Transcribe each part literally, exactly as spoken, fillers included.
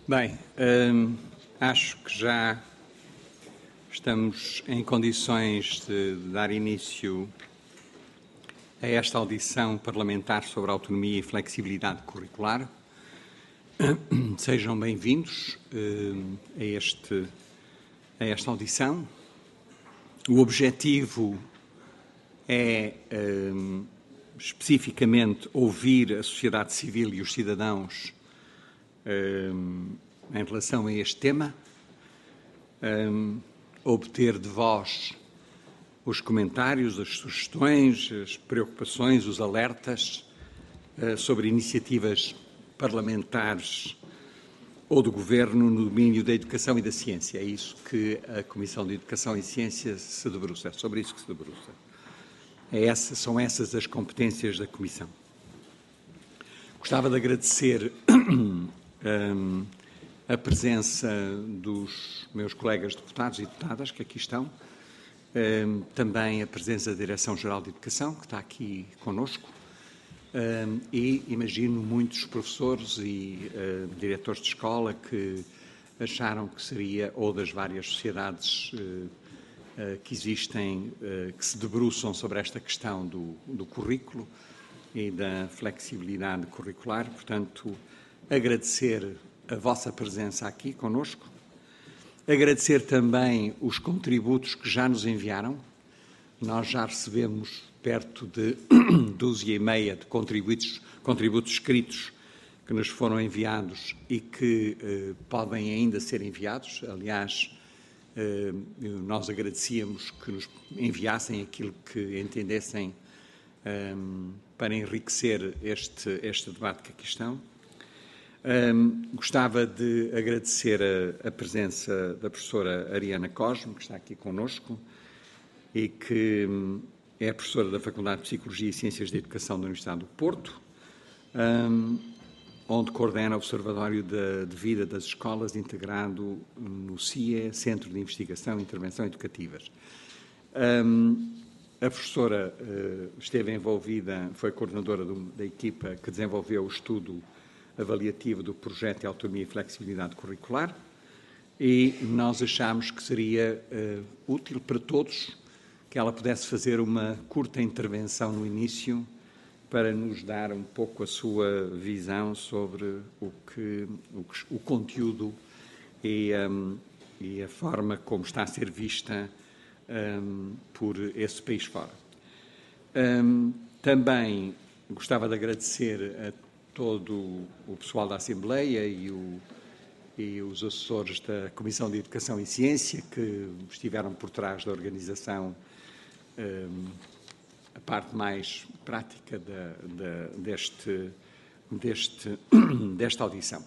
Bem, hum, acho que já estamos em condições de dar início a esta audição parlamentar sobre a autonomia e flexibilidade curricular. Sejam bem-vindos hum, a, este, a esta audição. O objetivo é hum, especificamente ouvir a sociedade civil e os cidadãos Um, em relação a este tema, um, obter de vós os comentários, as sugestões, as preocupações, os alertas uh, sobre iniciativas parlamentares ou do Governo no domínio da educação e da ciência. É isso que a Comissão de Educação e Ciência se debruça, é sobre isso que se debruça. É essa, são essas as competências da Comissão. Gostava de agradecer Um, a presença dos meus colegas deputados e deputadas que aqui estão, um, também a presença da Direção-Geral de Educação, que está aqui conosco, um, e imagino muitos professores e uh, diretores de escola que acharam que seria, ou das várias sociedades uh, uh, que existem, uh, que se debruçam sobre esta questão do, do currículo e da flexibilidade curricular. Portanto, agradecer a vossa presença aqui conosco, agradecer também os contributos que já nos enviaram. Nós já recebemos perto de dúzia e meia de contributos, contributos escritos que nos foram enviados e que eh, podem ainda ser enviados. Aliás, eh, nós agradecíamos que nos enviassem aquilo que entendessem eh, para enriquecer este, este debate que aqui estão. Um, gostava de agradecer a, a presença da professora Ariana Cosme, que está aqui conosco e que um, é professora da Faculdade de Psicologia e Ciências da Educação da Universidade do Porto, um, onde coordena o Observatório de, de Vida das Escolas, integrado no C I E, Centro de Investigação e Intervenção Educativas. Um, a professora uh, esteve envolvida, foi coordenadora do, da equipa que desenvolveu o estudo avaliativo do projeto de autonomia e flexibilidade curricular, e nós achámos que seria uh, útil para todos que ela pudesse fazer uma curta intervenção no início para nos dar um pouco a sua visão sobre o, que, o, que, o conteúdo e, um, e a forma como está a ser vista um, por esse país fora. Um, também gostava de agradecer a todo o pessoal da Assembleia e, o, e os assessores da Comissão de Educação e Ciência que estiveram por trás da organização, um, a parte mais prática da, da, deste, deste, desta audição.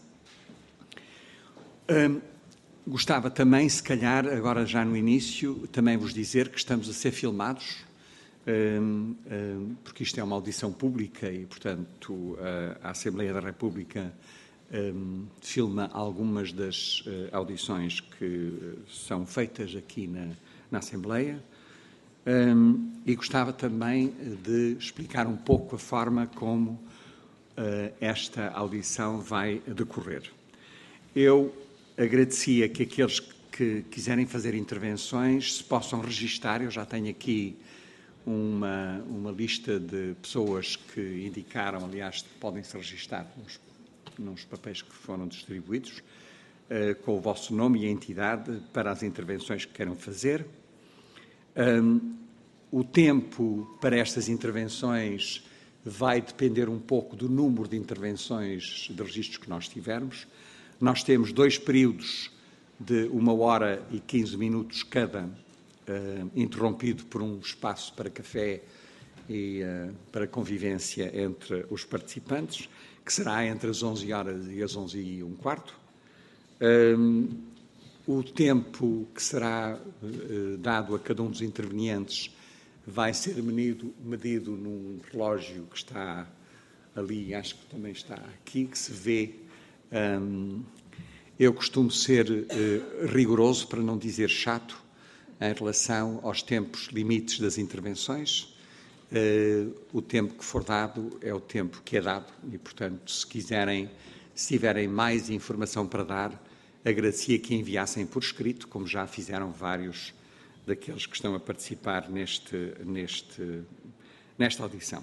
Um, gostava também, se calhar, agora já no início, também vos dizer que estamos a ser filmados, Um, um, porque isto é uma audição pública e, portanto, a, a Assembleia da República um, filma algumas das uh, audições que uh, são feitas aqui na, na Assembleia, um, e gostava também de explicar um pouco a forma como uh, esta audição vai decorrer. Eu agradecia que aqueles que quiserem fazer intervenções se possam registar. Eu já tenho aqui Uma, uma lista de pessoas que indicaram, aliás, que podem se registar nos, nos papéis que foram distribuídos, uh, com o vosso nome e a entidade para as intervenções que queiram fazer. Um, o tempo para estas intervenções vai depender um pouco do número de intervenções de registros que nós tivermos. Nós temos dois períodos de uma hora e quinze minutos cada, Uh, interrompido por um espaço para café e uh, para convivência entre os participantes, que será entre as onze horas e as onze e um quarto. Um, o tempo que será uh, dado a cada um dos intervenientes vai ser medido, medido num relógio que está ali, acho que também está aqui, que se vê. Um, eu costumo ser uh, rigoroso, para não dizer chato, em relação aos tempos limites das intervenções. Uh, o tempo que for dado é o tempo que é dado e, portanto, se quiserem Se tiverem mais informação para dar, agradecia que enviassem por escrito, como já fizeram vários daqueles que estão a participar neste, neste, nesta audição.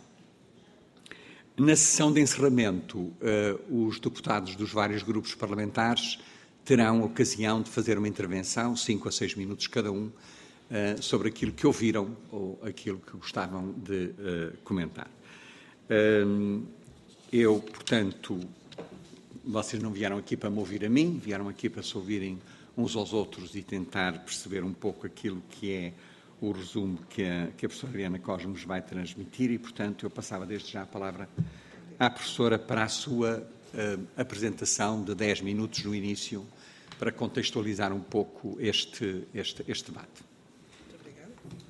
Na sessão de encerramento, uh, os deputados dos vários grupos parlamentares terão ocasião de fazer uma intervenção, cinco a seis minutos cada um, uh, sobre aquilo que ouviram ou aquilo que gostavam de uh, comentar. Uh, eu, portanto, vocês não vieram aqui para me ouvir a mim, vieram aqui para se ouvirem uns aos outros e tentar perceber um pouco aquilo que é o resumo que a, que a professora Adriana Cosmos vai transmitir e, portanto, eu passava desde já a palavra à professora para a sua uh, apresentação de dez minutos no início, para contextualizar um pouco este, este, este debate. Muito obrigada.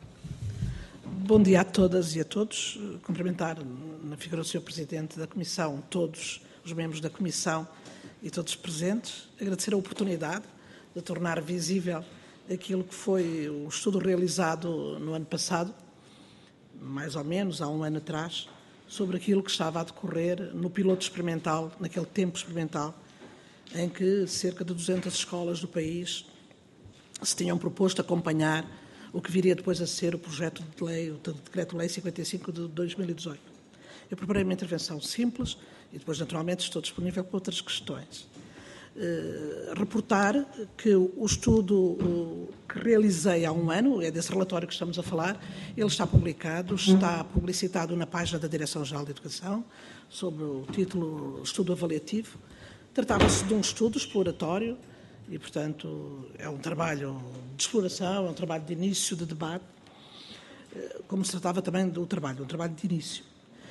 Bom dia a todas e a todos. Cumprimentar, na figura do senhor Presidente da Comissão, todos os membros da Comissão e todos os presentes. Agradecer a oportunidade de tornar visível aquilo que foi o estudo realizado no ano passado, mais ou menos há um ano atrás, sobre aquilo que estava a decorrer no piloto experimental, naquele tempo experimental, em que cerca de duzentas escolas do país se tinham proposto acompanhar o que viria depois a ser o projeto de lei, o Decreto-Lei cinquenta e cinco de dois mil e dezoito. Eu preparei uma intervenção simples e depois, naturalmente, estou disponível para outras questões. Uh, reportar que o estudo uh, que realizei há um ano, é desse relatório que estamos a falar, ele está publicado, está publicitado na página da Direção-Geral de Educação, sob o título Estudo Avaliativo. Tratava-se de um estudo exploratório e, portanto, é um trabalho de exploração, é um trabalho de início de debate, uh, como se tratava também do trabalho, um trabalho de início.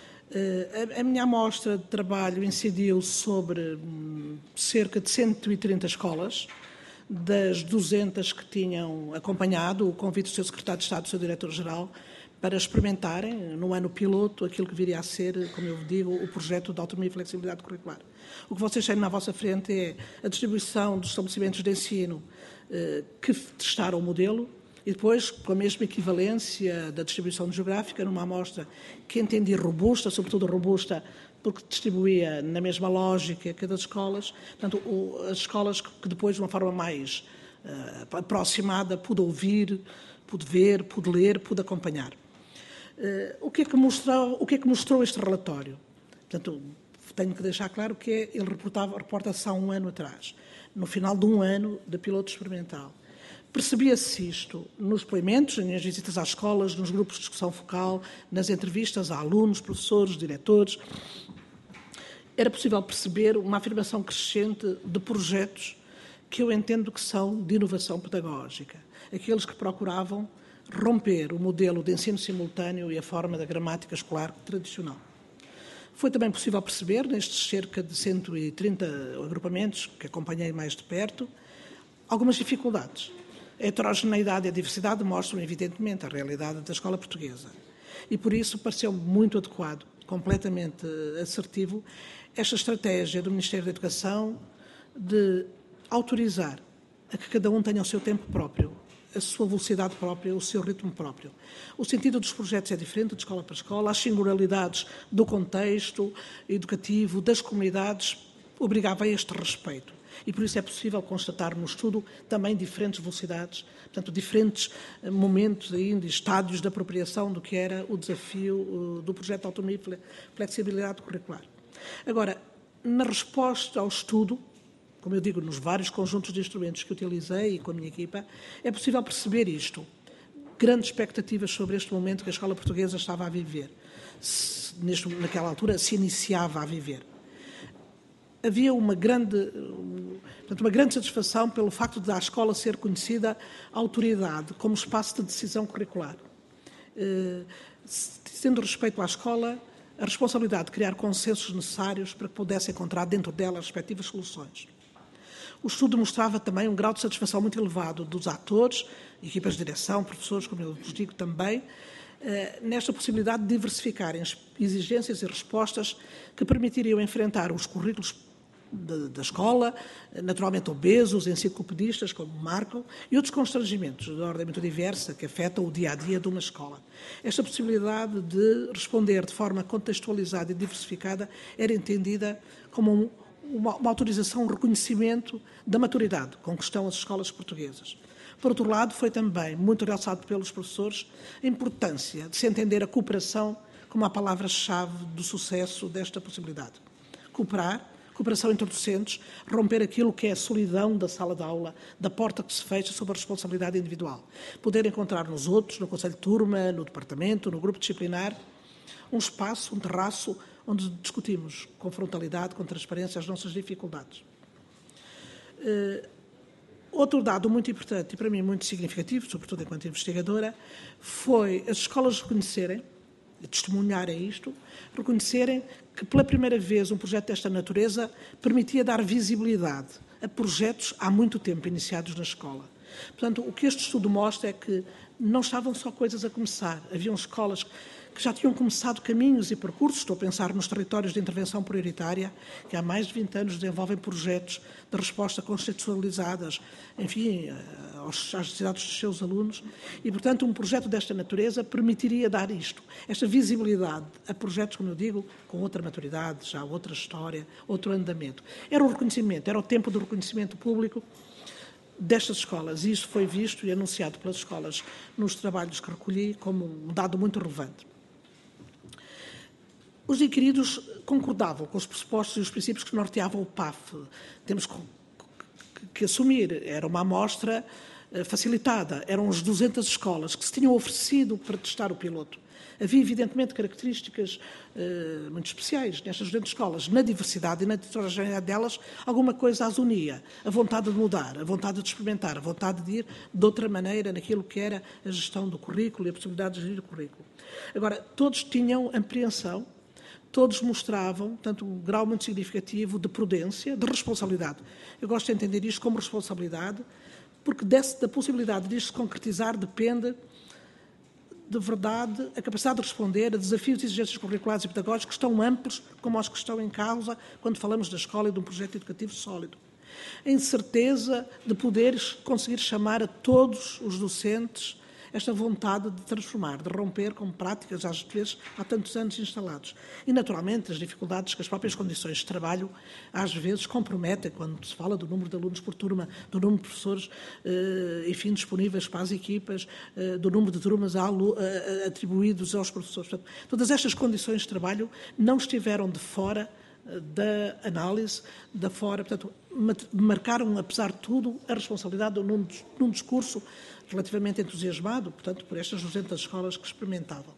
A minha amostra de trabalho incidiu sobre cerca de cento e trinta escolas, das duzentas que tinham acompanhado o convite do seu Secretário de Estado, do seu Diretor-Geral, para experimentarem, no ano piloto, aquilo que viria a ser, como eu digo, o projeto de autonomia e flexibilidade curricular. O que vocês têm na vossa frente é a distribuição dos estabelecimentos de ensino que testaram o modelo, e depois, com a mesma equivalência da distribuição geográfica, numa amostra que entendi robusta, sobretudo robusta, porque distribuía na mesma lógica que a das escolas, portanto, o, as escolas que depois, de uma forma mais uh, aproximada, pude ouvir, pude ver, pude ler, pude acompanhar. Uh, o, que é que mostrou, o que é que mostrou este relatório? Portanto, tenho que deixar claro que é, ele reportava, reporta-se há um ano atrás, no final de um ano de piloto experimental. Percebia-se isto nos depoimentos, nas visitas às escolas, nos grupos de discussão focal, nas entrevistas a alunos, professores, diretores. Era possível perceber uma afirmação crescente de projetos que eu entendo que são de inovação pedagógica. Aqueles que procuravam romper o modelo de ensino simultâneo e a forma da gramática escolar tradicional. Foi também possível perceber, nestes cerca de cento e trinta agrupamentos que acompanhei mais de perto, algumas dificuldades. A heterogeneidade e a diversidade mostram, evidentemente, a realidade da escola portuguesa. E, por isso, pareceu-me muito adequado, completamente assertivo, esta estratégia do Ministério da Educação de autorizar a que cada um tenha o seu tempo próprio, a sua velocidade própria, o seu ritmo próprio. O sentido dos projetos é diferente de escola para escola, as singularidades do contexto educativo, das comunidades, obrigava a este respeito. E por isso é possível constatar no estudo também diferentes velocidades, portanto, diferentes momentos ainda, estádios de apropriação do que era o desafio do projeto de autonomia e flexibilidade curricular. Agora, na resposta ao estudo, como eu digo, nos vários conjuntos de instrumentos que utilizei e com a minha equipa, é possível perceber isto. Grandes expectativas sobre este momento que a escola portuguesa estava a viver. Se, neste, naquela altura se iniciava a viver. Havia uma grande, portanto, uma grande satisfação pelo facto de a escola ser conhecida a autoridade como espaço de decisão curricular. Eh, tendo respeito à escola, a responsabilidade de criar consensos necessários para que pudesse encontrar dentro dela as respectivas soluções. O estudo mostrava também um grau de satisfação muito elevado dos atores, equipas de direção, professores, como eu vos digo também, nesta possibilidade de diversificarem as exigências e respostas que permitiriam enfrentar os currículos da escola, naturalmente obesos, enciclopedistas, como marcam, e outros constrangimentos de ordem muito diversa que afetam o dia-a-dia de uma escola. Esta possibilidade de responder de forma contextualizada e diversificada era entendida como um, uma, uma autorização, um reconhecimento da maturidade com que estão as escolas portuguesas. Por outro lado, foi também muito realçado pelos professores a importância de se entender a cooperação como a palavra-chave do sucesso desta possibilidade. Cooperar, cooperação entre docentes, romper aquilo que é a solidão da sala de aula, da porta que se fecha sob a responsabilidade individual. Poder encontrar nos outros, no conselho de turma, no departamento, no grupo disciplinar, um espaço, um terraço, onde discutimos com frontalidade, com transparência, as nossas dificuldades. Uh, outro dado muito importante e para mim muito significativo, sobretudo enquanto investigadora, foi as escolas reconhecerem, testemunharem isto, reconhecerem que pela primeira vez um projeto desta natureza permitia dar visibilidade a projetos há muito tempo iniciados na escola. Portanto, o que este estudo mostra é que não estavam só coisas a começar, haviam escolas que já tinham começado caminhos e percursos, estou a pensar nos territórios de intervenção prioritária, que há mais de vinte anos desenvolvem projetos de resposta constitucionalizadas, enfim, às necessidades dos seus alunos, e, portanto, um projeto desta natureza permitiria dar isto, esta visibilidade a projetos, como eu digo, com outra maturidade, já outra história, outro andamento. Era o reconhecimento, era o tempo do reconhecimento público destas escolas, e isso foi visto e anunciado pelas escolas nos trabalhos que recolhi como um dado muito relevante. Os inquiridos concordavam com os pressupostos e os princípios que norteavam o P A F. Temos que, que, que assumir, era uma amostra facilitada, eram as duzentas escolas que se tinham oferecido para testar o piloto. Havia, evidentemente, características uh, muito especiais nestas duzentas escolas. Na diversidade e na heterogeneidade delas, alguma coisa as unia. A vontade de mudar, a vontade de experimentar, a vontade de ir de outra maneira naquilo que era a gestão do currículo e a possibilidade de gerir o currículo. Agora, todos tinham apreensão, todos mostravam, portanto, um grau muito significativo de prudência, de responsabilidade. Eu gosto de entender isto como responsabilidade, porque desse, da possibilidade disto se concretizar depende, de verdade, a capacidade de responder a desafios e exigências curriculares e pedagógicos tão amplos como os que estão em causa quando falamos da escola e de um projeto educativo sólido. A incerteza de poderes conseguir chamar a todos os docentes esta vontade de transformar, de romper com práticas, às vezes, há tantos anos instalados. E, naturalmente, as dificuldades que as próprias condições de trabalho, às vezes, comprometem, quando se fala do número de alunos por turma, do número de professores, eh, enfim, disponíveis para as equipas, eh, do número de turmas atribuídos aos professores. Portanto, todas estas condições de trabalho não estiveram de fora da análise, da fora, portanto, marcaram, apesar de tudo, a responsabilidade num, num discurso relativamente entusiasmado, portanto, por estas duzentas escolas que experimentavam.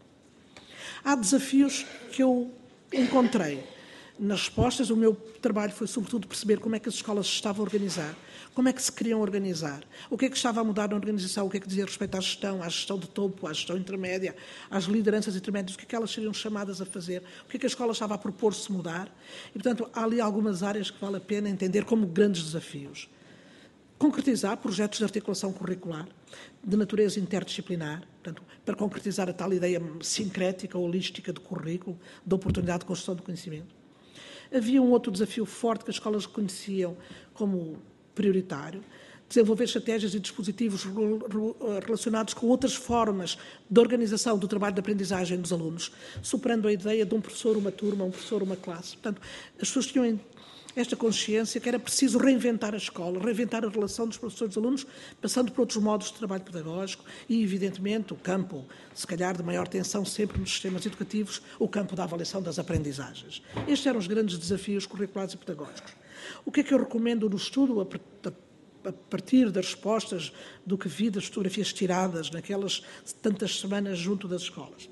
Há desafios que eu encontrei nas respostas. O meu trabalho foi, sobretudo, perceber como é que as escolas se estavam a organizar, como é que se queriam organizar, o que é que estava a mudar na organização, o que é que dizia respeito à gestão, à gestão de topo, à gestão intermédia, às lideranças intermédias, o que é que elas seriam chamadas a fazer, o que é que a escola estava a propor-se mudar. E, portanto, há ali algumas áreas que vale a pena entender como grandes desafios. Concretizar projetos de articulação curricular, de natureza interdisciplinar, portanto, para concretizar a tal ideia sincrética, holística de currículo, de oportunidade de construção do conhecimento. Havia um outro desafio forte que as escolas reconheciam como prioritário, desenvolver estratégias e dispositivos relacionados com outras formas de organização do trabalho de aprendizagem dos alunos, superando a ideia de um professor, uma turma, um professor, uma classe. Portanto, as pessoas tinham esta consciência que era preciso reinventar a escola, reinventar a relação dos professores e dos alunos, passando por outros modos de trabalho pedagógico e, evidentemente, o campo, se calhar, de maior tensão sempre nos sistemas educativos, o campo da avaliação das aprendizagens. Estes eram os grandes desafios curriculares e pedagógicos. O que é que eu recomendo no estudo, a partir das respostas do que vi das fotografias tiradas naquelas tantas semanas junto das escolas?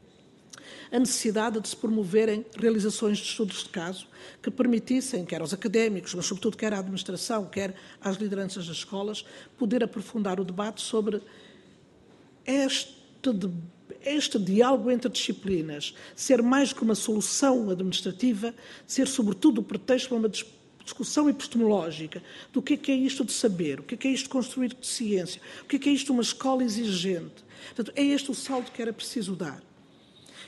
A necessidade de se promoverem realizações de estudos de caso que permitissem, quer aos académicos, mas sobretudo quer à administração, quer às lideranças das escolas, poder aprofundar o debate sobre este, este diálogo entre disciplinas, ser mais que uma solução administrativa, ser sobretudo o pretexto para uma discussão epistemológica do que é, que é isto de saber, o que é, que é isto de construir de ciência, o que é, que é isto de uma escola exigente. Portanto, é este o salto que era preciso dar.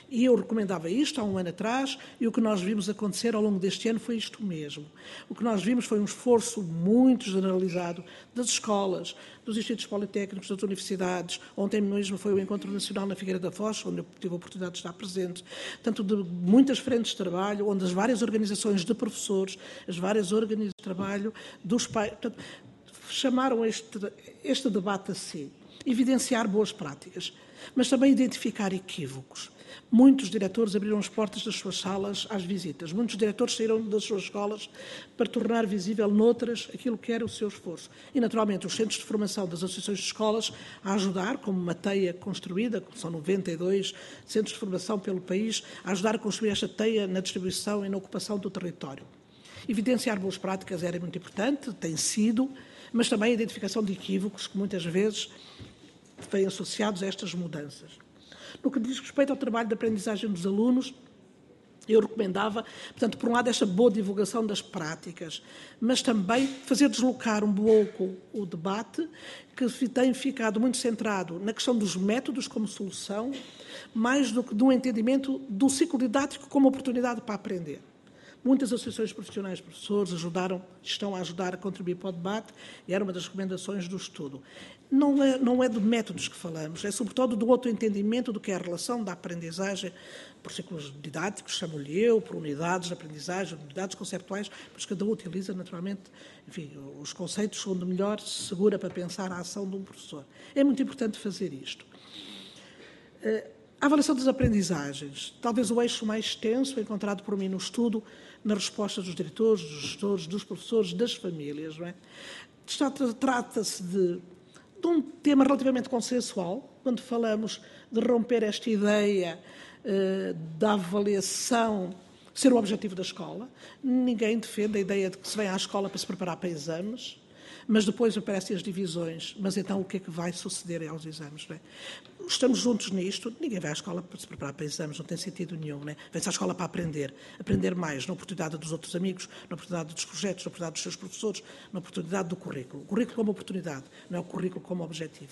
E eu recomendava isto há um ano atrás e o que nós vimos acontecer ao longo deste ano foi isto mesmo. O que nós vimos foi um esforço muito generalizado das escolas, dos institutos politécnicos, das universidades. Ontem mesmo foi o Encontro Nacional na Figueira da Foz, onde eu tive a oportunidade de estar presente. Tanto de muitas frentes de trabalho, onde as várias organizações de professores, as várias organizações de trabalho dos pais, portanto, chamaram este, este debate assim. Evidenciar boas práticas, mas também identificar equívocos. Muitos diretores abriram as portas das suas salas às visitas. Muitos diretores saíram das suas escolas para tornar visível noutras aquilo que era o seu esforço. E, naturalmente, os centros de formação das associações de escolas a ajudar, como uma teia construída, são noventa e dois centros de formação pelo país, a ajudar a construir esta teia na distribuição e na ocupação do território. Evidenciar boas práticas era muito importante, tem sido, mas também a identificação de equívocos que muitas vezes vêm associados a estas mudanças. No que diz respeito ao trabalho de aprendizagem dos alunos, eu recomendava, portanto, por um lado, esta boa divulgação das práticas, mas também fazer deslocar um pouco o debate, que tem ficado muito centrado na questão dos métodos como solução, mais do que do entendimento do ciclo didático como oportunidade para aprender. Muitas associações profissionais de professores ajudaram, estão a ajudar a contribuir para o debate e era uma das recomendações do estudo. Não é, não é de métodos que falamos, é sobretudo do outro entendimento do que é a relação da aprendizagem por ciclos didáticos, chamo-lhe eu, por unidades de aprendizagem, unidades conceptuais, pois cada um utiliza naturalmente, enfim, os conceitos onde melhor se segura para pensar a ação de um professor. É muito importante fazer isto. A avaliação das aprendizagens, talvez o eixo mais extenso encontrado por mim no estudo, na resposta dos diretores, dos gestores, dos professores, das famílias. Não é? Trata-se de, de um tema relativamente consensual, quando falamos de romper esta ideia eh, da avaliação ser o objetivo da escola. Ninguém defende a ideia de que se vem à escola para se preparar para exames, mas depois aparecem as divisões. Mas então o que é que vai suceder aos exames? Não é? Estamos juntos nisto, ninguém vai à escola para se preparar para exames, não tem sentido nenhum. Não é? Vem-se à escola para aprender, aprender mais, na oportunidade dos outros amigos, na oportunidade dos projetos, na oportunidade dos seus professores, na oportunidade do currículo. O currículo como oportunidade, não é o currículo como objetivo.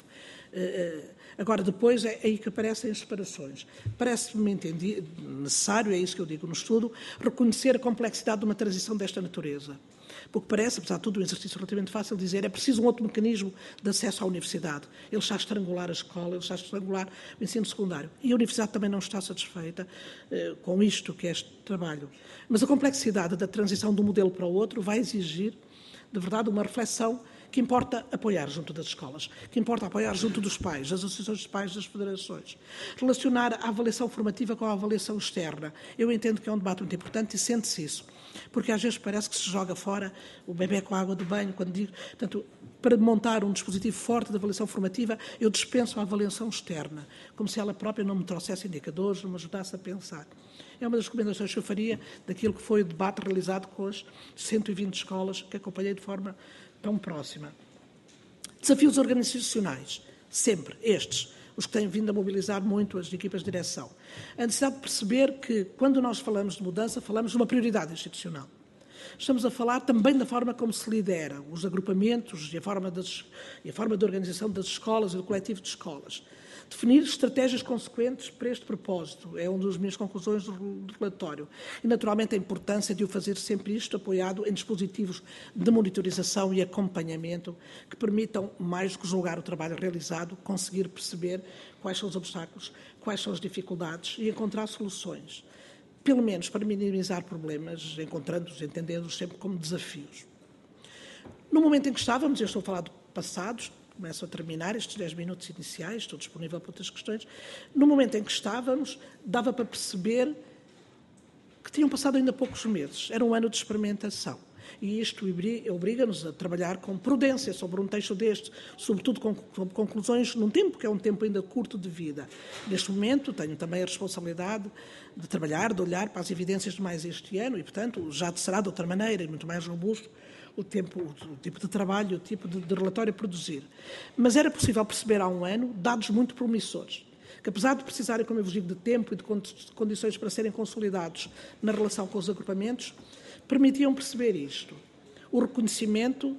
Agora, depois é aí que aparecem as separações. Parece-me necessário, é isso que eu digo no estudo, reconhecer a complexidade de uma transição desta natureza. Porque parece, apesar de tudo, um exercício relativamente fácil dizer, é preciso um outro mecanismo de acesso à universidade. Ele está a estrangular a escola, ele está a estrangular o ensino secundário. E a universidade também não está satisfeita eh, com isto, que é este trabalho. Mas a complexidade da transição de um modelo para o outro vai exigir, de verdade, uma reflexão que importa apoiar junto das escolas, que importa apoiar junto dos pais, das associações de pais, das federações. Relacionar a avaliação formativa com a avaliação externa. Eu entendo que é um debate muito importante e sente-se isso. Porque às vezes parece que se joga fora o bebê com a água do banho, quando digo, portanto, para montar um dispositivo forte de avaliação formativa, eu dispenso a avaliação externa, como se ela própria não me trouxesse indicadores, não me ajudasse a pensar. É uma das recomendações que eu faria daquilo que foi o debate realizado com as cento e vinte escolas que acompanhei de forma tão próxima. Desafios organizacionais, sempre estes, os que têm vindo a mobilizar muito as equipas de direção. A necessidade de perceber que, quando nós falamos de mudança, falamos de uma prioridade institucional. Estamos a falar também da forma como se lidera os agrupamentos e a forma, das, e a forma de organização das escolas e do coletivo de escolas. Definir estratégias consequentes para este propósito é uma das minhas conclusões do relatório. E, naturalmente, a importância de o fazer sempre isto apoiado em dispositivos de monitorização e acompanhamento que permitam, mais do que julgar o trabalho realizado, conseguir perceber quais são os obstáculos, quais são as dificuldades e encontrar soluções. Pelo menos para minimizar problemas, encontrando-os, entendendo-os sempre como desafios. No momento em que estávamos, eu estou a falar de passados, começo a terminar estes dez minutos iniciais, estou disponível para outras questões. No momento em que estávamos, dava para perceber que tinham passado ainda poucos meses. Era um ano de experimentação. E isto obriga-nos a trabalhar com prudência sobre um texto deste, sobretudo com conclusões num tempo que é um tempo ainda curto de vida. Neste momento tenho também a responsabilidade de trabalhar, de olhar para as evidências de mais este ano e, portanto, já será de outra maneira e muito mais robusto o, tempo, o tipo de trabalho, o tipo de, de relatório a produzir. Mas era possível perceber há um ano dados muito promissores, que apesar de precisarem, como eu vos digo, de tempo e de condições para serem consolidados na relação com os agrupamentos, permitiam perceber isto. O reconhecimento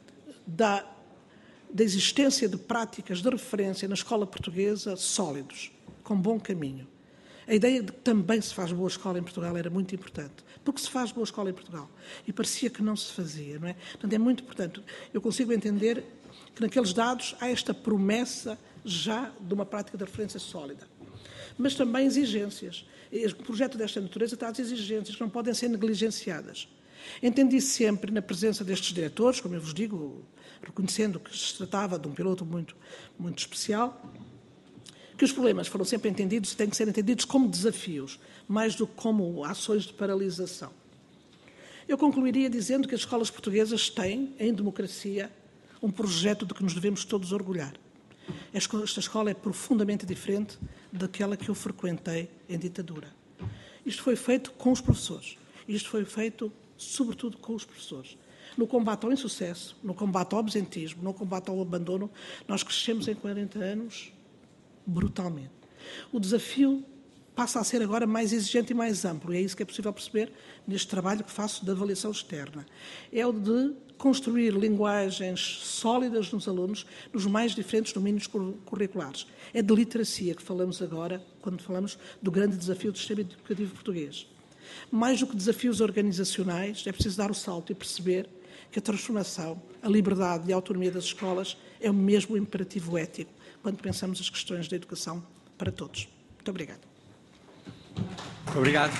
da, da existência de práticas de referência na escola portuguesa sólidos, com bom caminho. A ideia de que também se faz boa escola em Portugal era muito importante, porque se faz boa escola em Portugal e parecia que não se fazia, não é? Portanto, é muito importante. Eu consigo entender que naqueles dados há esta promessa já de uma prática de referência sólida, mas também exigências. O projeto desta natureza traz exigências que não podem ser negligenciadas. Entendi sempre, na presença destes diretores, como eu vos digo, reconhecendo que se tratava de um piloto muito, muito especial, que os problemas foram sempre entendidos e têm que ser entendidos como desafios, mais do que como ações de paralisação. Eu concluiria dizendo que as escolas portuguesas têm, em democracia, um projeto de que nos devemos todos orgulhar. Esta escola é profundamente diferente daquela que eu frequentei em ditadura. Isto foi feito com os professores. Isto foi feito, sobretudo, com os professores. No combate ao insucesso, no combate ao absentismo, no combate ao abandono, nós crescemos em quarenta anos brutalmente. O desafio passa a ser agora mais exigente e mais amplo, e é isso que é possível perceber neste trabalho que faço de avaliação externa. É o de construir linguagens sólidas nos alunos nos mais diferentes domínios curriculares. É de literacia que falamos agora, quando falamos do grande desafio do sistema educativo português. Mais do que desafios organizacionais, é preciso dar o salto e perceber que a transformação, a liberdade e a autonomia das escolas é o mesmo imperativo ético quando pensamos as questões da educação para todos. Muito obrigada. Muito obrigado.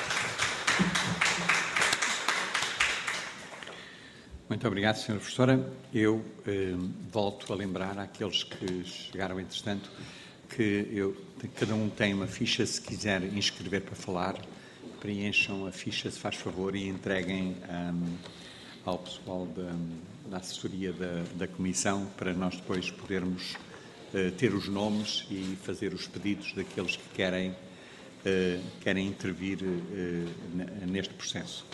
Muito obrigado, senhora Professora. Eu eh, volto a lembrar àqueles que chegaram, entretanto, que eu, cada um tem uma ficha, se quiser inscrever para falar, preencham a ficha, se faz favor, e entreguem um, ao pessoal da, da assessoria da, da Comissão, para nós depois podermos uh, ter os nomes e fazer os pedidos daqueles que querem, uh, querem intervir uh, neste processo.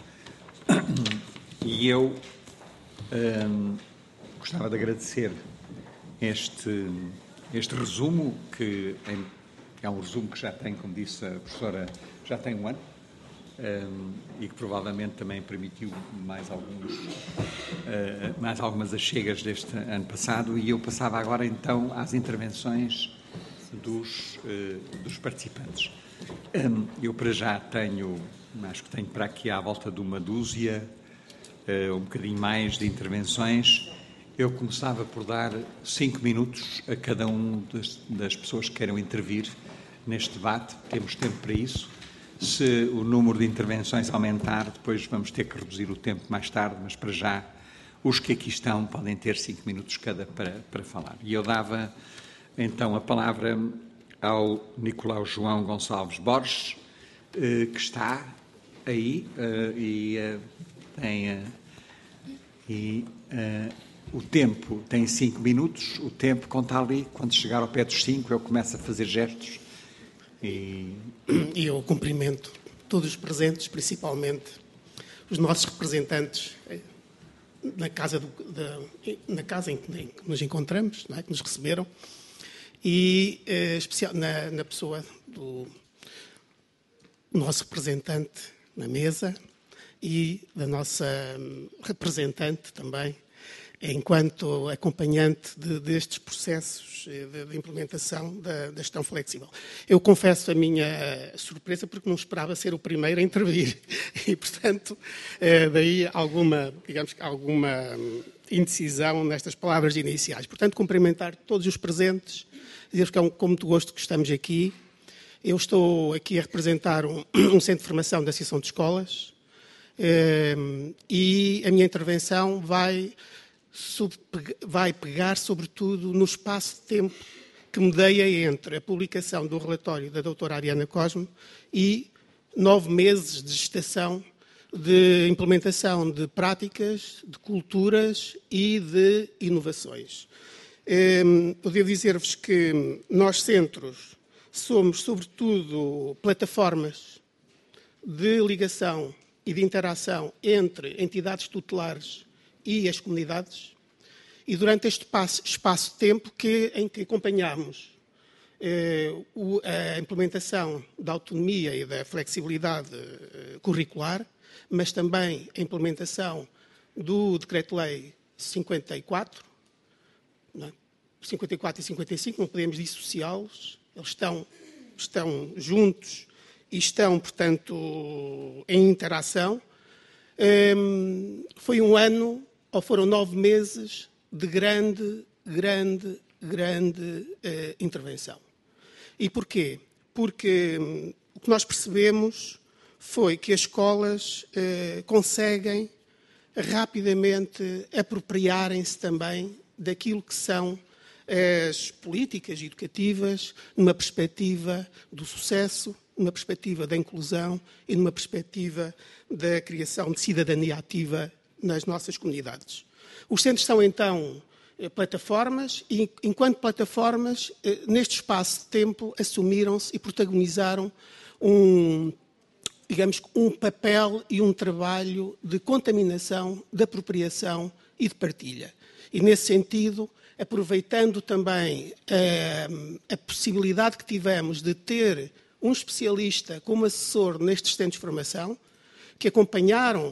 E eu um, gostava de agradecer este, este resumo, que é, é um resumo que já tem, como disse a professora, já tem um ano, um, e que provavelmente também permitiu mais, alguns, uh, mais algumas achegas deste ano passado, e eu passava agora então às intervenções dos, uh, dos participantes. Um, eu para já tenho, acho que tenho para aqui à volta de uma dúzia, uh, um bocadinho mais de intervenções. Eu começava por dar cinco minutos a cada um das, das pessoas que queiram intervir neste debate. Temos tempo para isso. Se o número de intervenções aumentar, depois vamos ter que reduzir o tempo mais tarde, mas para já os que aqui estão podem ter cinco minutos cada para, para falar. E eu dava então a palavra ao Nicolau João Gonçalves Borges, que está aí e tem... E, o tempo tem cinco minutos, o tempo conta ali, quando chegar ao pé dos cinco eu começo a fazer gestos. E eu cumprimento todos os presentes, principalmente os nossos representantes na casa, do, da, na casa em que nos encontramos, não é? Que nos receberam, e eh, especial, na, na pessoa do nosso representante na mesa e da nossa representante também, enquanto acompanhante de, destes processos de, de implementação da, da gestão flexível. Eu confesso a minha surpresa, porque não esperava ser o primeiro a intervir. E, portanto, daí alguma, digamos, alguma indecisão nestas palavras iniciais. Portanto, cumprimentar todos os presentes, dizer-vos que é um, com muito gosto que estamos aqui. Eu estou aqui a representar um, um centro de formação da Associação de Escolas, e a minha intervenção vai... vai pegar, sobretudo, no espaço de tempo que medeia entre a publicação do relatório da doutora Ariana Cosme e nove meses de gestação de implementação de práticas, de culturas e de inovações. Eu devo dizer-vos que nós, centros, somos, sobretudo, plataformas de ligação e de interação entre entidades tutelares e as comunidades, e durante este espaço de tempo que, em que acompanhamos eh, o, a implementação da autonomia e da flexibilidade eh, curricular, mas também a implementação do Decreto-Lei cinquenta e quatro, não é? cinquenta e quatro e cinquenta e cinco, não podemos dissociá-los, eles estão, estão juntos e estão, portanto, em interação. Um, foi um ano, ou foram nove meses, de grande, grande, grande uh, intervenção. E porquê? Porque um, o que nós percebemos foi que as escolas uh, conseguem rapidamente apropriarem-se também daquilo que são as políticas educativas numa perspectiva do sucesso, numa perspectiva da inclusão e numa perspectiva da criação de cidadania ativa nas nossas comunidades. Os centros são, então, plataformas e, enquanto plataformas, neste espaço de tempo, assumiram-se e protagonizaram um, digamos, um papel e um trabalho de contaminação, de apropriação e de partilha. E, nesse sentido, aproveitando também a, a possibilidade que tivemos de ter um especialista como assessor nestes centros de formação, que acompanharam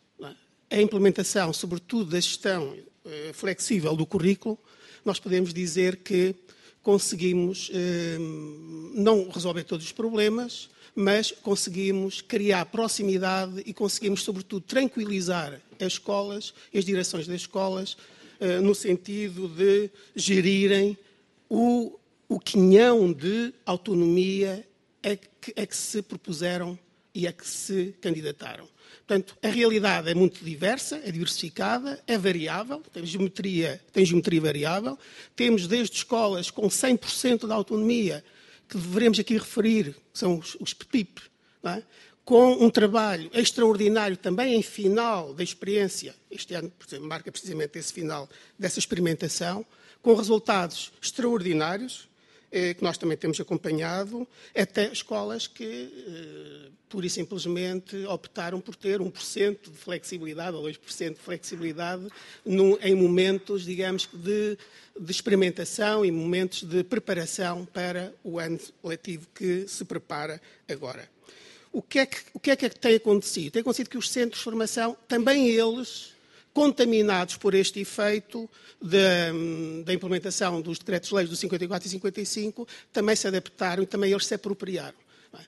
a implementação, sobretudo, da gestão eh, flexível do currículo, nós podemos dizer que conseguimos eh, não resolver todos os problemas, mas conseguimos criar proximidade e conseguimos, sobretudo, tranquilizar as escolas e as direções das escolas eh, no sentido de gerirem o, o quinhão de autonomia a que, a que se propuseram e a que se candidataram. Portanto, a realidade é muito diversa, é diversificada, é variável, tem geometria, tem geometria variável. Temos desde escolas com cem por cento da autonomia, que devemos aqui referir, que são os, os P P I P, não é? Com um trabalho extraordinário também em final da experiência, este ano, por exemplo, marca precisamente esse final dessa experimentação, com resultados extraordinários, que nós também temos acompanhado, até escolas que, pura e simplesmente, optaram por ter um por cento de flexibilidade ou dois por cento de flexibilidade num, em momentos, digamos, de, de experimentação e momentos de preparação para o ano letivo que se prepara agora. O que é que, o que é que tem acontecido? Tem acontecido que os centros de formação, também eles, contaminados por este efeito da, da implementação dos decretos-leis do cinquenta e quatro e cinquenta e cinco, também se adaptaram e também eles se apropriaram.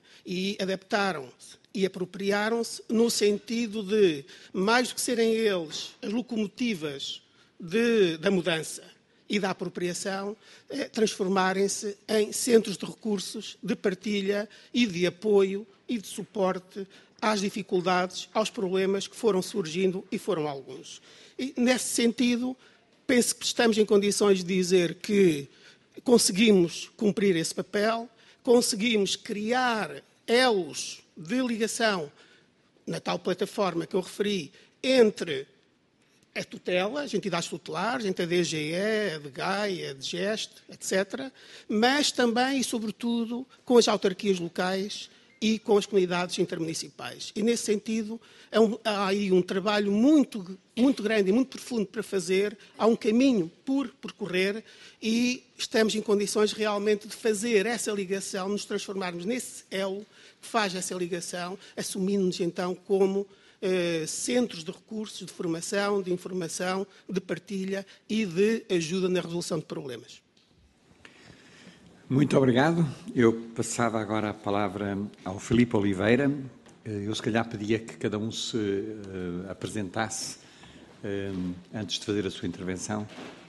E adaptaram-se e apropriaram-se no sentido de, mais do que serem eles as locomotivas de, da mudança e da apropriação, eh, transformarem-se em centros de recursos, de partilha e de apoio e de suporte às dificuldades, aos problemas que foram surgindo, e foram alguns. E, nesse sentido, penso que estamos em condições de dizer que conseguimos cumprir esse papel, conseguimos criar elos de ligação na tal plataforma que eu referi entre a tutela, as entidades tutelares, entre a D G E, a D G A I, a D G E S T, etcétera, mas também e, sobretudo, com as autarquias locais e com as comunidades intermunicipais. E, nesse sentido, é um, há aí um trabalho muito, muito grande e muito profundo para fazer, há um caminho por percorrer e estamos em condições realmente de fazer essa ligação, nos transformarmos nesse elo que faz essa ligação, assumindo-nos então como eh, centros de recursos, de formação, de informação, de partilha e de ajuda na resolução de problemas. Muito obrigado. Eu passava agora a palavra ao Filipe Oliveira. Eu, se calhar, pedia que cada um se uh, apresentasse uh, antes de fazer a sua intervenção.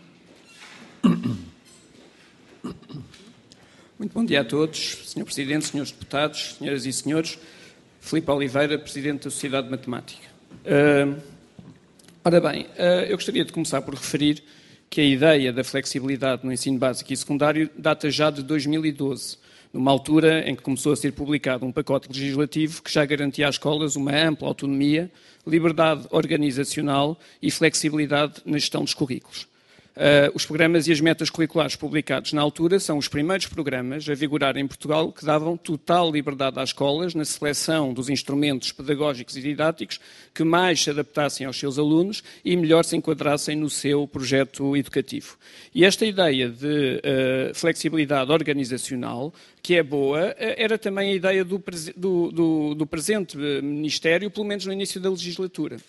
Muito bom dia a todos, senhor Presidente, senhores deputados, senhoras e senhores. Filipe Oliveira, Presidente da Sociedade de Matemática. Uh, ora bem, uh, eu gostaria de começar por referir que a ideia da flexibilidade no ensino básico e secundário data já de dois mil e doze, numa altura em que começou a ser publicado um pacote legislativo que já garantia às escolas uma ampla autonomia, liberdade organizacional e flexibilidade na gestão dos currículos. Uh, os programas e as metas curriculares publicados na altura são os primeiros programas a vigorar em Portugal que davam total liberdade às escolas na seleção dos instrumentos pedagógicos e didáticos que mais se adaptassem aos seus alunos e melhor se enquadrassem no seu projeto educativo. E esta ideia de uh, flexibilidade organizacional, que é boa, era também a ideia do, do, do, do presente Ministério, pelo menos no início da legislatura.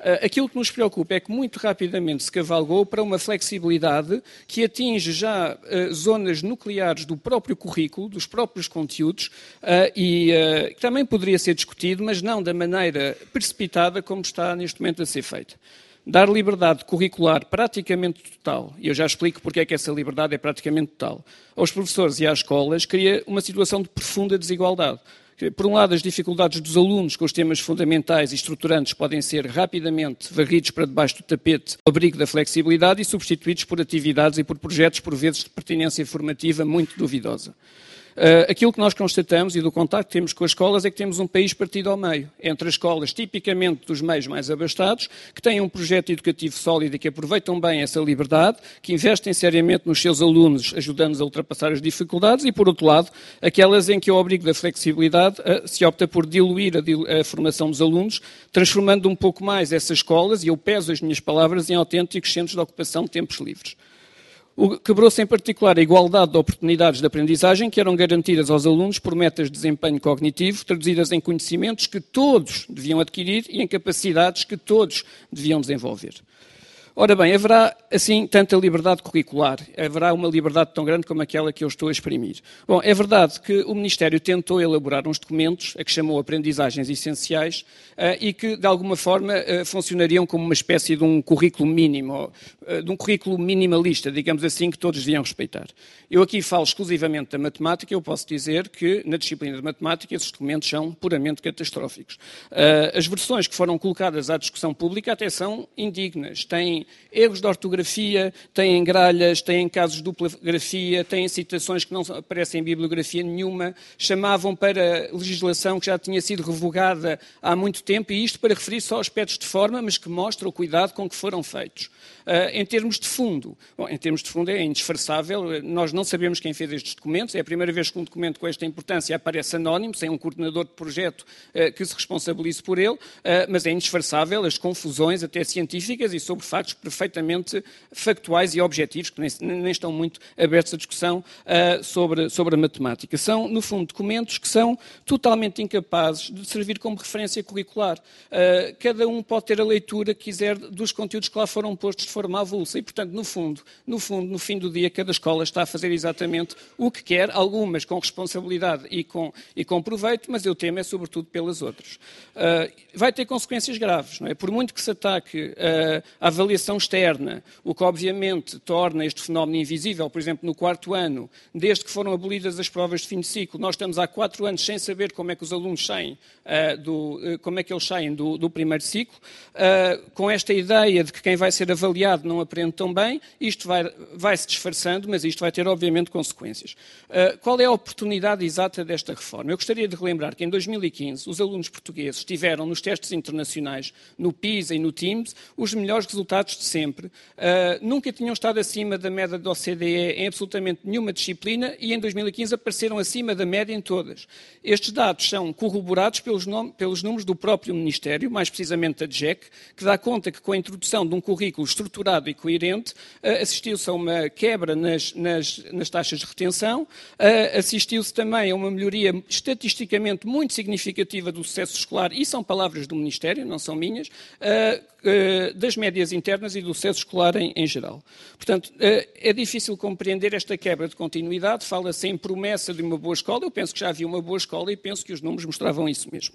Aquilo que nos preocupa é que muito rapidamente se cavalgou para uma flexibilidade que atinge já uh, zonas nucleares do próprio currículo, dos próprios conteúdos, uh, e uh, que também poderia ser discutido, mas não da maneira precipitada como está neste momento a ser feita. Dar liberdade curricular praticamente total, e eu já explico porque é que essa liberdade é praticamente total, aos professores e às escolas, cria uma situação de profunda desigualdade. Por um lado, as dificuldades dos alunos com os temas fundamentais e estruturantes podem ser rapidamente varridos para debaixo do tapete ao abrigo da flexibilidade e substituídos por atividades e por projetos, por vezes, de pertinência formativa muito duvidosa. Uh, aquilo que nós constatamos e do contacto que temos com as escolas é que temos um país partido ao meio, entre as escolas tipicamente dos meios mais abastados, que têm um projeto educativo sólido e que aproveitam bem essa liberdade, que investem seriamente nos seus alunos, ajudando-os a ultrapassar as dificuldades, e por outro lado, aquelas em que ao abrigo da flexibilidade uh, se opta por diluir a, dil a formação dos alunos, transformando um pouco mais essas escolas, e eu peso as minhas palavras, em autênticos centros de ocupação de tempos livres. Quebrou-se em particular a igualdade de oportunidades de aprendizagem que eram garantidas aos alunos por metas de desempenho cognitivo, traduzidas em conhecimentos que todos deviam adquirir e em capacidades que todos deviam desenvolver. Ora bem, haverá, assim, tanta liberdade curricular, haverá uma liberdade tão grande como aquela que eu estou a exprimir. Bom, é verdade que o Ministério tentou elaborar uns documentos, a que chamou Aprendizagens Essenciais, uh, e que, de alguma forma, uh, funcionariam como uma espécie de um currículo mínimo, uh, de um currículo minimalista, digamos assim, que todos deviam respeitar. Eu aqui falo exclusivamente da matemática, eu posso dizer que, na disciplina de matemática, esses documentos são puramente catastróficos. Uh, as versões que foram colocadas à discussão pública até são indignas, têm erros de ortografia, têm gralhas, têm casos de dupla grafia, têm citações que não aparecem em bibliografia nenhuma, chamavam para legislação que já tinha sido revogada há muito tempo, e isto para referir só aspectos de forma, mas que mostra o cuidado com que foram feitos. Uh, em termos de fundo, bom, em termos de fundo é indisfarçável, nós não sabemos quem fez estes documentos, é a primeira vez que um documento com esta importância aparece anónimo, sem um coordenador de projeto uh, que se responsabilize por ele, uh, mas é indisfarçável as confusões até científicas e sobre factos perfeitamente factuais e objetivos, que nem, nem estão muito abertos à discussão uh, sobre, sobre a matemática. São, no fundo, documentos que são totalmente incapazes de servir como referência curricular. Uh, cada um pode ter a leitura que quiser dos conteúdos que lá foram postos de forma avulsa e, portanto, no fundo, no fundo, no fim do dia, cada escola está a fazer exatamente o que quer, algumas com responsabilidade e com, e com proveito, mas eu temo é sobretudo pelas outras. Uh, vai ter consequências graves, não é? Por muito que se ataque uh, a avaliação externa, o que obviamente torna este fenómeno invisível, por exemplo, no quarto ano, desde que foram abolidas as provas de fim de ciclo, nós estamos há quatro anos sem saber como é que os alunos saem, uh, do, uh, como é que eles saem do, do primeiro ciclo, uh, com esta ideia de que quem vai ser avaliado não aprende tão bem, isto vai, vai se disfarçando, mas isto vai ter obviamente consequências. Uh, qual é a oportunidade exata desta reforma? Eu gostaria de relembrar que em dois mil e quinze os alunos portugueses tiveram nos testes internacionais, no PISA e no TIMSS, os melhores resultados de sempre. Uh, nunca tinham estado acima da média da O C D E em absolutamente nenhuma disciplina e em dois mil e quinze apareceram acima da média em todas. Estes dados são corroborados pelos, pelos números do próprio Ministério, mais precisamente da D G E C, que dá conta que com a introdução de um currículo estruturado e coerente, uh, assistiu-se a uma quebra nas, nas, nas taxas de retenção, uh, assistiu-se também a uma melhoria estatisticamente muito significativa do sucesso escolar, e são palavras do Ministério, não são minhas, uh, das médias internas e do sucesso escolar em, em geral. Portanto, é difícil compreender esta quebra de continuidade, fala-se em promessa de uma boa escola, eu penso que já havia uma boa escola e penso que os números mostravam isso mesmo.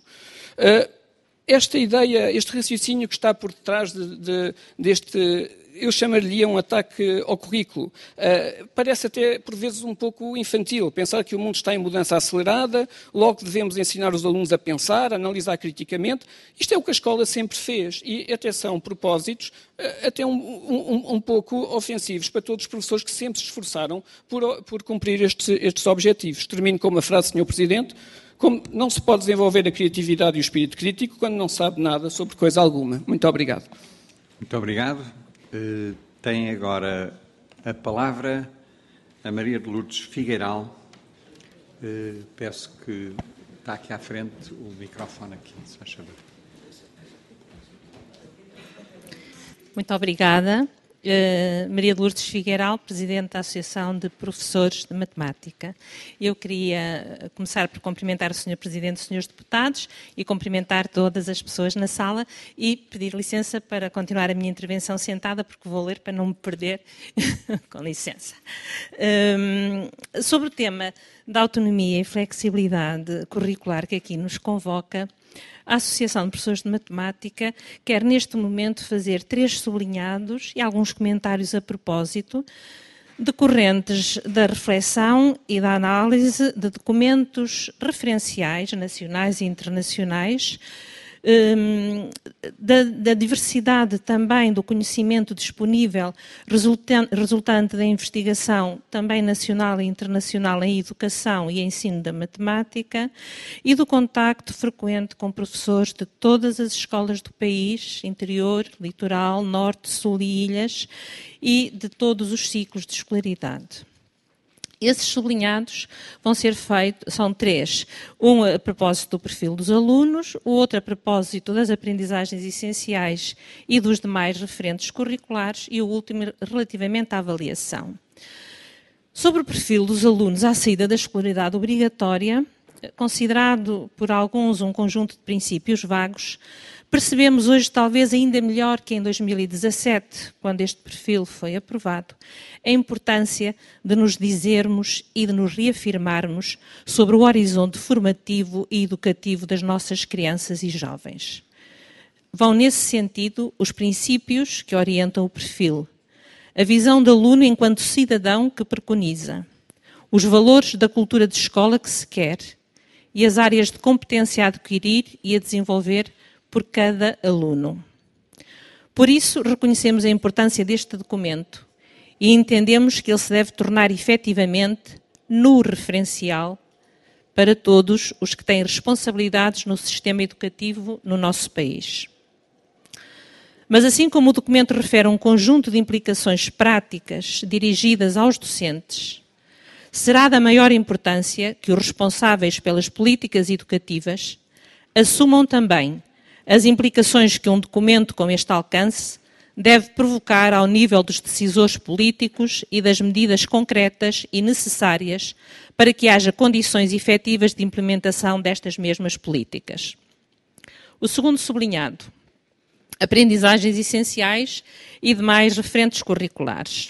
Esta ideia, este raciocínio que está por detrás de, de, deste, eu chamaria um ataque ao currículo, uh, parece até por vezes um pouco infantil, pensar que o mundo está em mudança acelerada, logo devemos ensinar os alunos a pensar, a analisar criticamente. Isto é o que a escola sempre fez e até são propósitos uh, até um, um, um pouco ofensivos para todos os professores que sempre se esforçaram por, por cumprir estes, estes objetivos. Termino com uma frase, senhor Presidente. Como não se pode desenvolver a criatividade e o espírito crítico quando não sabe nada sobre coisa alguma. Muito obrigado. Muito obrigado. Uh, tem agora a palavra a Maria de Lourdes Figueiral. Uh, peço que está aqui à frente o microfone aqui, se faz favor. Muito obrigada. Uh, Maria de Lourdes Figueiral, Presidente da Associação de Professores de Matemática. Eu queria começar por cumprimentar o senhor Presidente e os senhores Deputados e cumprimentar todas as pessoas na sala e pedir licença para continuar a minha intervenção sentada, porque vou ler para não me perder. Com licença. Um, sobre o tema da autonomia e flexibilidade curricular que aqui nos convoca, a Associação de Professores de Matemática quer neste momento fazer três sublinhados e alguns comentários a propósito, decorrentes da reflexão e da análise de documentos referenciais, nacionais e internacionais, Da, da diversidade também do conhecimento disponível resultante, resultante da investigação também nacional e internacional em educação e ensino da matemática e do contacto frequente com professores de todas as escolas do país, interior, litoral, norte, sul e ilhas, e de todos os ciclos de escolaridade. Esses sublinhados vão ser feitos, são três, um a propósito do perfil dos alunos, o outro a propósito das aprendizagens essenciais e dos demais referentes curriculares e o último relativamente à avaliação. Sobre o perfil dos alunos à saída da escolaridade obrigatória, considerado por alguns um conjunto de princípios vagos, percebemos hoje, talvez ainda melhor que em dois mil e dezassete, quando este perfil foi aprovado, a importância de nos dizermos e de nos reafirmarmos sobre o horizonte formativo e educativo das nossas crianças e jovens. Vão nesse sentido os princípios que orientam o perfil, a visão do aluno enquanto cidadão que preconiza, os valores da cultura de escola que se quer e as áreas de competência a adquirir e a desenvolver por cada aluno. Por isso, reconhecemos a importância deste documento e entendemos que ele se deve tornar efetivamente no referencial para todos os que têm responsabilidades no sistema educativo no nosso país. Mas assim como o documento refere um conjunto de implicações práticas dirigidas aos docentes, será da maior importância que os responsáveis pelas políticas educativas assumam também as implicações que um documento com este alcance deve provocar ao nível dos decisores políticos e das medidas concretas e necessárias para que haja condições efetivas de implementação destas mesmas políticas. O segundo sublinhado, aprendizagens essenciais e demais referentes curriculares.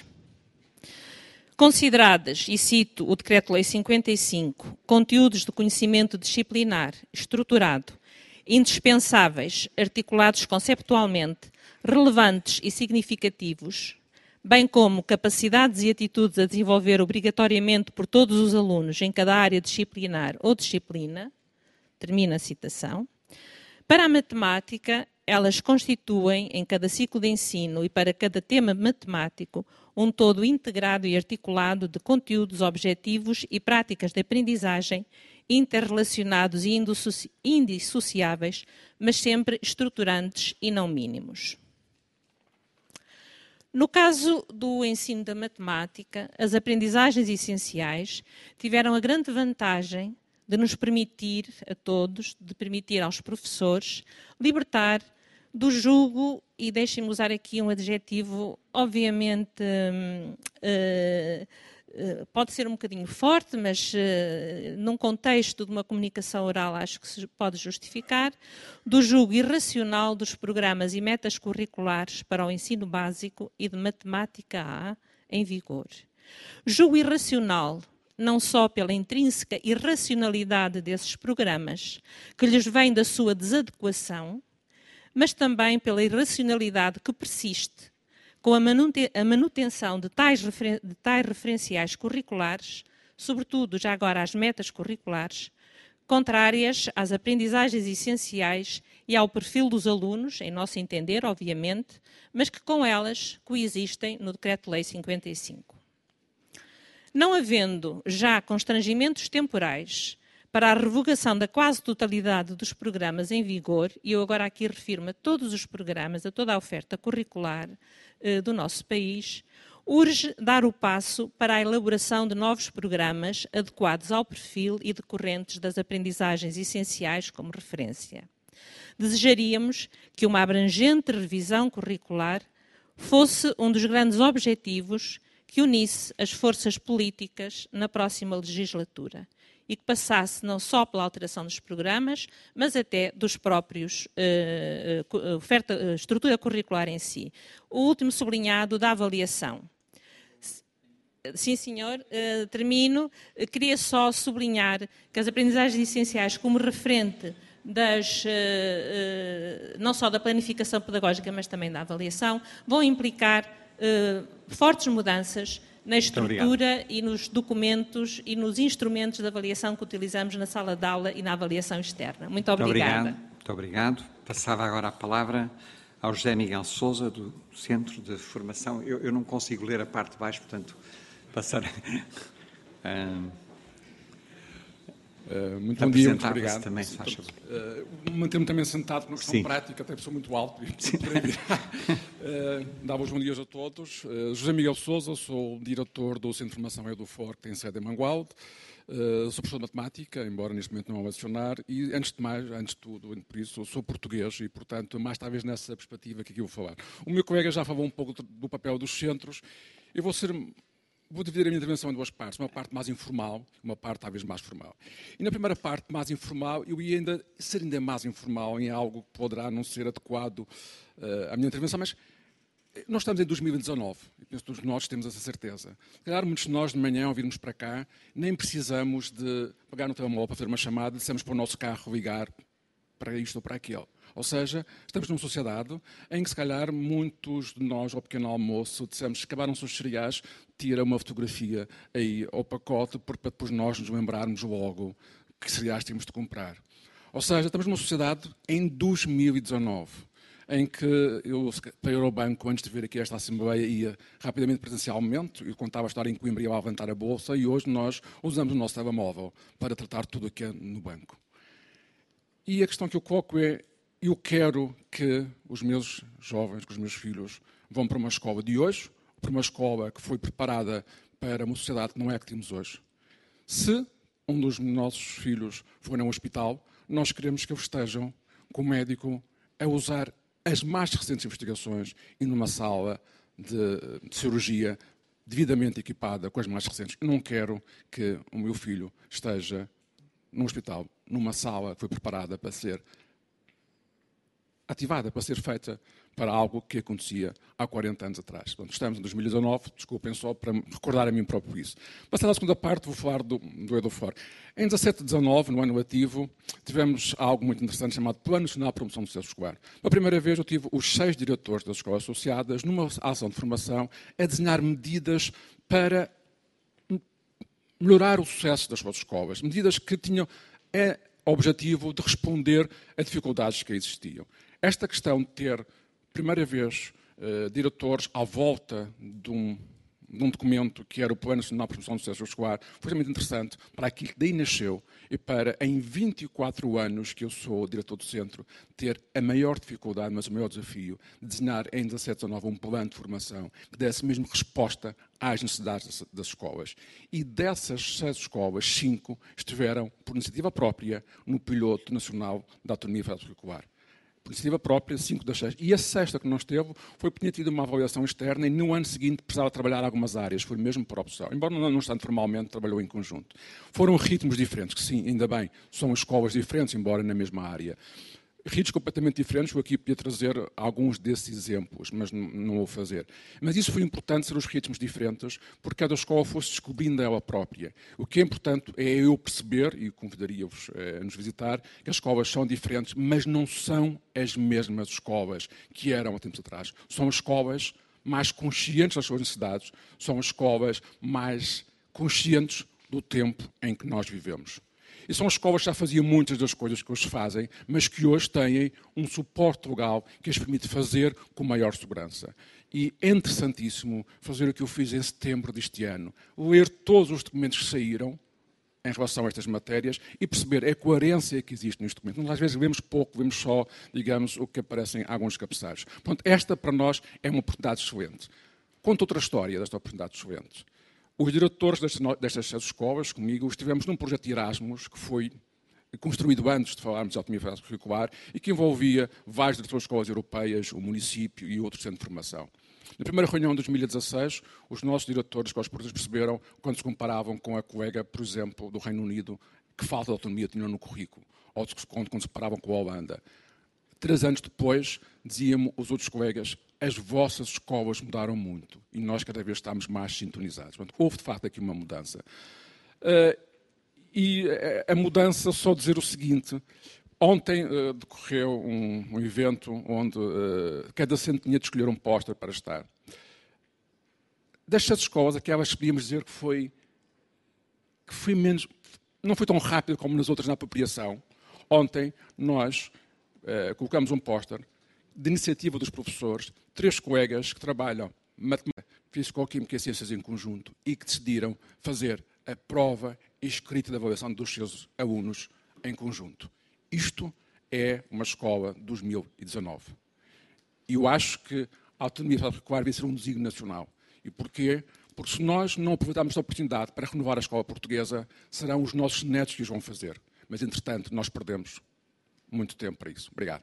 Consideradas, e cito o Decreto-Lei cinquenta e cinco, conteúdos de conhecimento disciplinar estruturado, indispensáveis, articulados conceptualmente, relevantes e significativos, bem como capacidades e atitudes a desenvolver obrigatoriamente por todos os alunos em cada área disciplinar ou disciplina, termina a citação. Para a matemática, elas constituem, em cada ciclo de ensino e para cada tema matemático, um todo integrado e articulado de conteúdos objetivos e práticas de aprendizagem interrelacionados e indissociáveis, mas sempre estruturantes e não mínimos. No caso do ensino da matemática, as aprendizagens essenciais tiveram a grande vantagem de nos permitir a todos, de permitir aos professores, libertar do jugo, e deixem-me usar aqui um adjetivo, obviamente, uh, uh, pode ser um bocadinho forte, mas uh, num contexto de uma comunicação oral acho que se pode justificar, do jugo irracional dos programas e metas curriculares para o ensino básico e de matemática A em vigor. Jugo irracional não só pela intrínseca irracionalidade desses programas, que lhes vem da sua desadequação, mas também pela irracionalidade que persiste com a manutenção de tais, referen- de tais referenciais curriculares, sobretudo já agora às metas curriculares, contrárias às aprendizagens essenciais e ao perfil dos alunos, em nosso entender, obviamente, mas que com elas coexistem no Decreto-Lei cinquenta e cinco. Não havendo já constrangimentos temporais para a revogação da quase totalidade dos programas em vigor, e eu agora aqui refiro-me a todos os programas, a toda a oferta curricular eh, do nosso país, urge dar o passo para a elaboração de novos programas adequados ao perfil e decorrentes das aprendizagens essenciais como referência. Desejaríamos que uma abrangente revisão curricular fosse um dos grandes objetivos que unisse as forças políticas na próxima legislatura e que passasse não só pela alteração dos programas, mas até dos próprios uh, oferta, uh, estrutura curricular em si. O último sublinhado da avaliação. Sim, senhor, uh, termino. Uh, queria só sublinhar que as aprendizagens essenciais como referente das, uh, uh, não só da planificação pedagógica, mas também da avaliação, vão implicar uh, fortes mudanças na estrutura e nos documentos e nos instrumentos de avaliação que utilizamos na sala de aula e na avaliação externa. Muito obrigada. Muito obrigado. Muito obrigado. Passava agora a palavra ao José Miguel Sousa, do Centro de Formação. Eu, eu não consigo ler a parte de baixo, portanto, passar... um... Uh, muito bom dia, muito obrigado. Também, se faz favor. Uh, Manter-me também sentado, porque questão prática, até sou muito alto. uh, dava os bons dias a todos. Uh, José Miguel Sousa, sou diretor do Centro de Formação EduFor, que tem sede em Mangualde. Uh, sou professor de matemática, embora neste momento não a lecionar. E, antes de mais, antes de tudo, por isso, sou português e, portanto, mais talvez nessa perspectiva que aqui vou falar. O meu colega já falou um pouco do papel dos centros. Eu vou ser... Vou dividir a minha intervenção em duas partes, uma parte mais informal e uma parte talvez mais formal. E na primeira parte, mais informal, eu ia ainda ser ainda mais informal em algo que poderá não ser adequado uh, à minha intervenção, mas nós estamos em dois mil e dezanove, e penso que todos nós temos essa certeza. Claro, muitos de nós de manhã, ao virmos para cá, nem precisamos de pegar no telemóvel para fazer uma chamada, dissemos para o nosso carro ligar para isto ou para aquilo. Ou seja, estamos numa sociedade em que, se calhar, muitos de nós, ao pequeno almoço, dissemos que acabaram-se os cereais, tira uma fotografia aí ao pacote, para depois nós nos lembrarmos logo que cereais temos de comprar. Ou seja, estamos numa sociedade em dois mil e dezanove, em que eu, para ir ao banco, antes de vir aqui a esta Assembleia, ia rapidamente presencialmente, eu contava a história em Coimbra, ia a levantar a bolsa, e hoje nós usamos o nosso telemóvel para tratar tudo aqui no banco. E a questão que eu coloco é, eu quero que os meus jovens, que os meus filhos, vão para uma escola de hoje, para uma escola que foi preparada para uma sociedade que não é a que temos hoje. Se um dos nossos filhos for a um hospital, nós queremos que eles estejam com o médico a usar as mais recentes investigações e numa sala de, de cirurgia devidamente equipada com as mais recentes. Eu não quero que o meu filho esteja num hospital, numa sala que foi preparada para ser ativada, para ser feita para algo que acontecia há quarenta anos atrás. Portanto, estamos em dois mil e dezanove, desculpem só para recordar a mim próprio isso. Passando à segunda parte, vou falar do, do EduFor. Em dezassete de dezanove, no ano letivo, tivemos algo muito interessante chamado Plano Nacional de Promoção do Sucesso Escolar. Pela primeira vez, eu tive os seis diretores das escolas associadas numa ação de formação a desenhar medidas para melhorar o sucesso das suas escolas. Medidas que tinham é, objetivo de responder a dificuldades que existiam. Esta questão de ter, primeira vez, eh, diretores à volta de um, de um documento que era o Plano Nacional de Promoção do Sucesso Escolar foi muito interessante para aquilo que daí nasceu e para, em vinte e quatro anos que eu sou diretor do centro, ter a maior dificuldade, mas o maior desafio, de desenhar em dezassete a dezanove um plano de formação que desse mesmo resposta às necessidades das, das escolas. E dessas seis escolas, cinco estiveram, por iniciativa própria, no piloto nacional da autonomia curricular. Por iniciativa própria, cinco das seis. E a sexta que nós teve foi porque tinha tido uma avaliação externa e no ano seguinte precisava trabalhar algumas áreas, foi mesmo por opção. Embora não, não estando formalmente, trabalhou em conjunto. Foram ritmos diferentes, que sim, ainda bem, são escolas diferentes, embora na mesma área. Ritmos completamente diferentes, eu aqui podia trazer alguns desses exemplos, mas não, não vou fazer. Mas isso foi importante, ser os ritmos diferentes, porque cada escola fosse descobrindo ela própria. O que é importante é eu perceber, e convidaria-vos a nos visitar, que as escolas são diferentes, mas não são as mesmas escolas que eram há tempos atrás. São escolas mais conscientes das suas necessidades, são escolas mais conscientes do tempo em que nós vivemos. E são escolas que já faziam muitas das coisas que hoje fazem, mas que hoje têm um suporte legal que as permite fazer com maior segurança. E é interessantíssimo fazer o que eu fiz em setembro deste ano, ler todos os documentos que saíram em relação a estas matérias e perceber a coerência que existe neste documento. Nós às vezes vemos pouco, vemos só, digamos, o que aparece em alguns cabeçalhos. Portanto, esta para nós é uma oportunidade excelente. Conto outra história desta oportunidade excelente. Os diretores destas seis escolas, comigo, estivemos num projeto de Erasmus que foi construído antes de falarmos de autonomia curricular e que envolvia vários diretores de escolas europeias, o município e outros centros de formação. Na primeira reunião de dois mil e dezasseis, os nossos diretores, com os portugueses, perceberam, quando se comparavam com a colega, por exemplo, do Reino Unido, que falta de autonomia tinham no currículo, ou quando, quando se comparavam com a Holanda. Três anos depois, diziam os outros colegas, as vossas escolas mudaram muito e nós cada vez estamos mais sintonizados. Portanto, houve, de facto, aqui uma mudança. Uh, e a mudança, só dizer o seguinte, ontem uh, decorreu um, um evento onde uh, cada centro tinha de escolher um póster para estar. Destas escolas, aquelas que podíamos dizer que foi, que foi menos, não foi tão rápido como nas outras na apropriação. Ontem nós uh, colocamos um póster de iniciativa dos professores, três colegas que trabalham matemática, físico-química e ciências em conjunto e que decidiram fazer a prova escrita de avaliação dos seus alunos em conjunto. Isto é uma escola de dois mil e dezanove. E eu acho que a autonomia curricular deve ser um desígnio nacional. E porquê? Porque se nós não aproveitarmos esta oportunidade para renovar a escola portuguesa, serão os nossos netos que os vão fazer. Mas, entretanto, nós perdemos muito tempo para isso. Obrigado.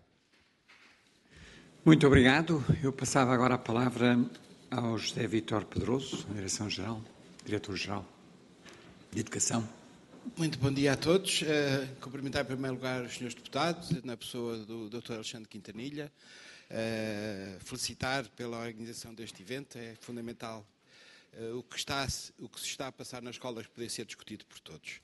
Muito obrigado. Eu passava agora a palavra ao José Vítor Pedroso, Direção-Geral, Diretor-Geral de Educação. Muito bom dia a todos. Uh, cumprimentar em primeiro lugar os senhores deputados, na pessoa do doutor Alexandre Quintanilha. Uh, felicitar pela organização deste evento. É fundamental uh, o, que está, o que se está a passar nas escolas poder ser discutido por todos.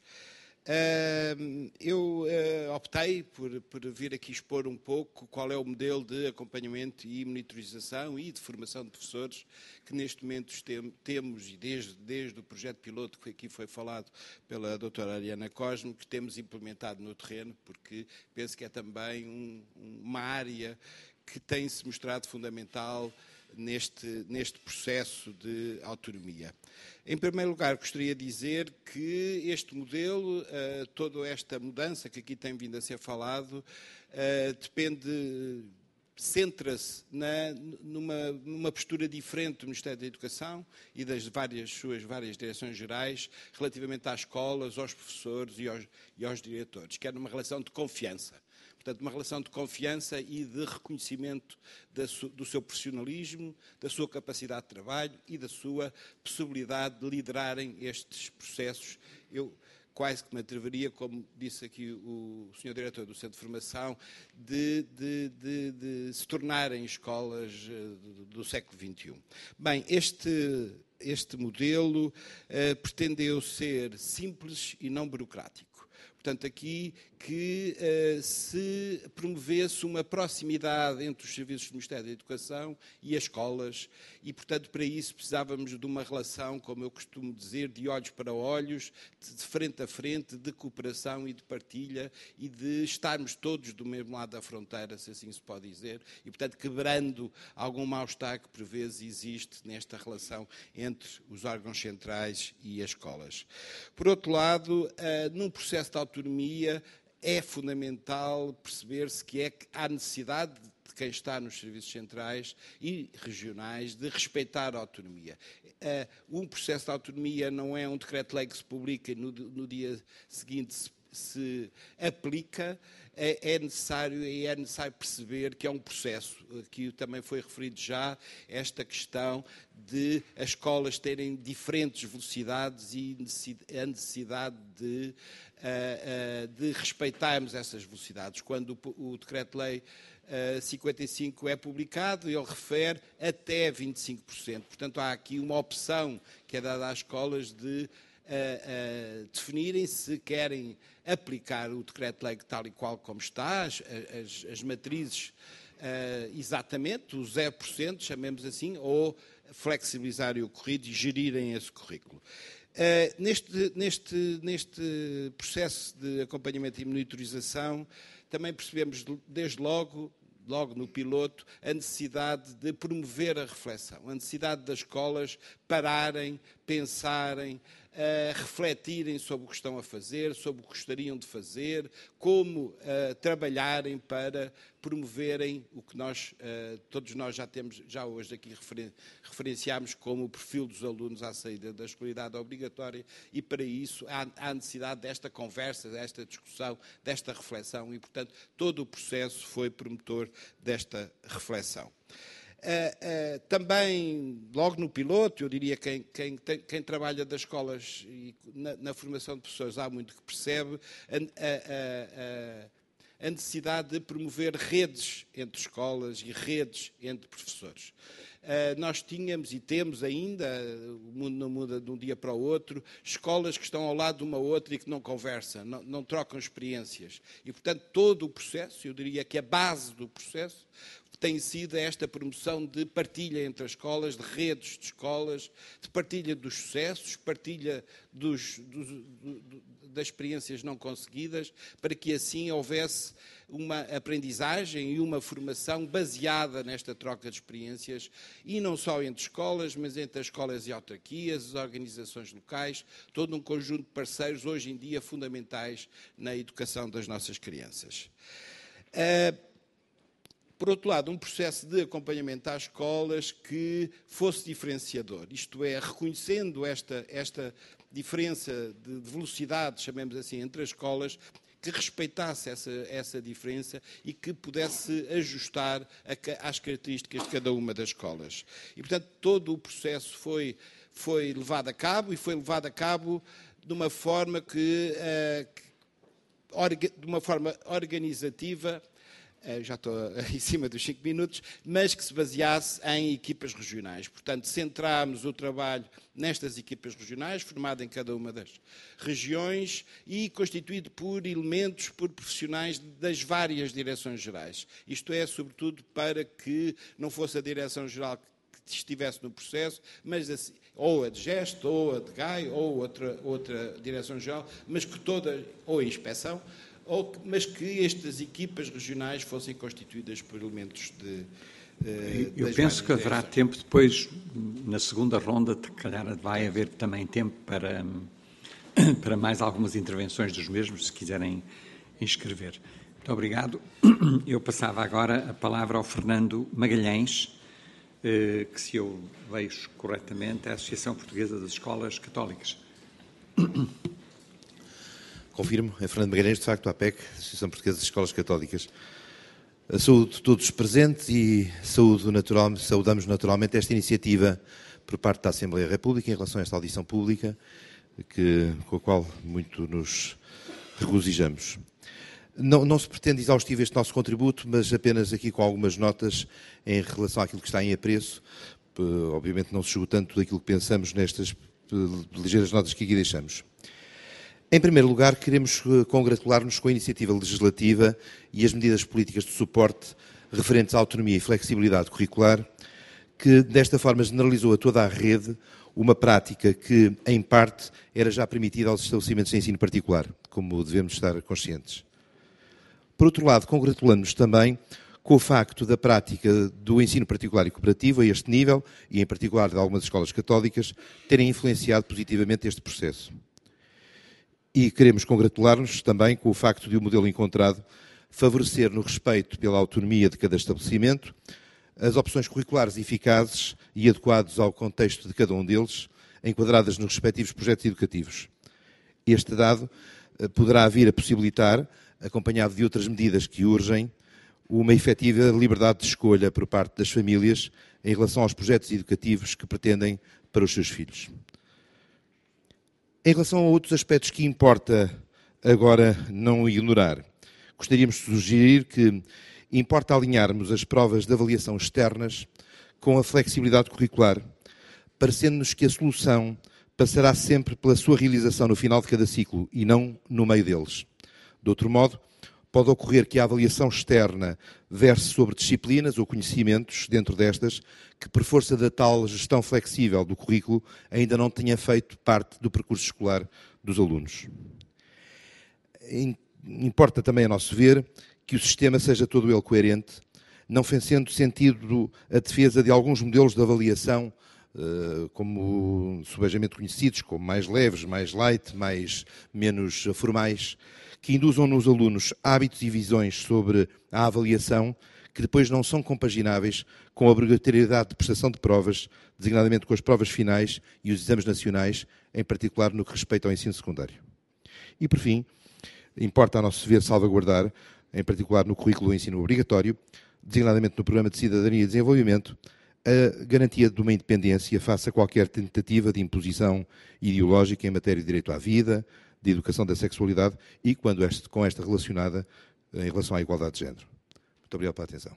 Uh, eu uh, optei por, por vir aqui expor um pouco qual é o modelo de acompanhamento e monitorização e de formação de professores que neste momento tem, temos, e desde, desde o projeto piloto que aqui foi falado pela doutora Ariana Cosme, que temos implementado no terreno, porque penso que é também um, uma área que tem-se mostrado fundamental neste, neste processo de autonomia. Em primeiro lugar, gostaria de dizer que este modelo, uh, toda esta mudança que aqui tem vindo a ser falado, uh, depende, centra-se na, numa, numa postura diferente do Ministério da Educação e das várias, suas várias direções gerais relativamente às escolas, aos professores e aos, e aos diretores, que é numa relação de confiança. Portanto, uma relação de confiança e de reconhecimento da su, do seu profissionalismo, da sua capacidade de trabalho e da sua possibilidade de liderarem estes processos. Eu quase que me atreveria, como disse aqui o senhor Diretor do Centro de Formação, de, de, de, de se tornarem escolas do, do século vinte e um. Bem, este, este modelo uh, pretendeu ser simples e não burocrático. Portanto, aqui que uh, se promovesse uma proximidade entre os serviços do Ministério da Educação e as escolas e, portanto, para isso precisávamos de uma relação, como eu costumo dizer, de olhos para olhos, de, de frente a frente, de cooperação e de partilha e de estarmos todos do mesmo lado da fronteira, se assim se pode dizer, e, portanto, quebrando algum mal-estar que, por vezes, existe nesta relação entre os órgãos centrais e as escolas. Por outro lado, uh, num processo de autonomia, é fundamental perceber-se que é que há necessidade de quem está nos serviços centrais e regionais de respeitar a autonomia. Uh, um processo de autonomia não é um decreto-lei que se publica e no, no dia seguinte se, se aplica. É, é necessário e é necessário perceber que é um processo, que também foi referido já, esta questão de as escolas terem diferentes velocidades e a necessidade de, uh, uh, de respeitarmos essas velocidades. Quando o, o decreto-lei uh, cinquenta e cinco é publicado, ele refere até vinte e cinco por cento. Portanto, há aqui uma opção que é dada às escolas de Uh, uh, definirem se querem aplicar o decreto-lei tal e qual como está, as, as, as matrizes uh, exatamente, o zero por cento, chamemos assim, ou flexibilizarem o currículo e gerirem esse currículo. Uh, neste, neste, neste processo de acompanhamento e monitorização, também percebemos desde logo, logo no piloto, a necessidade de promover a reflexão, a necessidade das escolas pararem, pensarem, a refletirem sobre o que estão a fazer, sobre o que gostariam de fazer, como uh, trabalharem para promoverem o que nós, uh, todos nós já temos, já hoje aqui referen referenciámos como o perfil dos alunos à saída da escolaridade obrigatória e para isso há, há necessidade desta conversa, desta discussão, desta reflexão e, portanto, todo o processo foi promotor desta reflexão. Uh, uh, também, logo no piloto, eu diria que quem, quem, quem trabalha das escolas e na, na formação de professores há muito que percebe a, a, a, a necessidade de promover redes entre escolas e redes entre professores. Uh, nós tínhamos e temos ainda, o mundo não muda de um dia para o outro, escolas que estão ao lado de uma outra e que não conversam, não, não trocam experiências. E, portanto, todo o processo, eu diria que a base do processo, tem sido esta promoção de partilha entre as escolas, de redes de escolas, de partilha dos sucessos, partilha dos, dos, do, das experiências não conseguidas, para que assim houvesse uma aprendizagem e uma formação baseada nesta troca de experiências, e não só entre escolas, mas entre as escolas e autarquias, as organizações locais, todo um conjunto de parceiros, hoje em dia, fundamentais na educação das nossas crianças. Uh, Por outro lado, um processo de acompanhamento às escolas que fosse diferenciador, isto é, reconhecendo esta, esta diferença de, de velocidade, chamemos assim, entre as escolas, que respeitasse essa, essa diferença e que pudesse ajustar a, às características de cada uma das escolas. E, portanto, todo o processo foi, foi levado a cabo, e foi levado a cabo de uma forma que, uh, que orga, de uma forma organizativa, já estou em cima dos cinco minutos, mas que se baseasse em equipas regionais. Portanto, centrámos o trabalho nestas equipas regionais, formado em cada uma das regiões e constituído por elementos, por profissionais das várias direções gerais. Isto é, sobretudo, para que não fosse a direção-geral que estivesse no processo, mas assim, ou a de gesto, ou a de G A I, ou outra, outra direção-geral, mas que toda, ou a inspeção, Ou, mas que estas equipas regionais fossem constituídas por elementos de... Uh, Eu penso que haverá tempo depois, na segunda ronda, de calhar vai haver também tempo para, para mais algumas intervenções dos mesmos, se quiserem inscrever. Muito obrigado. Eu passava agora a palavra ao Fernando Magalhães, uh, que, se eu vejo corretamente, é a Associação Portuguesa das Escolas Católicas. Confirmo, é Fernando Magalhães, de facto, a APEC, Associação Portuguesa das Escolas Católicas. A saúde de todos os presentes e saúde natural, saudamos naturalmente esta iniciativa por parte da Assembleia da República em relação a esta audição pública, que, com a qual muito nos regozijamos. Não, não se pretende exaustivo este nosso contributo, mas apenas aqui com algumas notas em relação àquilo que está em apreço. Obviamente não se esgotando tudo aquilo que pensamos nestas ligeiras notas que aqui deixamos. Em primeiro lugar, queremos congratular-nos com a iniciativa legislativa e as medidas políticas de suporte referentes à autonomia e flexibilidade curricular, que desta forma generalizou a toda a rede uma prática que, em parte, era já permitida aos estabelecimentos de ensino particular, como devemos estar conscientes. Por outro lado, congratulamos-nos também com o facto da prática do ensino particular e cooperativo a este nível, e em particular de algumas escolas católicas, terem influenciado positivamente este processo. E queremos congratular-nos também com o facto de o modelo encontrado favorecer, no respeito pela autonomia de cada estabelecimento, as opções curriculares eficazes e adequadas ao contexto de cada um deles, enquadradas nos respectivos projetos educativos. Este dado poderá vir a possibilitar, acompanhado de outras medidas que urgem, uma efetiva liberdade de escolha por parte das famílias em relação aos projetos educativos que pretendem para os seus filhos. Em relação a outros aspectos que importa agora não ignorar, gostaríamos de sugerir que importa alinharmos as provas de avaliação externas com a flexibilidade curricular, parecendo-nos que a solução passará sempre pela sua realização no final de cada ciclo e não no meio deles. De outro modo, pode ocorrer que a avaliação externa verse sobre disciplinas ou conhecimentos dentro destas que, por força da tal gestão flexível do currículo, ainda não tenha feito parte do percurso escolar dos alunos. Importa também, a nosso ver, que o sistema seja todo ele coerente, não sendo sentido a defesa de alguns modelos de avaliação, como subejamente conhecidos, como mais leves, mais light, mais, menos formais, que induzam nos alunos hábitos e visões sobre a avaliação que depois não são compagináveis com a obrigatoriedade de prestação de provas, designadamente com as provas finais e os exames nacionais, em particular no que respeita ao ensino secundário. E, por fim, importa, a nosso ver, salvaguardar, em particular no currículo do ensino obrigatório, designadamente no Programa de Cidadania e Desenvolvimento, a garantia de uma independência face a qualquer tentativa de imposição ideológica em matéria de direito à vida, de educação da sexualidade e, quando este, com esta relacionada, em relação à igualdade de género. Muito obrigado pela atenção.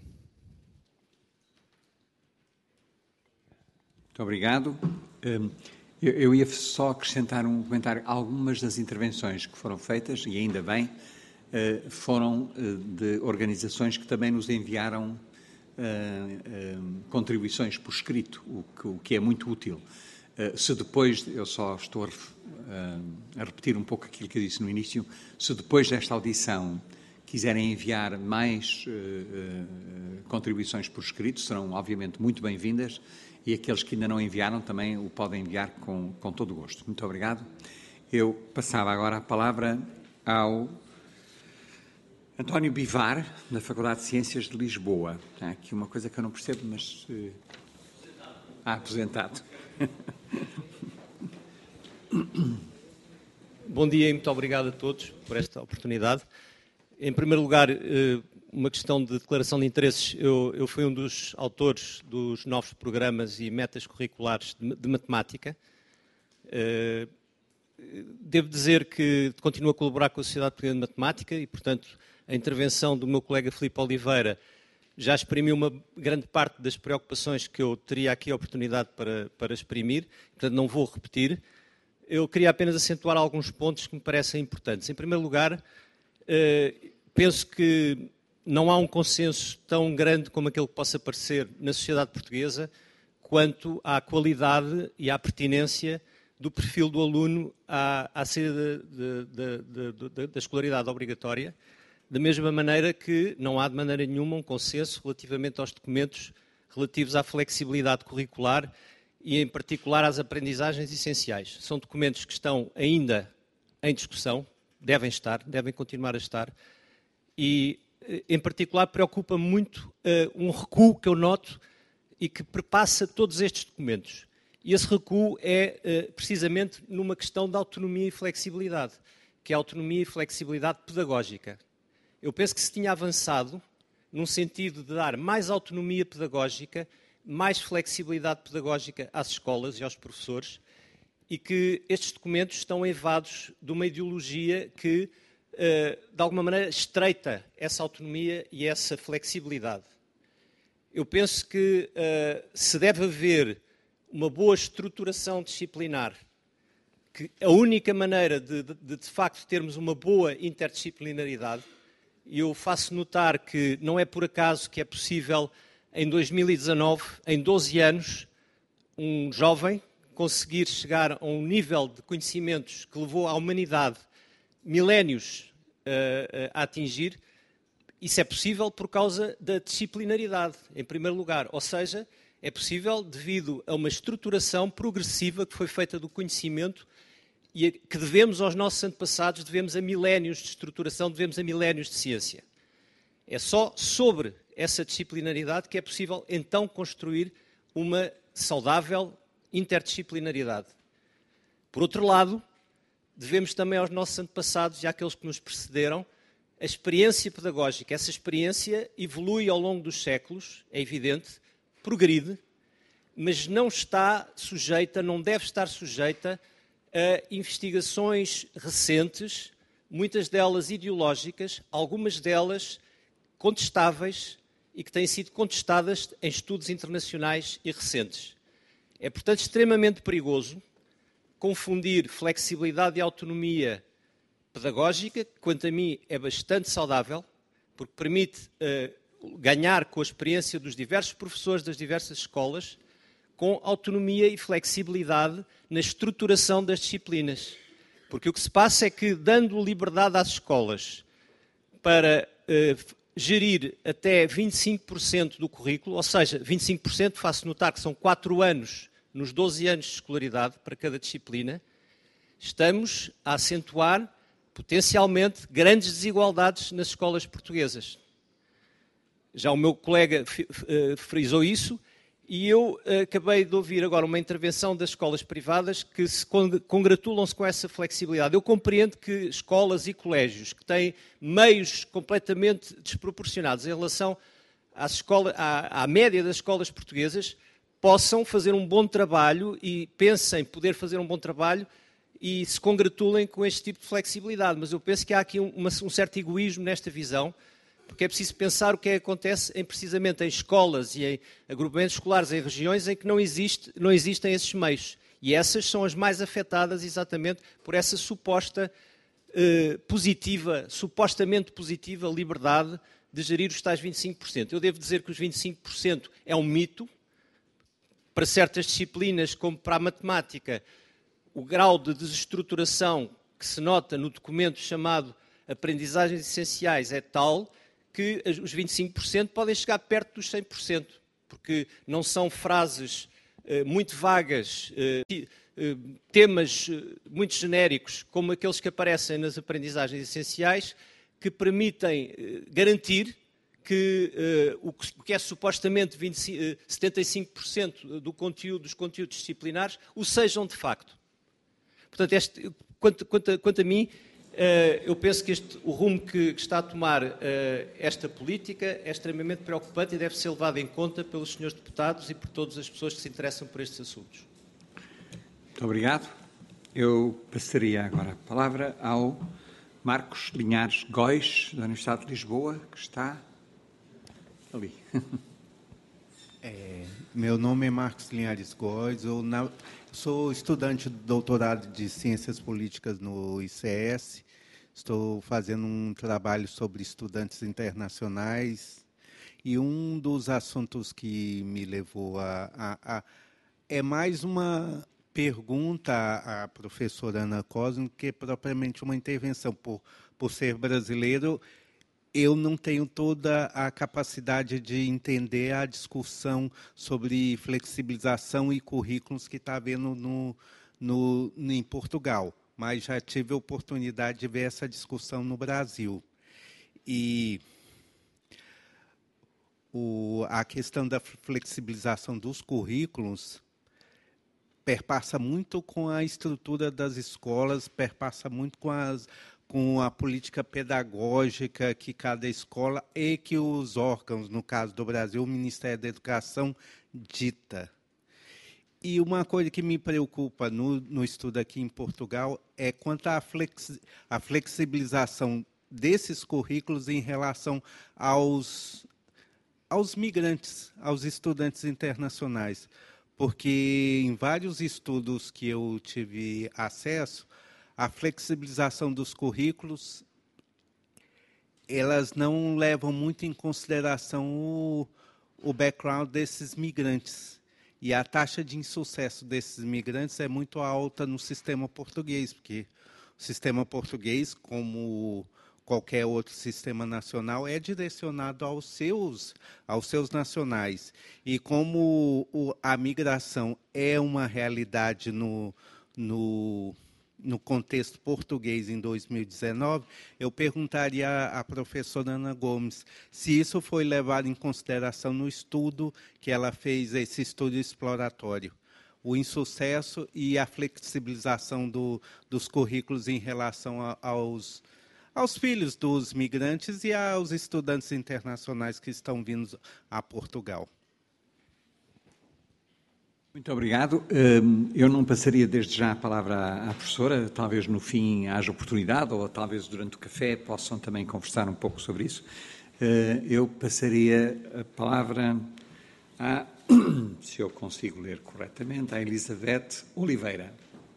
Muito obrigado. Eu ia só acrescentar um comentário. Algumas das intervenções que foram feitas, e ainda bem, foram de organizações que também nos enviaram contribuições por escrito, o que, o que é muito útil. Se depois, eu só estou a repetir um pouco aquilo que eu disse no início, se depois desta audição quiserem enviar mais contribuições por escrito, serão obviamente muito bem-vindas, e aqueles que ainda não enviaram também o podem enviar com, com todo o gosto. Muito obrigado. Eu passava agora a palavra ao António Bivar, da Faculdade de Ciências de Lisboa. Há aqui uma coisa que eu não percebo, mas... Uh... Ah, aposentado. Bom dia e muito obrigado a todos por esta oportunidade. Em primeiro lugar, uma questão de declaração de interesses. Eu, eu fui um dos autores dos novos programas e metas curriculares de, de matemática. Devo dizer que continuo a colaborar com a Sociedade Portuguesa de Matemática e, portanto, a intervenção do meu colega Filipe Oliveira já exprimiu uma grande parte das preocupações que eu teria aqui a oportunidade para, para exprimir, portanto não vou repetir. Eu queria apenas acentuar alguns pontos que me parecem importantes. Em primeiro lugar, eh, penso que não há um consenso tão grande como aquele que possa parecer na sociedade portuguesa quanto à qualidade e à pertinência do perfil do aluno à, à saída da escolaridade obrigatória, da mesma maneira que não há de maneira nenhuma um consenso relativamente aos documentos relativos à flexibilidade curricular e, em particular, às aprendizagens essenciais. São documentos que estão ainda em discussão, devem estar, devem continuar a estar, e, em particular, preocupa muito uh, um recuo que eu noto e que perpassa todos estes documentos. E esse recuo é uh, precisamente numa questão de autonomia e flexibilidade, que é a autonomia e flexibilidade pedagógica. Eu penso que se tinha avançado num sentido de dar mais autonomia pedagógica, mais flexibilidade pedagógica às escolas e aos professores, e que estes documentos estão eivados de uma ideologia que, de alguma maneira, estreita essa autonomia e essa flexibilidade. Eu penso que se deve haver uma boa estruturação disciplinar, que a única maneira de, de, de, de facto, termos uma boa interdisciplinaridade. E eu faço notar que não é por acaso que é possível, em dois mil e dezanove, em doze anos, um jovem conseguir chegar a um nível de conhecimentos que levou a humanidade milénios uh, a atingir. Isso é possível por causa da disciplinaridade, em primeiro lugar. Ou seja, é possível devido a uma estruturação progressiva que foi feita do conhecimento e que devemos aos nossos antepassados, devemos a milénios de estruturação, devemos a milénios de ciência. É só sobre essa disciplinaridade que é possível, então, construir uma saudável interdisciplinaridade. Por outro lado, devemos também aos nossos antepassados e àqueles que nos precederam a experiência pedagógica. Essa experiência evolui ao longo dos séculos, é evidente, progride, mas não está sujeita, não deve estar sujeita a investigações recentes, muitas delas ideológicas, algumas delas contestáveis e que têm sido contestadas em estudos internacionais e recentes. É, portanto, extremamente perigoso confundir flexibilidade e autonomia pedagógica, que, quanto a mim, é bastante saudável, porque permite uh, ganhar com a experiência dos diversos professores das diversas escolas, com autonomia e flexibilidade na estruturação das disciplinas. Porque o que se passa é que, dando liberdade às escolas para uh, gerir até vinte e cinco por cento do currículo, ou seja, vinte e cinco por cento, faço notar que são quatro anos nos doze anos de escolaridade para cada disciplina, estamos a acentuar potencialmente grandes desigualdades nas escolas portuguesas. Já o meu colega frisou isso, e eu acabei de ouvir agora uma intervenção das escolas privadas que se congratulam-se com essa flexibilidade. Eu compreendo que escolas e colégios que têm meios completamente desproporcionados em relação às escolas, à, à média das escolas portuguesas, possam fazer um bom trabalho e pensem poder fazer um bom trabalho e se congratulem com este tipo de flexibilidade. Mas eu penso que há aqui uma, um certo egoísmo nesta visão, porque é preciso pensar o que é que acontece em, precisamente em escolas e em agrupamentos escolares em regiões em que não, existe, não existem esses meios. E essas são as mais afetadas exatamente por essa suposta eh, positiva, supostamente positiva liberdade de gerir os tais vinte e cinco por cento. Eu devo dizer que os vinte e cinco por cento é um mito. Para certas disciplinas, como para a matemática, o grau de desestruturação que se nota no documento chamado Aprendizagens Essenciais é tal que os vinte e cinco por cento podem chegar perto dos cem por cento, porque não são frases eh, muito vagas, eh, eh, temas eh, muito genéricos, como aqueles que aparecem nas aprendizagens essenciais, que permitem eh, garantir que uh, o que é supostamente vinte, uh, setenta e cinco por cento do conteúdo, dos conteúdos disciplinares o sejam de facto. Portanto, este, quanto, quanto, quanto a mim, uh, eu penso que este, o rumo que, que está a tomar uh, esta política é extremamente preocupante e deve ser levado em conta pelos senhores deputados e por todas as pessoas que se interessam por estes assuntos. Muito obrigado. Eu passaria agora a palavra ao Marcos Linhares Góis, da Universidade de Lisboa, que está ali. É, meu nome é Marcos Linhares Góis, eu na, sou estudante do doutorado de Ciências Políticas no I C S, estou fazendo um trabalho sobre estudantes internacionais e um dos assuntos que me levou a... a, a é mais uma pergunta à professora Ana Cosme que é propriamente uma intervenção. Por, por ser brasileiro, eu não tenho toda a capacidade de entender a discussão sobre flexibilização e currículos que está havendo no, no, em Portugal, mas já tive a oportunidade de ver essa discussão no Brasil. E o, a questão da flexibilização dos currículos perpassa muito com a estrutura das escolas, perpassa muito com as... com a política pedagógica que cada escola e que os órgãos, no caso do Brasil, o Ministério da Educação, dita. E uma coisa que me preocupa no, no estudo aqui em Portugal é quanto à flexi, a flexibilização desses currículos em relação aos, aos migrantes, aos estudantes internacionais. Porque em vários estudos que eu tive acesso, a flexibilização dos currículos, elas não levam muito em consideração o, o background desses migrantes. E a taxa de insucesso desses migrantes é muito alta no sistema português, porque o sistema português, como qualquer outro sistema nacional, é direcionado aos seus, aos seus nacionais. E como o, a migração é uma realidade no... no no contexto português em dois mil e dezenove, eu perguntaria à, à professora Ana Gomes se isso foi levado em consideração no estudo que ela fez, esse estudo exploratório, o insucesso e a flexibilização do, dos currículos em relação a, aos, aos filhos dos migrantes e aos estudantes internacionais que estão vindo a Portugal. Muito obrigado. Eu não passaria desde já a palavra à professora, talvez no fim haja oportunidade, ou talvez durante o café possam também conversar um pouco sobre isso. Eu passaria a palavra a, se eu consigo ler corretamente, a Elizabeth Oliveira.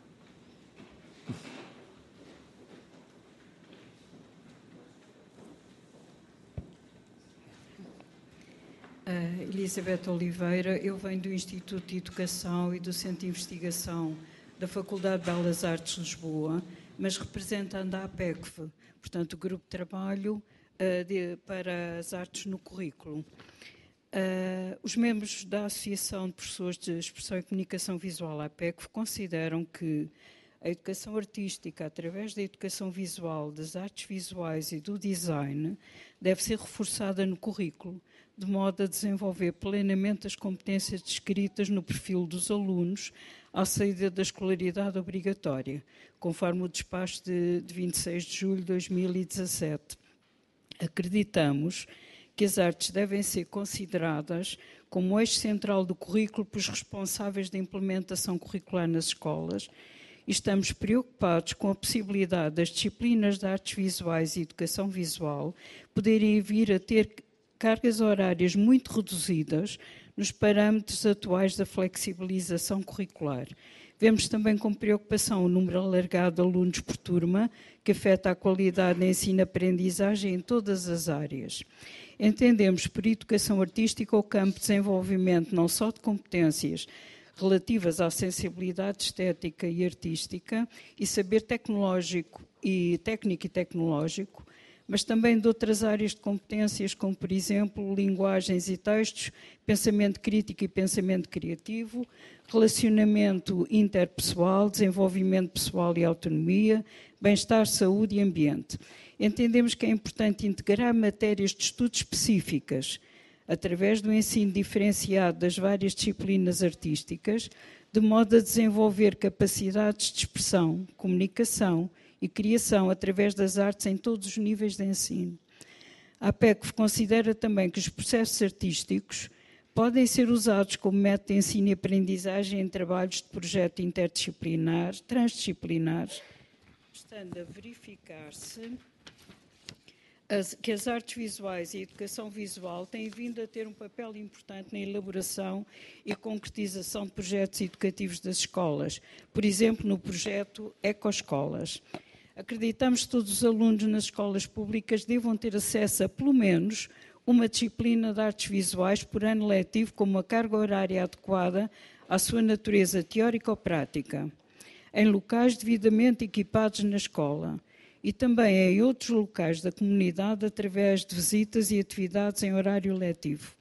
Uh, Elizabeth Oliveira, eu venho do Instituto de Educação e do Centro de Investigação da Faculdade de Belas Artes de Lisboa, mas representando a APECF, portanto o Grupo de Trabalho uh, de, para as Artes no Currículo. Uh, os membros da Associação de Professores de Expressão e Comunicação Visual, a APECF, consideram que a educação artística, através da educação visual, das artes visuais e do design, deve ser reforçada no currículo, de modo a desenvolver plenamente as competências descritas no perfil dos alunos à saída da escolaridade obrigatória, conforme o despacho de, de vinte e seis de julho de dois mil e dezassete. Acreditamos que as artes devem ser consideradas como eixo central do currículo pelos responsáveis da implementação curricular nas escolas e estamos preocupados com a possibilidade das disciplinas de artes visuais e educação visual poderem vir a ter cargas horárias muito reduzidas nos parâmetros atuais da flexibilização curricular. Vemos também com preocupação o número alargado de alunos por turma, que afeta a qualidade da ensino-aprendizagem em todas as áreas. Entendemos por educação artística o campo de desenvolvimento não só de competências relativas à sensibilidade estética e artística e saber tecnológico e técnico e tecnológico, mas também de outras áreas de competências, como, por exemplo, linguagens e textos, pensamento crítico e pensamento criativo, relacionamento interpessoal, desenvolvimento pessoal e autonomia, bem-estar, saúde e ambiente. Entendemos que é importante integrar matérias de estudo específicas, através do ensino diferenciado das várias disciplinas artísticas, de modo a desenvolver capacidades de expressão, comunicação e criação através das artes em todos os níveis de ensino. A APECF considera também que os processos artísticos podem ser usados como método de ensino e aprendizagem em trabalhos de projeto interdisciplinar, transdisciplinar, estando a verificar-se As, que as artes visuais e a educação visual têm vindo a ter um papel importante na elaboração e concretização de projetos educativos das escolas, por exemplo, no projeto Ecoescolas. Acreditamos que todos os alunos nas escolas públicas devam ter acesso a, pelo menos, uma disciplina de artes visuais por ano letivo com uma carga horária adequada à sua natureza teórica ou prática, em locais devidamente equipados na escola, e também em outros locais da comunidade através de visitas e atividades em horário letivo.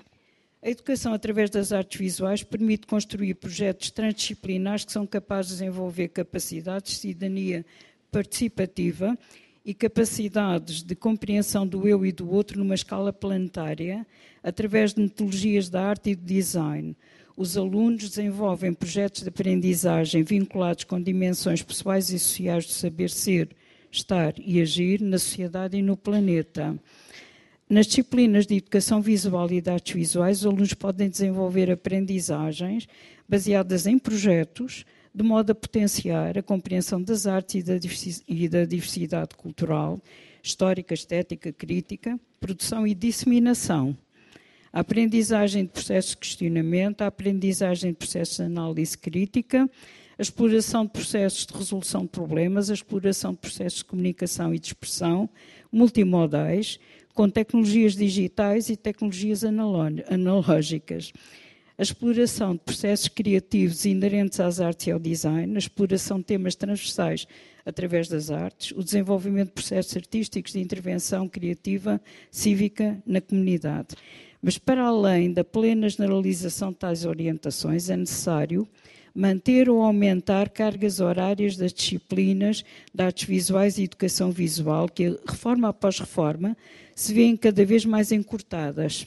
A educação através das artes visuais permite construir projetos transdisciplinares que são capazes de desenvolver capacidades de cidadania participativa e capacidades de compreensão do eu e do outro numa escala planetária, através de metodologias da arte e do design. Os alunos desenvolvem projetos de aprendizagem vinculados com dimensões pessoais e sociais do saber ser, estar e agir na sociedade e no planeta. Nas disciplinas de educação visual e de artes visuais, os alunos podem desenvolver aprendizagens baseadas em projetos, de modo a potenciar a compreensão das artes e da diversidade cultural, histórica, estética, crítica, produção e disseminação. A aprendizagem de processos de questionamento, a aprendizagem de processos de análise crítica, a exploração de processos de resolução de problemas, a exploração de processos de comunicação e de expressão multimodais, com tecnologias digitais e tecnologias analógicas. A exploração de processos criativos inerentes às artes e ao design, a exploração de temas transversais através das artes, o desenvolvimento de processos artísticos de intervenção criativa cívica na comunidade. Mas, para além da plena generalização de tais orientações, é necessário manter ou aumentar cargas horárias das disciplinas de artes visuais e educação visual, que, reforma após reforma, se vêem cada vez mais encurtadas.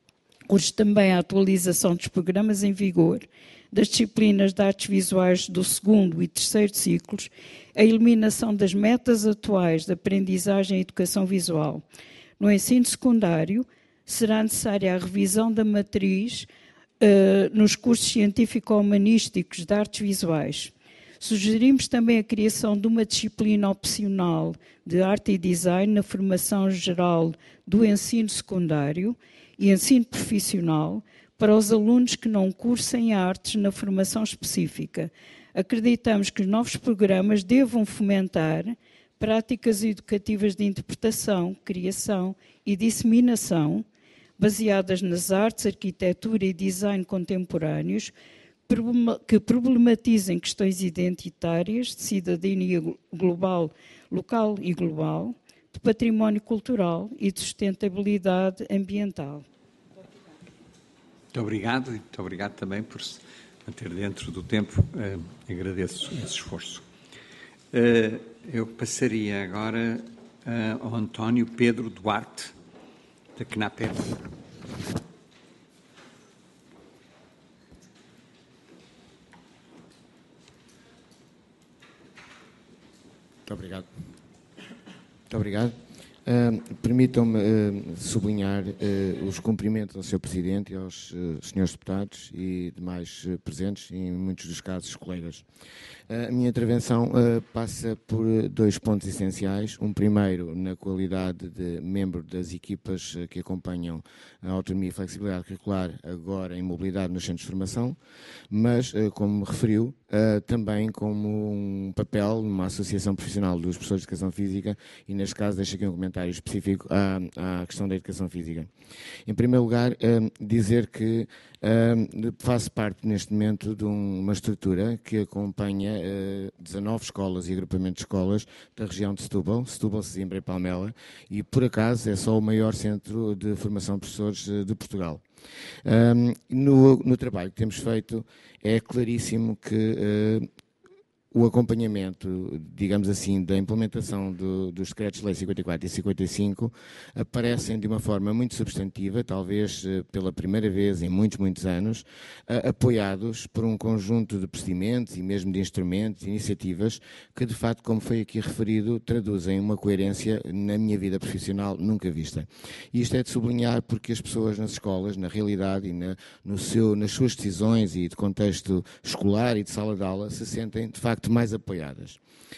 Urge também a atualização dos programas em vigor, das disciplinas de artes visuais do segundo e terceiro ciclos, a eliminação das metas atuais de aprendizagem e educação visual. No ensino secundário, será necessária a revisão da matriz Uh, nos cursos científico-humanísticos de artes visuais. Sugerimos também a criação de uma disciplina opcional de arte e design na formação geral do ensino secundário e ensino profissional para os alunos que não cursem artes na formação específica. Acreditamos que os novos programas devam fomentar práticas educativas de interpretação, criação e disseminação baseadas nas artes, arquitetura e design contemporâneos, que problematizem questões identitárias, de cidadania global, local e global, de património cultural e de sustentabilidade ambiental. Muito obrigado e muito obrigado também por se manter dentro do tempo. Uh, agradeço esse esforço. Uh, eu passaria agora uh, ao António Pedro Duarte, da CNAPEP. Muito obrigado. Muito obrigado. Uh, Permitam-me uh, sublinhar uh, os cumprimentos ao senhor Presidente e aos uh, senhores deputados e demais uh, presentes, e em muitos dos casos colegas. Uh, a minha intervenção uh, passa por dois pontos essenciais. Um primeiro, na qualidade de membro das equipas uh, que acompanham a autonomia e flexibilidade curricular, agora em mobilidade nos centros de formação, mas, uh, como me referiu, uh, também como um papel numa associação profissional dos professores de educação física, e neste caso deixo aqui um comentário específico à, à questão da educação física. Em primeiro lugar, um, dizer que um, faço parte neste momento de um, uma estrutura que acompanha uh, dezanove escolas e agrupamentos de escolas da região de Setúbal, Setúbal, Sesimbra e Palmela, e por acaso é só o maior centro de formação de professores uh, de Portugal. Um, no, no trabalho que temos feito é claríssimo que uh, o acompanhamento, digamos assim, da implementação do, dos decretos-lei cinquenta e quatro e cinquenta e cinco aparecem de uma forma muito substantiva, talvez pela primeira vez em muitos, muitos anos, apoiados por um conjunto de procedimentos e mesmo de instrumentos, iniciativas, que de facto, como foi aqui referido, traduzem uma coerência na minha vida profissional nunca vista. E isto é de sublinhar porque as pessoas nas escolas, na realidade e na, no seu, nas suas decisões e de contexto escolar e de sala de aula, se sentem de facto mais apoiadas.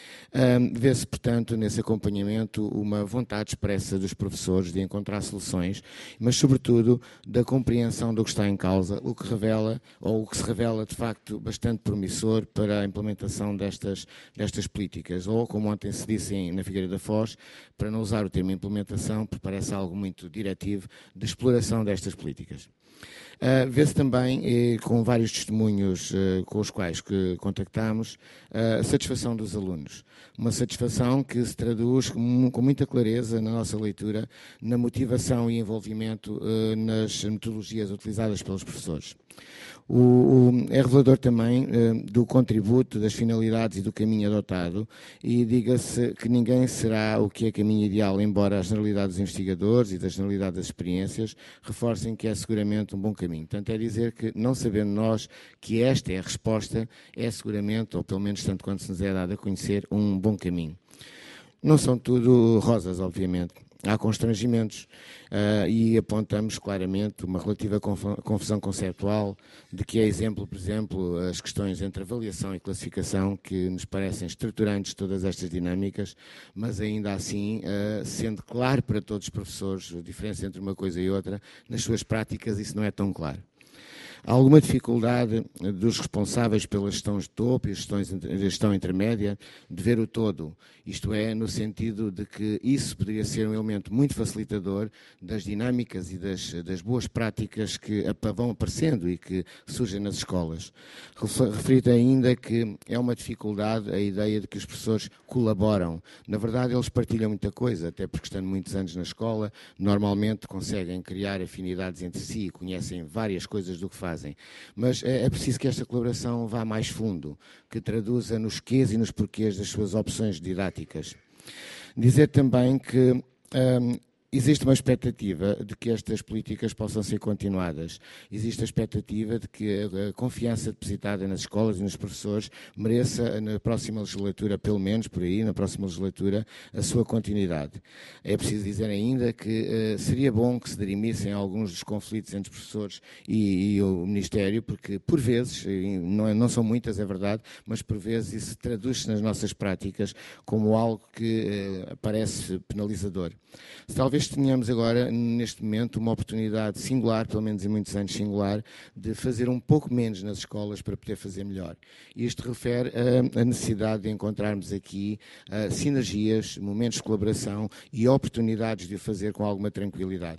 Um, vê-se, portanto, nesse acompanhamento uma vontade expressa dos professores de encontrar soluções, mas, sobretudo, da compreensão do que está em causa, o que revela, ou o que se revela, de facto, bastante promissor para a implementação destas, destas políticas, ou, como ontem se disse em, na Figueira da Foz, para não usar o termo implementação, porque parece algo muito diretivo, de exploração destas políticas. Uh, vê-se também, eh, com vários testemunhos uh, com os quais que contactamos, uh, a satisfação dos alunos. Uma satisfação que se traduz com, com muita clareza na nossa leitura, na motivação e envolvimento uh, nas metodologias utilizadas pelos professores. O, o, é revelador também uh, do contributo, das finalidades e do caminho adotado, e diga-se que ninguém será o que é caminho ideal, embora a generalidade dos investigadores e da generalidade das experiências reforcem que é seguramente um bom caminho. Portanto, é dizer que, não sabendo nós que esta é a resposta, é seguramente, ou pelo menos tanto quanto se nos é dado a conhecer, um bom caminho. Não são tudo rosas, obviamente. Há constrangimentos uh, e apontamos claramente uma relativa confusão conceptual de que é exemplo, por exemplo, as questões entre avaliação e classificação que nos parecem estruturantes de todas estas dinâmicas, mas ainda assim, uh, sendo claro para todos os professores a diferença entre uma coisa e outra, nas suas práticas isso não é tão claro. Há alguma dificuldade dos responsáveis pela gestão de topo e gestão intermédia de ver o todo, isto é, no sentido de que isso poderia ser um elemento muito facilitador das dinâmicas e das, das boas práticas que vão aparecendo e que surgem nas escolas. Refiro ainda que é uma dificuldade a ideia de que os professores colaboram. Na verdade, eles partilham muita coisa, até porque estando muitos anos na escola, normalmente conseguem criar afinidades entre si e conhecem várias coisas do que fazem. Mas é preciso que esta colaboração vá mais fundo, que traduza nos quês e nos porquês das suas opções didáticas. Dizer também que hum, existe uma expectativa de que estas políticas possam ser continuadas. Existe a expectativa de que a confiança depositada nas escolas e nos professores mereça, na próxima legislatura, pelo menos por aí, na próxima legislatura, a sua continuidade. É preciso dizer ainda que uh, seria bom que se dirimissem alguns dos conflitos entre os professores e, e o Ministério, porque, por vezes, não, não são muitas, é verdade, mas por vezes isso traduz-se nas nossas práticas como algo que uh, parece penalizador. Se talvez tenhamos agora, neste momento, uma oportunidade singular, pelo menos em muitos anos singular, de fazer um pouco menos nas escolas para poder fazer melhor. Isto refere à necessidade de encontrarmos aqui uh, sinergias, momentos de colaboração e oportunidades de o fazer com alguma tranquilidade.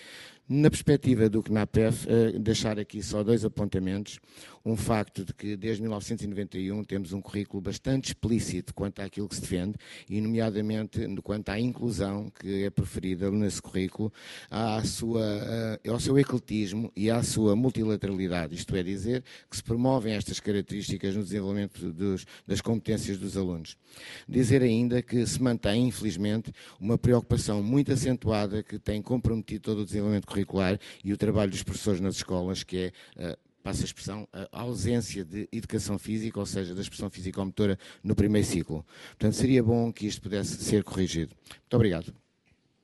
Na perspectiva do CNAPEF, uh, deixar aqui só dois apontamentos. Um facto de que, desde mil novecentos e noventa e um, temos um currículo bastante explícito quanto àquilo que se defende, e, nomeadamente, quanto à inclusão que é preferida nesse currículo, à sua, ao seu ecletismo e à sua multilateralidade. Isto é dizer, que se promovem estas características no desenvolvimento dos, das competências dos alunos. Dizer ainda que se mantém, infelizmente, uma preocupação muito acentuada que tem comprometido todo o desenvolvimento curricular e o trabalho dos professores nas escolas, que é... Uh, passa a expressão, a ausência de educação física, ou seja, da expressão físico-motora no primeiro ciclo. Portanto, seria bom que isto pudesse ser corrigido. Muito obrigado.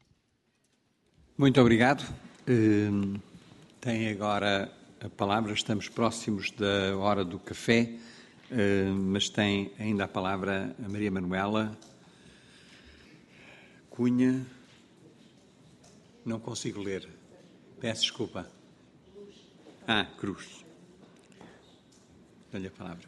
Muito obrigado. Uh, tem agora a palavra, estamos próximos da hora do café, uh, mas tem ainda a palavra a Maria Manuela Cunha. Não consigo ler. Peço desculpa. Ah, Cruz. Dá-lhe a palavra.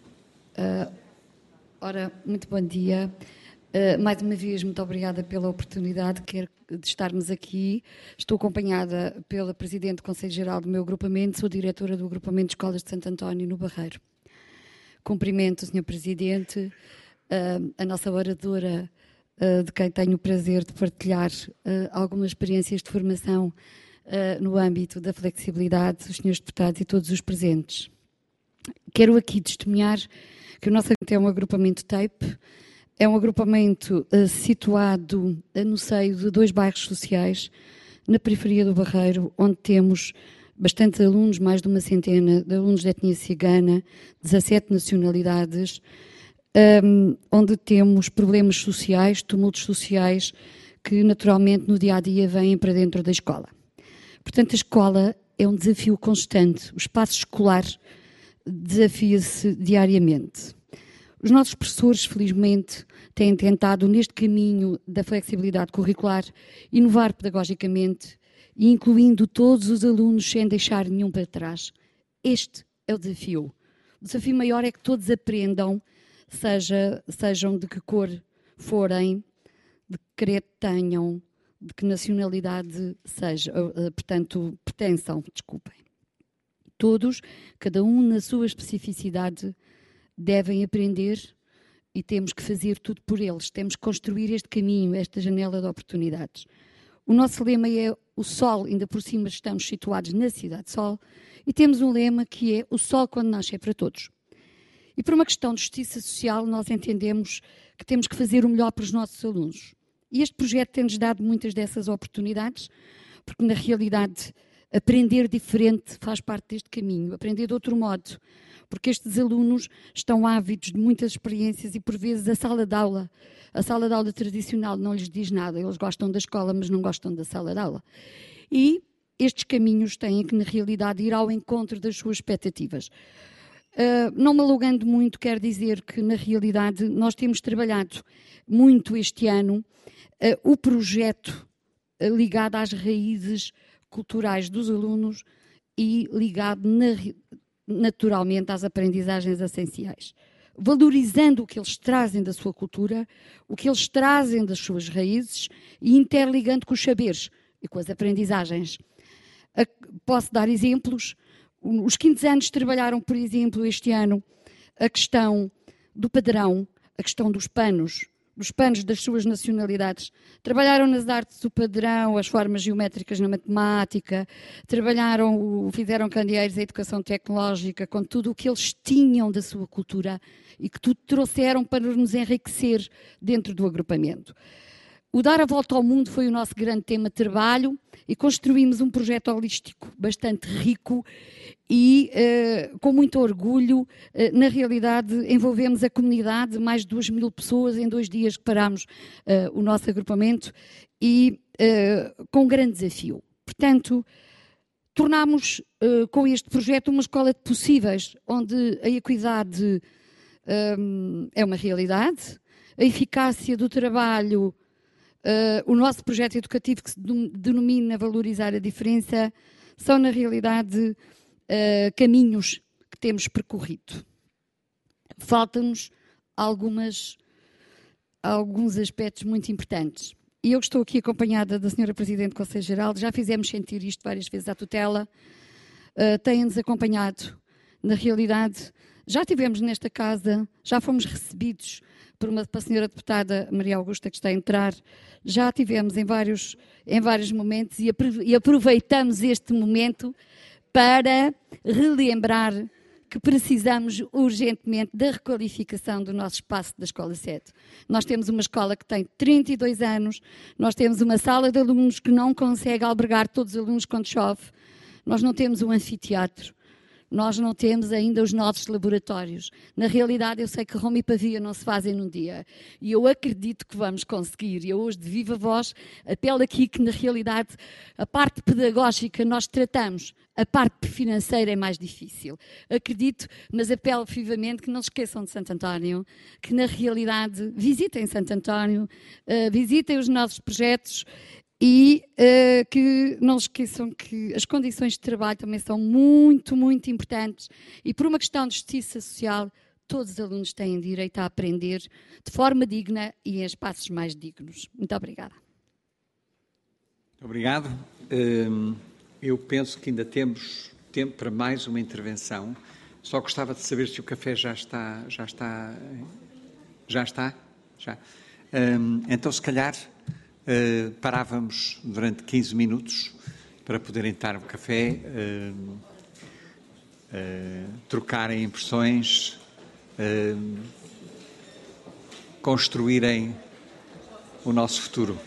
Uh, ora, muito bom dia. Uh, mais uma vez, muito obrigada pela oportunidade quero, de estarmos aqui. Estou acompanhada pela Presidente do Conselho Geral do meu agrupamento, sou diretora do agrupamento de Escolas de Santo António, no Barreiro. Cumprimento o senhor Presidente, uh, a nossa oradora, uh, de quem tenho o prazer de partilhar uh, algumas experiências de formação uh, no âmbito da flexibilidade, os senhores deputados e todos os presentes. Quero aqui testemunhar que o nosso agrupamento é um agrupamento TAPE, é um agrupamento uh, situado uh, no seio de dois bairros sociais, na periferia do Barreiro, onde temos bastantes alunos, mais de uma centena de alunos de etnia cigana, dezassete nacionalidades, um, onde temos problemas sociais, tumultos sociais, que naturalmente no dia-a-dia vêm para dentro da escola. Portanto, a escola é um desafio constante, o espaço escolar desafia-se diariamente. Os nossos professores, felizmente, têm tentado, neste caminho da flexibilidade curricular, inovar pedagogicamente e incluindo todos os alunos sem deixar nenhum para trás. Este é o desafio. O desafio maior é que todos aprendam, seja, sejam de que cor forem, de que credo tenham, de que nacionalidade seja, portanto, pertençam, desculpem. Todos, cada um na sua especificidade, devem aprender e temos que fazer tudo por eles. Temos que construir este caminho, esta janela de oportunidades. O nosso lema é o Sol, ainda por cima estamos situados na Cidade de Sol, e temos um lema que é o Sol quando nasce é para todos. E por uma questão de justiça social, nós entendemos que temos que fazer o melhor para os nossos alunos. E este projeto tem-nos dado muitas dessas oportunidades, porque na realidade aprender diferente faz parte deste caminho, aprender de outro modo, porque estes alunos estão ávidos de muitas experiências e por vezes a sala de aula, a sala de aula tradicional não lhes diz nada, eles gostam da escola mas não gostam da sala de aula. E estes caminhos têm que na realidade ir ao encontro das suas expectativas. Uh, não me alongando muito, quero dizer que na realidade nós temos trabalhado muito este ano uh, o projeto uh, ligado às raízes culturais dos alunos e ligado na, naturalmente às aprendizagens essenciais, valorizando o que eles trazem da sua cultura, o que eles trazem das suas raízes e interligando com os saberes e com as aprendizagens. Posso dar exemplos. Os quintos anos trabalharam, por exemplo, este ano, a questão do padrão, a questão dos panos, dos panos das suas nacionalidades. Trabalharam nas artes do padrão, as formas geométricas na matemática, trabalharam, fizeram candeeiros a educação tecnológica, com tudo o que eles tinham da sua cultura e que tudo trouxeram para nos enriquecer dentro do agrupamento. O Dar a Volta ao Mundo foi o nosso grande tema de trabalho e construímos um projeto holístico bastante rico e uh, com muito orgulho. Uh, na realidade, envolvemos a comunidade, mais de duas mil pessoas em dois dias que parámos uh, o nosso agrupamento e uh, com um grande desafio. Portanto, tornámos uh, com este projeto uma escola de possíveis, onde a equidade um, é uma realidade, a eficácia do trabalho. Uh, o nosso projeto educativo que se denomina Valorizar a Diferença são, na realidade, uh, caminhos que temos percorrido. Faltam-nos algumas, alguns aspectos muito importantes. E eu estou aqui acompanhada da senhora Presidente do Conselho Geral, já fizemos sentir isto várias vezes à tutela, uh, tem-nos acompanhado. Na realidade, já estivemos nesta casa, já fomos recebidos por uma para a senhora deputada Maria Augusta que está a entrar, já tivemos em vários, em vários momentos e, e aproveitamos este momento para relembrar que precisamos urgentemente da requalificação do nosso espaço da Escola sede. Nós temos uma escola que tem trinta e dois anos, nós temos uma sala de alunos que não consegue albergar todos os alunos quando chove, nós não temos um anfiteatro, Nós não temos ainda os nossos laboratórios. Na realidade, eu sei que Roma e Pavia não se fazem num dia. E eu acredito que vamos conseguir. E eu hoje, de viva voz, apelo aqui que, na realidade, a parte pedagógica nós tratamos. A parte financeira é mais difícil. Acredito, mas apelo vivamente que não se esqueçam de Santo António, que, na realidade, visitem Santo António, uh, visitem os nossos projetos e uh, que não esqueçam que as condições de trabalho também são muito, muito importantes e por uma questão de justiça social, todos os alunos têm direito a aprender de forma digna e em espaços mais dignos. Muito obrigada. Obrigado. Eu penso que ainda temos tempo para mais uma intervenção. Só gostava de saber se o café já está... Já está? Já está? Já. Então, se calhar... Uh, parávamos durante quinze minutos para poderem estar um café, uh, uh, trocarem impressões, uh, construírem o nosso futuro.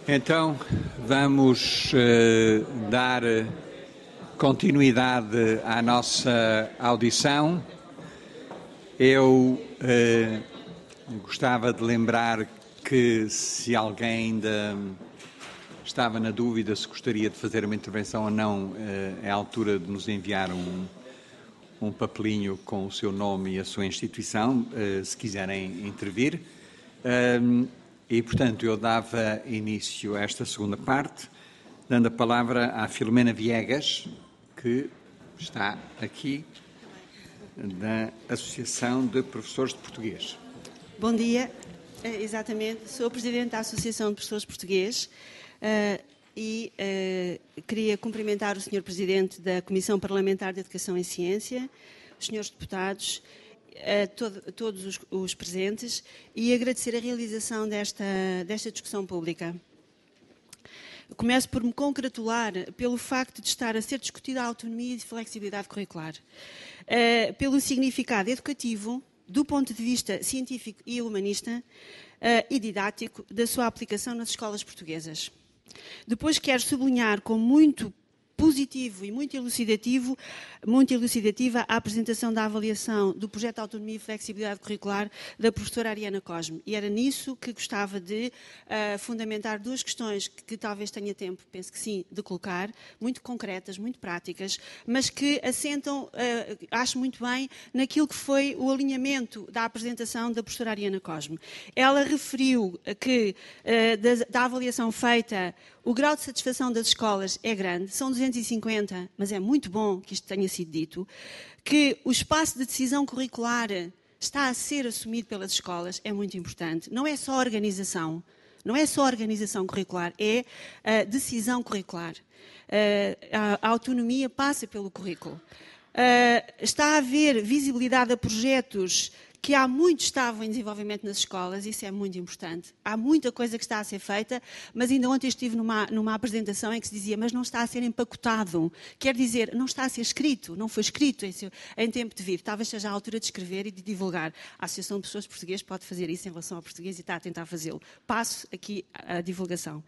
Então, vamos uh, dar continuidade à nossa audição. Eu uh, gostava de lembrar que, se alguém ainda estava na dúvida se gostaria de fazer uma intervenção ou não, uh, é a altura de nos enviar um, um papelinho com o seu nome e a sua instituição, uh, se quiserem intervir. Um, E, portanto, eu dava início a esta segunda parte, dando a palavra à Filomena Viegas, que está aqui, da Associação de Professores de Português. Bom dia, exatamente, sou Presidente da Associação de Professores de Português uh, e uh, queria cumprimentar o senhor Presidente da Comissão Parlamentar de Educação e Ciência, os senhores deputados, a todo, todos os, os presentes, e agradecer a realização desta, desta discussão pública. Começo por me congratular pelo facto de estar a ser discutida a autonomia e flexibilidade curricular, uh, pelo significado educativo, do ponto de vista científico e humanista uh, e didático, da sua aplicação nas escolas portuguesas. Depois quero sublinhar com muito positivo e muito elucidativo, muito elucidativa a apresentação da avaliação do projeto de autonomia e flexibilidade curricular da professora Ariana Cosme. E era nisso que gostava de uh, fundamentar duas questões que, que talvez tenha tempo, penso que sim, de colocar, muito concretas, muito práticas, mas que assentam, uh, acho muito bem, naquilo que foi o alinhamento da apresentação da professora Ariana Cosme. Ela referiu que uh, da, da avaliação feita, o grau de satisfação das escolas é grande, são duzentos e cinquenta, mas é muito bom que isto tenha sido dito, que o espaço de decisão curricular está a ser assumido pelas escolas, é muito importante. Não é só organização, não é só organização curricular, é a decisão curricular. A autonomia passa pelo currículo. Está a haver visibilidade a projetos que há muito estavam em desenvolvimento nas escolas, isso é muito importante. Há muita coisa que está a ser feita, mas ainda ontem estive numa, numa apresentação em que se dizia, mas não está a ser empacotado. Quer dizer, não está a ser escrito, não foi escrito em, seu, em tempo de vir. Talvez seja a altura de escrever e de divulgar. A Associação de Professores Portugueses pode fazer isso em relação ao português e está a tentar fazê-lo. Passo aqui a divulgação.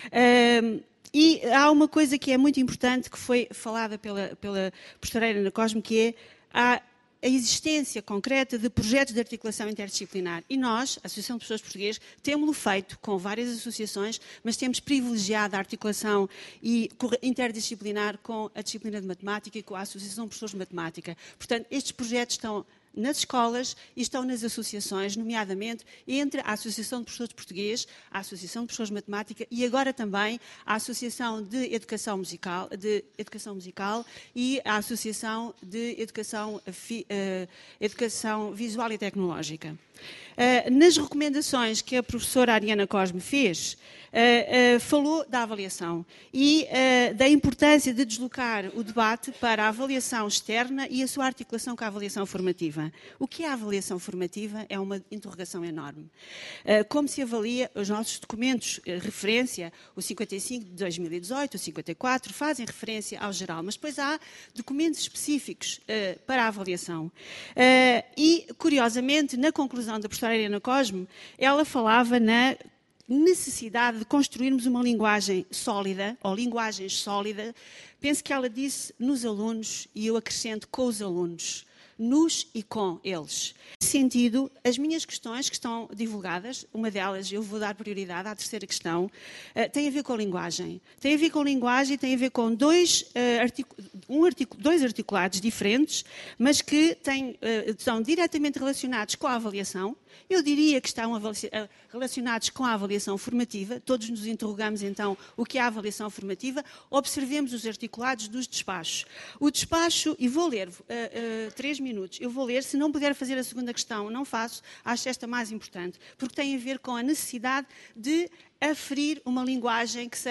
Um, e há uma coisa que é muito importante, que foi falada pela, pela professora Ariana Cosme, que é a a existência concreta de projetos de articulação interdisciplinar. E nós, a Associação de Professores Portugueses, temos-lo feito com várias associações, mas temos privilegiado a articulação e interdisciplinar com a disciplina de matemática e com a Associação de Professores de Matemática. Portanto, estes projetos estão nas escolas e estão nas associações, nomeadamente entre a Associação de Professores de Português, a Associação de Professores de Matemática e agora também a Associação de Educação Musical, de Educação Musical e a Associação de Educação, uh, Educação Visual e Tecnológica. Uh, nas recomendações que a professora Ariana Cosme fez, uh, uh, falou da avaliação e uh, da importância de deslocar o debate para a avaliação externa e a sua articulação com a avaliação formativa. O que é a avaliação formativa é uma interrogação enorme. Uh, como se avalia os nossos documentos, uh, referência, o cinquenta e cinco de dois mil e dezoito, o cinquenta e quatro, fazem referência ao geral, mas depois há documentos específicos uh, para a avaliação. Uh, e, curiosamente, na conclusão da professora Ariana Cosme, ela falava na necessidade de construirmos uma linguagem sólida, ou linguagens sólidas. Penso que ela disse nos alunos, e eu acrescento com os alunos, nos e com eles. Nesse sentido, as minhas questões que estão divulgadas, uma delas eu vou dar prioridade à terceira questão, uh, tem a ver com a linguagem. Tem a ver com a linguagem, tem a ver com dois, uh, articu um articu dois articulados diferentes, mas que têm, uh, estão diretamente relacionados com a avaliação. Eu diria que estão relacionados com a avaliação formativa. Todos nos interrogamos, então, o que é a avaliação formativa. Observemos os articulados dos despachos. O despacho, e vou ler uh, uh, três minutos, eu vou ler, se não puder fazer a segunda questão, não faço, acho esta mais importante, porque tem a ver com a necessidade de aferir uma linguagem que seja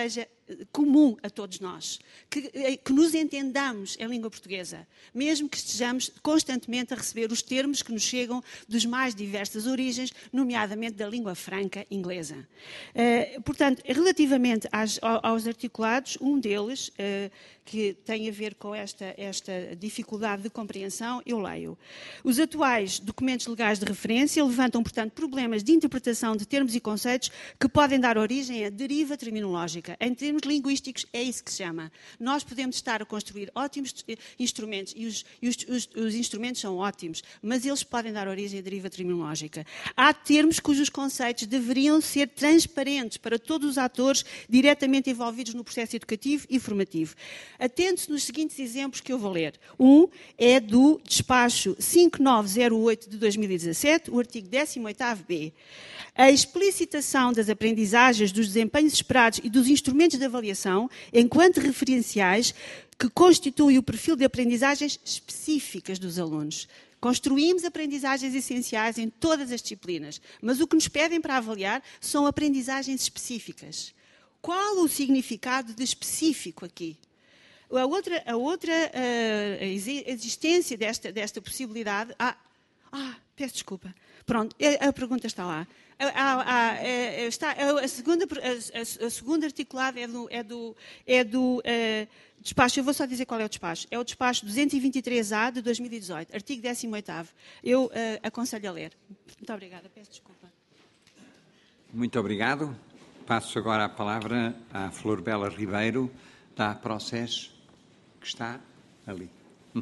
comum a todos nós, que, que nos entendamos em língua portuguesa, mesmo que estejamos constantemente a receber os termos que nos chegam dos mais diversas origens, nomeadamente da língua franca inglesa. Uh, portanto, relativamente às, aos articulados, um deles, uh, que tem a ver com esta, esta dificuldade de compreensão, eu leio. Os atuais documentos legais de referência levantam, portanto, problemas de interpretação de termos e conceitos que podem dar origem a deriva terminológica. Em termos linguísticos, é isso que se chama. Nós podemos estar a construir ótimos instrumentos, e os, e os, os, os instrumentos são ótimos, mas eles podem dar origem a deriva terminológica. Há termos cujos conceitos deveriam ser transparentes para todos os atores diretamente envolvidos no processo educativo e formativo. Atente-se nos seguintes exemplos que eu vou ler. Um é do despacho cinco nove zero oito de dois mil e dezassete, o artigo décimo oitavo B. A explicitação das aprendizagens, dos desempenhos esperados e dos instrumentos de avaliação, enquanto referenciais, que constituem o perfil de aprendizagens específicas dos alunos. Construímos aprendizagens essenciais em todas as disciplinas, mas o que nos pedem para avaliar são aprendizagens específicas. Qual o significado de específico aqui? A outra, a outra a existência desta, desta possibilidade... Ah, ah, peço desculpa. Pronto, a pergunta está lá. A, a, a, está, a, segunda, a, a segunda articulada é do, é do, é do uh, despacho, eu vou só dizer qual é o despacho. É o despacho duzentos e vinte e três A de dois mil e dezoito, artigo décimo oitavo. Eu uh, aconselho a ler. Muito obrigada, peço desculpa. Muito obrigado. Passo agora a palavra à Flor Bela Ribeiro, da Proces, que está ali.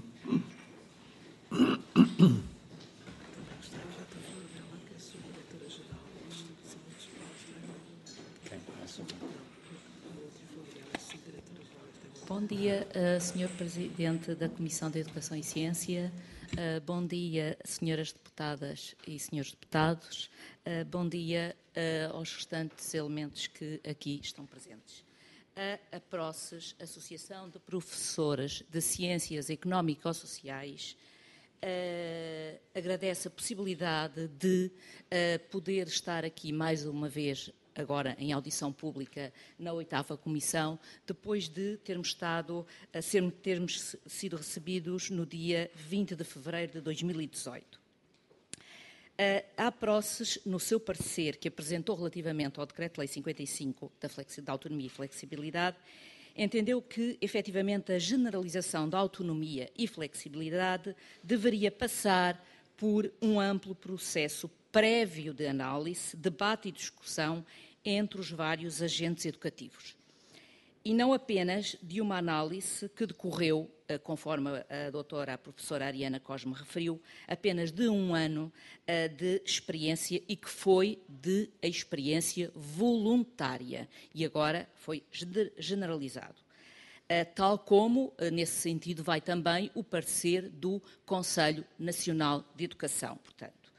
Bom dia, uh, senhor Presidente da Comissão de Educação e Ciência. Uh, bom dia, senhoras deputadas e senhores deputados. Uh, bom dia uh, aos restantes elementos que aqui estão presentes. A APROCES, Associação de Professores de Ciências Económico-Sociais, uh, agradece a possibilidade de uh, poder estar aqui mais uma vez, agora em audição pública, na oitava Comissão, depois de termos estado, a ser, termos sido recebidos no dia vinte de fevereiro de dois mil e dezoito. A APROCES, no seu parecer que apresentou relativamente ao Decreto-Lei cinquenta e cinco da, da Autonomia e Flexibilidade, entendeu que, efetivamente, a generalização da autonomia e flexibilidade deveria passar por um amplo processo prévio de análise, debate e discussão entre os vários agentes educativos. E não apenas de uma análise que decorreu, conforme a doutora, a professora Ariana Cosme referiu, apenas de um ano de experiência e que foi de experiência voluntária e agora foi generalizado. Tal como, nesse sentido, vai também o parecer do Conselho Nacional de Educação, portanto.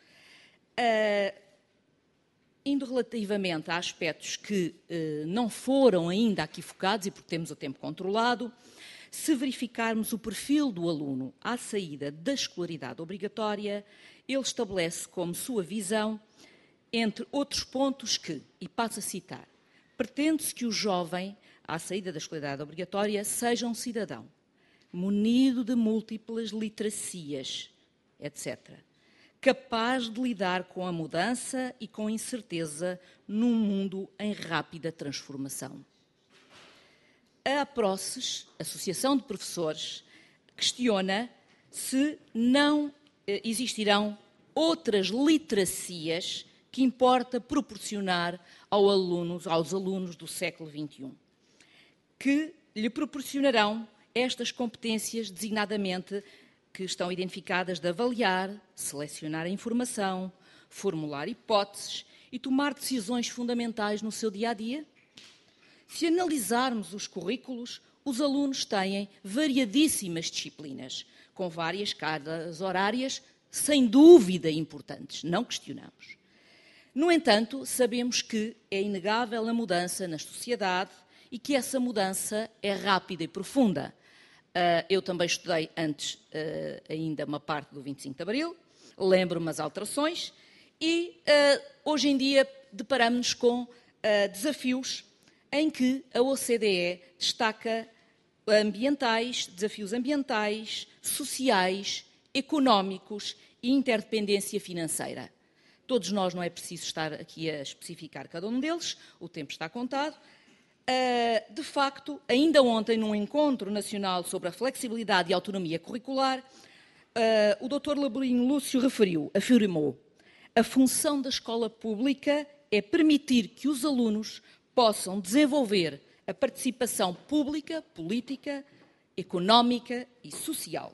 Indo relativamente a aspectos que eh, não foram ainda aqui focados, e porque temos o tempo controlado, se verificarmos o perfil do aluno à saída da escolaridade obrigatória, ele estabelece como sua visão, entre outros pontos que, e passo a citar, pretende-se que o jovem, à saída da escolaridade obrigatória, seja um cidadão, munido de múltiplas literacias, etcétera, capaz de lidar com a mudança e com a incerteza num mundo em rápida transformação. A APROCES, Associação de Professores, questiona se não eh, existirão outras literacias que importa proporcionar ao alunos, aos alunos do século vinte e um, que lhe proporcionarão estas competências designadamente que estão identificadas de avaliar, selecionar a informação, formular hipóteses e tomar decisões fundamentais no seu dia-a-dia? Se analisarmos os currículos, os alunos têm variadíssimas disciplinas, com várias cargas horárias, sem dúvida importantes, não questionamos. No entanto, sabemos que é inegável a mudança na sociedade e que essa mudança é rápida e profunda. Uh, eu também estudei antes uh, ainda uma parte do vinte e cinco de Abril, lembro-me as alterações e uh, hoje em dia deparamos-nos com uh, desafios em que a O C D E destaca ambientais, desafios ambientais, sociais, económicos e interdependência financeira. Todos nós, não é preciso estar aqui a especificar cada um deles, o tempo está contado. De facto, ainda ontem, num encontro nacional sobre a flexibilidade e autonomia curricular, o doutor Laborinho Lúcio referiu, afirmou, a função da escola pública é permitir que os alunos possam desenvolver a participação pública, política, económica e social.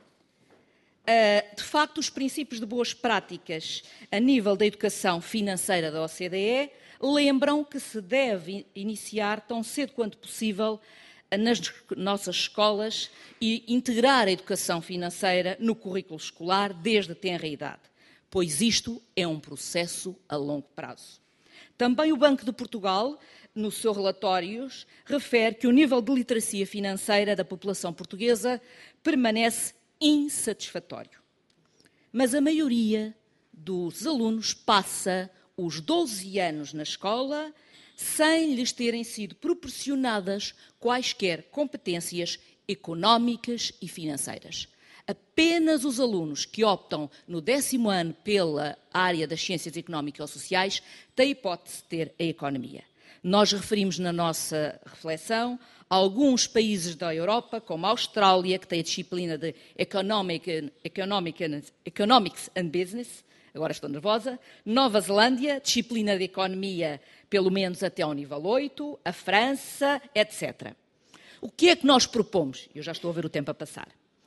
De facto, os princípios de boas práticas a nível da educação financeira da O C D E lembram que se deve iniciar tão cedo quanto possível nas nossas escolas e integrar a educação financeira no currículo escolar desde a tenra idade, pois isto é um processo a longo prazo. Também o Banco de Portugal, nos seus relatórios, refere que o nível de literacia financeira da população portuguesa permanece insatisfatório. Mas a maioria dos alunos passa os doze anos na escola sem lhes terem sido proporcionadas quaisquer competências económicas e financeiras. Apenas os alunos que optam no décimo ano pela área das ciências económicas ou sociais têm hipótese de ter a economia. Nós referimos na nossa reflexão alguns países da Europa, como a Austrália, que tem a disciplina de Economic, Economic, Economics and Business, agora estou nervosa, Nova Zelândia, disciplina de Economia pelo menos até ao nível oito, a França, etcétera. O que é que nós propomos? Eu já estou a ver o tempo a passar.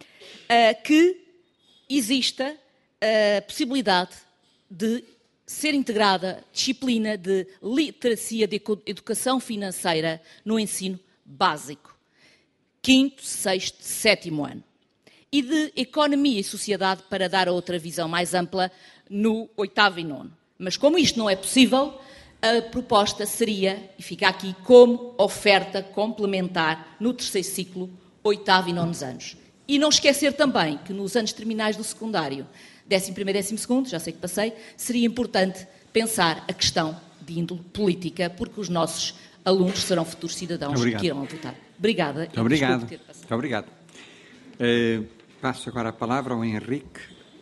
Uh, que exista a possibilidade de ser integrada disciplina de literacia de educação financeira no ensino básico, quinto, sexto, sétimo ano, e de economia e sociedade para dar a outra visão mais ampla no oitavo e nono. Mas como isto não é possível, a proposta seria, e fica aqui, como oferta complementar no terceiro ciclo, oitavo e nono anos. E não esquecer também que nos anos terminais do secundário, décimo primeiro e décimo segundo, já sei que passei, seria importante pensar a questão de índole política, porque os nossos alunos serão futuros cidadãos Obrigado. que irão votar. Obrigada. Muito obrigado. Muito obrigado. Uh, passo agora a palavra ao Henrique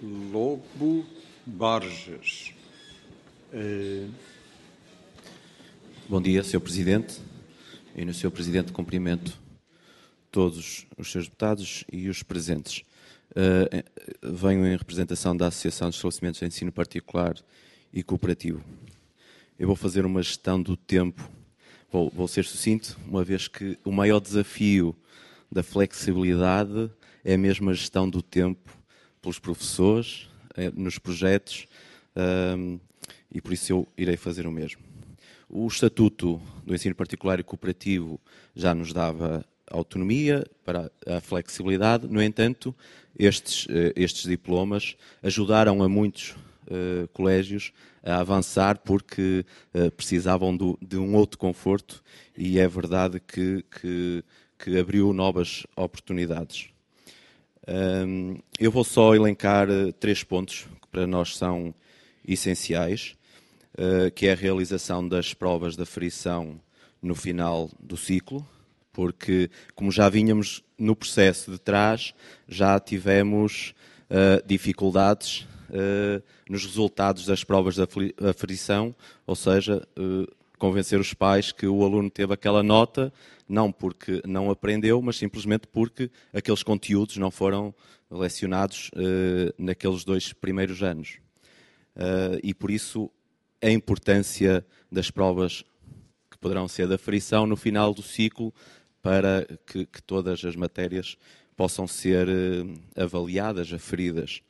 Lobo Borges. Uh... Bom dia, senhor Presidente. E no senhor Presidente cumprimento todos os senhores deputados e os presentes. Uh, venho em representação da Associação de Estabelecimentos de Ensino Particular e Cooperativo. Eu vou fazer uma gestão do tempo, vou, vou ser sucinto, uma vez que o maior desafio da flexibilidade é mesmo a gestão do tempo pelos professores, é, nos projetos, um, e por isso eu irei fazer o mesmo. O Estatuto do Ensino Particular e Cooperativo já nos dava autonomia para a flexibilidade, no entanto, estes, estes diplomas ajudaram a muitos uh, colégios a avançar porque uh, precisavam do, de um outro conforto e é verdade que, que, que abriu novas oportunidades. Um, eu vou só elencar uh, três pontos que para nós são essenciais, uh, que é a realização das provas de aferição no final do ciclo, porque, como já vínhamos no processo de trás, já tivemos uh, dificuldades uh, nos resultados das provas de aferição, ou seja, uh, convencer os pais que o aluno teve aquela nota, não porque não aprendeu, mas simplesmente porque aqueles conteúdos não foram lecionados uh, naqueles dois primeiros anos. Uh, e, por isso, a importância das provas que poderão ser de aferição no final do ciclo, para que, que todas as matérias possam ser uh, avaliadas, aferidas.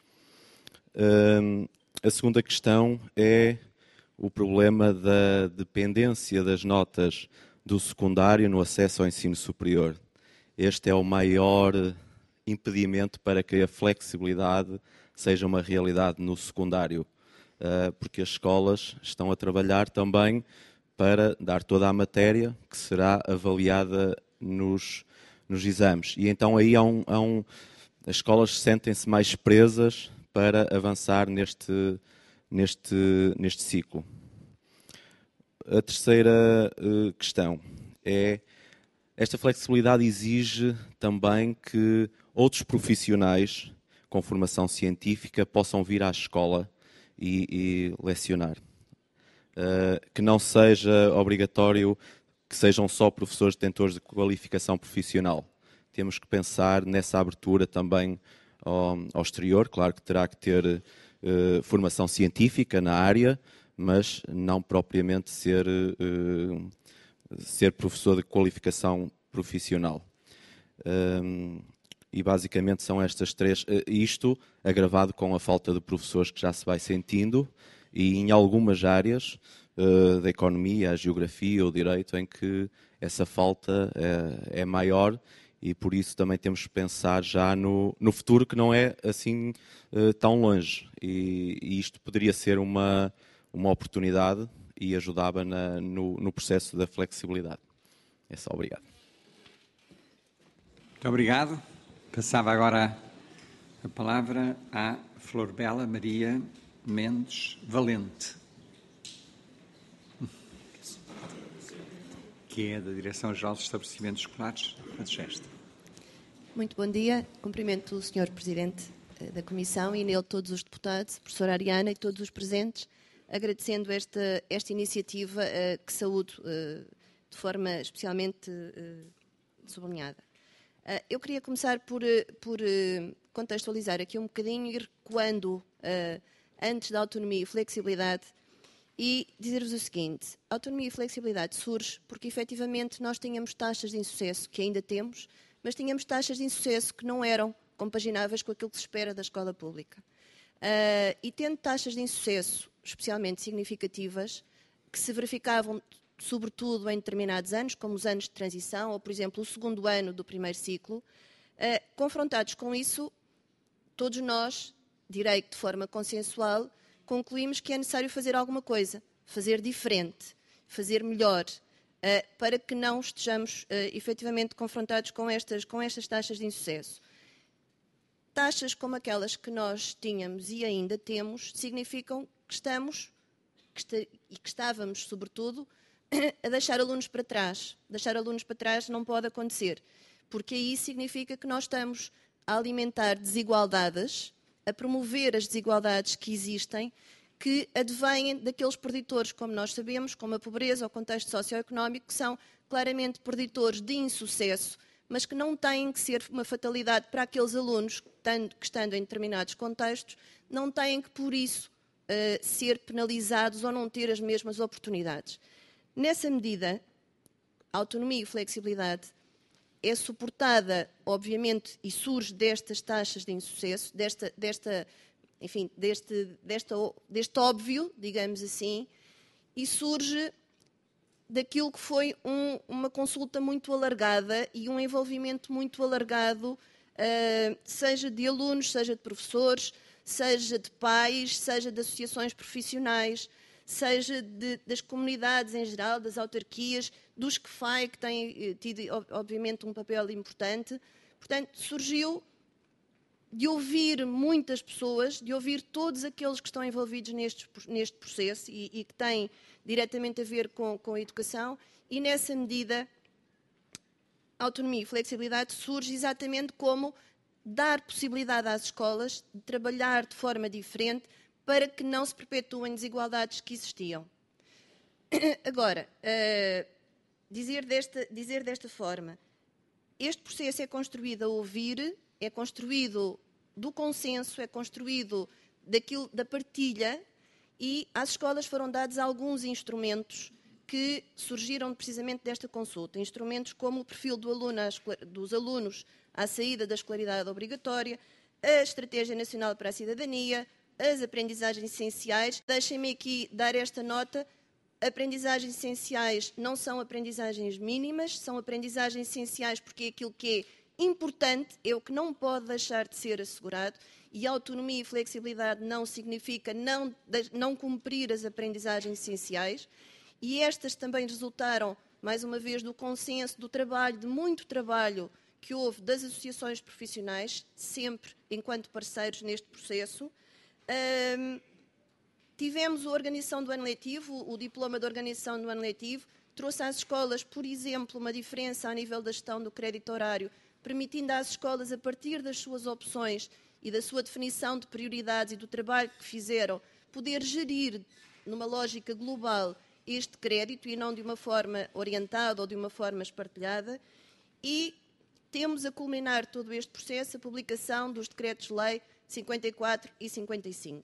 Uh, a segunda questão é o problema da dependência das notas do secundário no acesso ao ensino superior. Este é o maior impedimento para que a flexibilidade seja uma realidade no secundário, uh, porque as escolas estão a trabalhar também para dar toda a matéria que será avaliada Nos, nos exames. E então aí há um, há um, as escolas sentem-se mais presas para avançar neste, neste, neste ciclo. A terceira uh, questão é esta flexibilidade exige também que outros profissionais com formação científica possam vir à escola e, e lecionar. Uh, que não seja obrigatório que sejam só professores detentores de qualificação profissional. Temos que pensar nessa abertura também ao, ao exterior. Claro que terá que ter uh, formação científica na área, mas não propriamente ser, uh, ser professor de qualificação profissional. Um, e basicamente são estas três, uh, isto agravado com a falta de professores que já se vai sentindo, e em algumas áreas uh, da economia, a geografia, o direito, em que essa falta é, é maior, e por isso também temos que pensar já no, no futuro, que não é assim uh, tão longe. E, e isto poderia ser uma, uma oportunidade e ajudava na, no, no processo da flexibilidade. É só, obrigado. Muito obrigado. Passava agora a palavra à Flor Bela Maria Mendes Valente, que é da Direção-Geral dos Estabelecimentos Escolares da DGEST. Muito bom dia. Cumprimento o senhor Presidente da Comissão e nele todos os deputados, a professora Ariana e todos os presentes, agradecendo esta, esta iniciativa uh, que saúdo uh, de forma especialmente uh, sublinhada. Uh, eu queria começar por, uh, por uh, contextualizar aqui um bocadinho e recuando uh, antes da autonomia e flexibilidade, e dizer-vos o seguinte: a autonomia e flexibilidade surge porque, efetivamente, nós tínhamos taxas de insucesso, que ainda temos, mas tínhamos taxas de insucesso que não eram compagináveis com aquilo que se espera da escola pública. Uh, e tendo taxas de insucesso especialmente significativas, que se verificavam sobretudo em determinados anos, como os anos de transição, ou, por exemplo, o segundo ano do primeiro ciclo, uh, confrontados com isso, todos nós, direi que de forma consensual, concluímos que é necessário fazer alguma coisa, fazer diferente, fazer melhor, uh, para que não estejamos uh, efetivamente confrontados com estas, com estas taxas de insucesso. Taxas como aquelas que nós tínhamos e ainda temos significam que estamos, que está, e que estávamos, sobretudo, a deixar alunos para trás. Deixar alunos para trás não pode acontecer, porque aí significa que nós estamos a alimentar desigualdades, a promover as desigualdades que existem, que advêm daqueles preditores, como nós sabemos, como a pobreza ou o contexto socioeconómico, que são claramente preditores de insucesso, mas que não têm que ser uma fatalidade para aqueles alunos que, que estando em determinados contextos, não têm que, por isso, uh, ser penalizados ou não ter as mesmas oportunidades. Nessa medida, a autonomia e flexibilidade é suportada, obviamente, e surge destas taxas de insucesso, desta, desta, enfim, deste, desta, deste óbvio, digamos assim, e surge daquilo que foi um, uma consulta muito alargada e um envolvimento muito alargado, uh, seja de alunos, seja de professores, seja de pais, seja de associações profissionais, seja de, das comunidades em geral, das autarquias, dos C F A I, que têm tido, obviamente, um papel importante. Portanto, surgiu de ouvir muitas pessoas, de ouvir todos aqueles que estão envolvidos neste, neste processo e, e que têm diretamente a ver com, com a educação, e, nessa medida, a autonomia e flexibilidade surge exatamente como dar possibilidade às escolas de trabalhar de forma diferente para que não se perpetuem desigualdades que existiam. Agora, uh, dizer, desta, dizer desta forma, este processo é construído a ouvir, é construído do consenso, é construído daquilo, da partilha, e às escolas foram dados alguns instrumentos que surgiram precisamente desta consulta. Instrumentos como o perfil do aluno, dos alunos à saída da escolaridade obrigatória, a Estratégia Nacional para a Cidadania, as aprendizagens essenciais. Deixem-me aqui dar esta nota: aprendizagens essenciais não são aprendizagens mínimas, são aprendizagens essenciais porque é aquilo que é importante, é o que não pode deixar de ser assegurado, e autonomia e flexibilidade não significa não, não cumprir as aprendizagens essenciais, e estas também resultaram, mais uma vez, do consenso, do trabalho, de muito trabalho que houve das associações profissionais, sempre enquanto parceiros neste processo. Um, tivemos a organização do ano letivo, o diploma de organização do ano letivo, Trouxe às escolas, por exemplo, uma diferença a nível da gestão do crédito horário, permitindo às escolas, a partir das suas opções e da sua definição de prioridades e do trabalho que fizeram, poder gerir, numa lógica global, este crédito e não de uma forma orientada ou de uma forma espartilhada. E temos a culminar todo este processo a publicação dos decretos-lei cinquenta e quatro e cinquenta e cinco.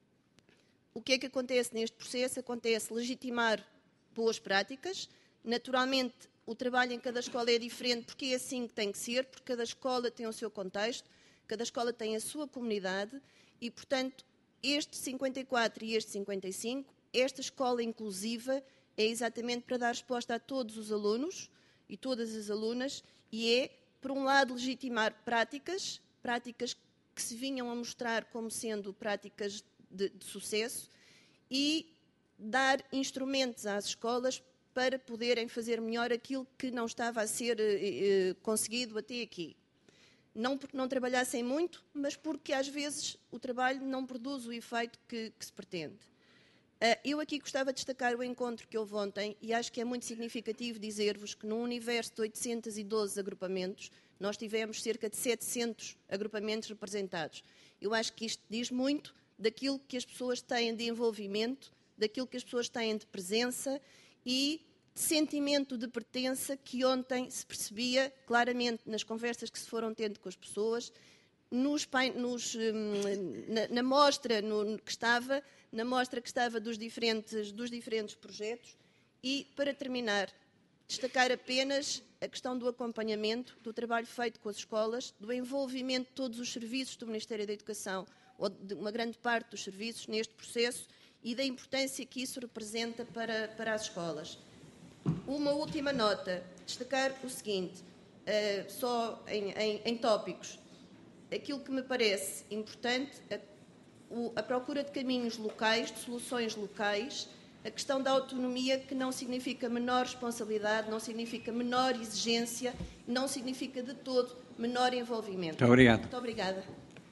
O que é que acontece neste processo? Acontece legitimar boas práticas. Naturalmente, o trabalho em cada escola é diferente, porque é assim que tem que ser, porque cada escola tem o seu contexto, cada escola tem a sua comunidade e, portanto, este cinquenta e quatro e este cinquenta e cinco, esta escola inclusiva é exatamente para dar resposta a todos os alunos e todas as alunas e é, por um lado, legitimar práticas, práticas que se vinham a mostrar como sendo práticas de, de sucesso e dar instrumentos às escolas para poderem fazer melhor aquilo que não estava a ser eh, conseguido até aqui. Não porque não trabalhassem muito, mas porque às vezes o trabalho não produz o efeito que, que se pretende. Uh, eu aqui gostava de destacar o encontro que houve ontem e acho que é muito significativo dizer-vos que num universo de oitocentos e doze agrupamentos, nós tivemos cerca de setecentos agrupamentos representados. Eu acho que isto diz muito daquilo que as pessoas têm de envolvimento, daquilo que as pessoas têm de presença e de sentimento de pertença que ontem se percebia claramente nas conversas que se foram tendo com as pessoas, nos, nos, na, na mostra no, que estava, na mostra que estava dos diferentes, dos diferentes projetos e, para terminar, destacar apenas a questão do acompanhamento, do trabalho feito com as escolas, do envolvimento de todos os serviços do Ministério da Educação, ou de uma grande parte dos serviços neste processo e da importância que isso representa para, para as escolas. Uma última nota, destacar o seguinte, uh, só em, em, em tópicos. Aquilo que me parece importante, a, o, a procura de caminhos locais, de soluções locais, a questão da autonomia, que não significa menor responsabilidade, não significa menor exigência, não significa de todo menor envolvimento. Muito obrigado. Muito obrigada.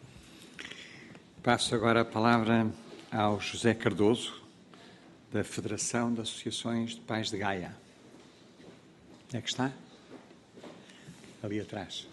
Passo agora a palavra ao José Cardoso, da Federação de Associações de Pais de Gaia. É que está? Ali atrás.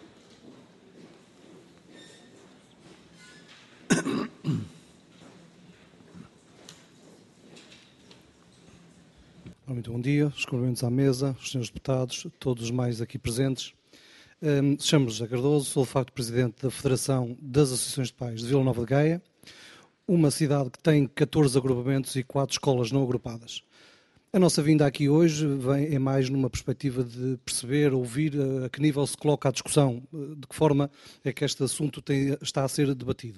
Muito bom dia, os cumprimentos à mesa, os senhores deputados, todos os mais aqui presentes. Um, Chamo-me José Cardoso, sou de facto presidente da Federação das Associações de Pais de Vila Nova de Gaia, uma cidade que tem catorze agrupamentos e quatro escolas não agrupadas. A nossa vinda aqui hoje vem, é mais numa perspectiva de perceber, ouvir a que nível se coloca a discussão, de que forma é que este assunto tem, está a ser debatido.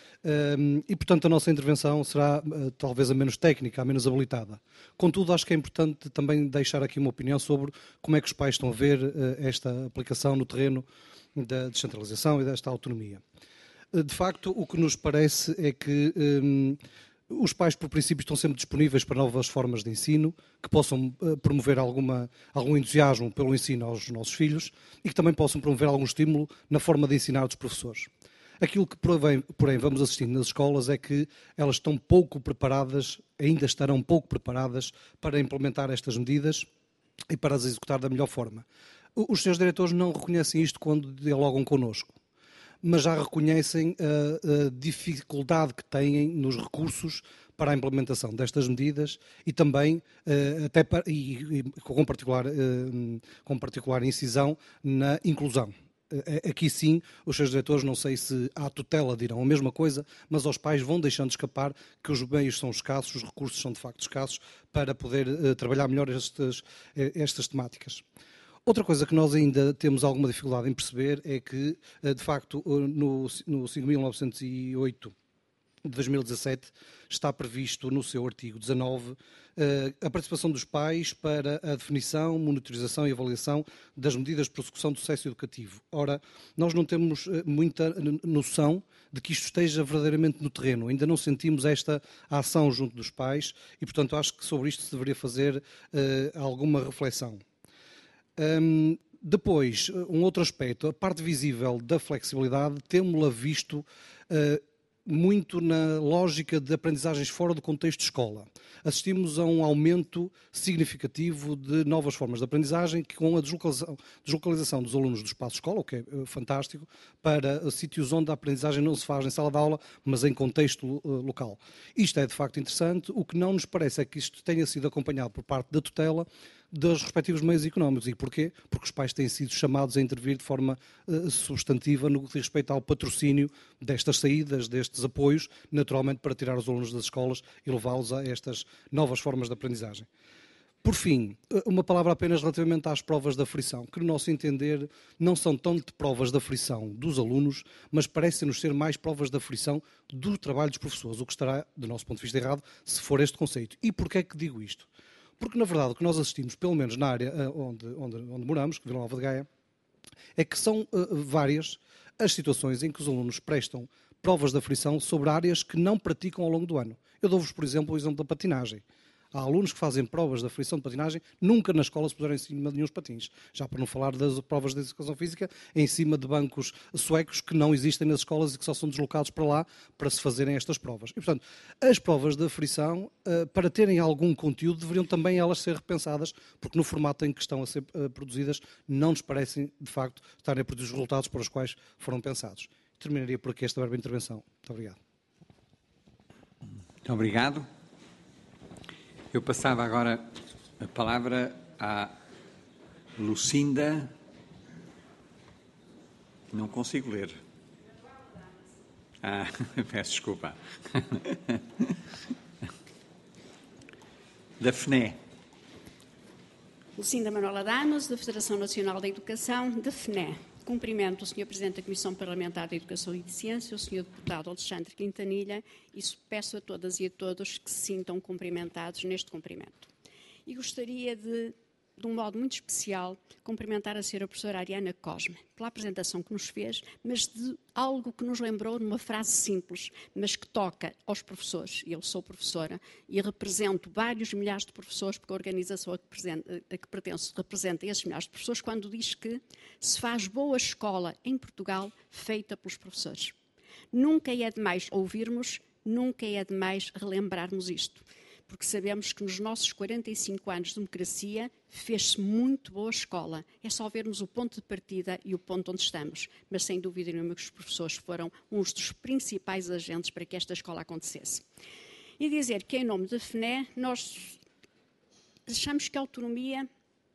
Um, e, portanto, a nossa intervenção será uh, talvez a menos técnica, a menos habilitada. Contudo, acho que é importante também deixar aqui uma opinião sobre como é que os pais estão a ver uh, esta aplicação no terreno da descentralização e desta autonomia. Uh, de facto, o que nos parece é que um, os pais, por princípio, estão sempre disponíveis para novas formas de ensino, que possam uh, promover alguma, algum entusiasmo pelo ensino aos nossos filhos e que também possam promover algum estímulo na forma de ensinar dos professores. Aquilo que, porém, vamos assistindo nas escolas é que elas estão pouco preparadas, ainda estarão pouco preparadas para implementar estas medidas e para as executar da melhor forma. Os senhores diretores não reconhecem isto quando dialogam connosco, mas já reconhecem a, a dificuldade que têm nos recursos para a implementação destas medidas e também até para, e, e, com, particular, com particular incisão na inclusão. Aqui sim, os seus diretores, não sei se à tutela dirão a mesma coisa, mas aos pais vão deixando escapar que os meios são escassos, os recursos são de facto escassos para poder uh, trabalhar melhor estas, estas temáticas. Outra coisa que nós ainda temos alguma dificuldade em perceber é que, uh, de facto, uh, no, no cinco mil novecentos e oito de dois mil e dezassete está previsto no seu artigo dezanove a participação dos pais para a definição, monitorização e avaliação das medidas de prossecução do sucesso educativo. Ora, nós não temos muita noção de que isto esteja verdadeiramente no terreno. Ainda não sentimos esta ação junto dos pais e, portanto, acho que sobre isto se deveria fazer uh, alguma reflexão. Um, depois, um outro aspecto, a parte visível da flexibilidade, temos-la visto uh, muito na lógica de aprendizagens fora do contexto de escola. Assistimos a um aumento significativo de novas formas de aprendizagem que, com a deslocalização, deslocalização dos alunos do espaço escola, o que é fantástico, para sítios onde a aprendizagem não se faz em sala de aula, mas em contexto uh, local. Isto é de facto interessante. O que não nos parece é que isto tenha sido acompanhado por parte da tutela dos respectivos meios económicos. E porquê? Porque os pais têm sido chamados a intervir de forma uh, substantiva no que diz respeito ao patrocínio destas saídas, destes apoios, naturalmente para tirar os alunos das escolas e levá-los a estas novas formas de aprendizagem. Por fim, uma palavra apenas relativamente às provas de aflição, que no nosso entender não são tanto provas de aflição dos alunos, mas parecem-nos ser mais provas de aflição do trabalho dos professores, o que estará, do nosso ponto de vista, errado, se for este conceito. E porquê é que digo isto? Porque, na verdade, o que nós assistimos, pelo menos na área onde, onde, onde moramos, que é Vila Nova de Gaia, é que são uh, várias as situações em que os alunos prestam provas de aflição sobre áreas que não praticam ao longo do ano. Eu dou-vos, por exemplo, o exemplo da patinagem. Há alunos que fazem provas de aflição de patinagem, nunca na escola se puseram em cima de nenhum patins. Já para não falar das provas de educação física, em cima de bancos suecos que não existem nas escolas e que só são deslocados para lá para se fazerem estas provas. E, portanto, as provas de aflição, para terem algum conteúdo, deveriam também elas ser repensadas, porque no formato em que estão a ser produzidas, não nos parecem, de facto, estarem a produzir os resultados para os quais foram pensados. Terminaria por aqui esta breve intervenção. Muito obrigado. Muito obrigado. Eu passava agora a palavra à Lucinda. Não consigo ler. Ah, peço desculpa. Da F N E. Lucinda Manuela Damas, da Federação Nacional da Educação, da F N E. Cumprimento o senhor Presidente da Comissão Parlamentar da Educação e de Ciência, o senhor Deputado Alexandre Quintanilha, e peço a todas e a todos que se sintam cumprimentados neste cumprimento. E gostaria de, de um modo muito especial, cumprimentar a senhora professora Ariana Cosme, pela apresentação que nos fez, mas de algo que nos lembrou numa frase simples, mas que toca aos professores. Eu sou professora e represento vários milhares de professores, porque a organização a que, a que pertenço representa esses milhares de professores, quando diz que se faz boa escola em Portugal feita pelos professores. Nunca é demais ouvirmos, nunca é demais relembrarmos isto, porque sabemos que nos nossos quarenta e cinco anos de democracia fez-se muito boa escola. É só vermos o ponto de partida e o ponto onde estamos. Mas, sem dúvida nenhuma, que os professores foram uns dos principais agentes para que esta escola acontecesse. E dizer que, em nome da F N E, nós achamos que a autonomia,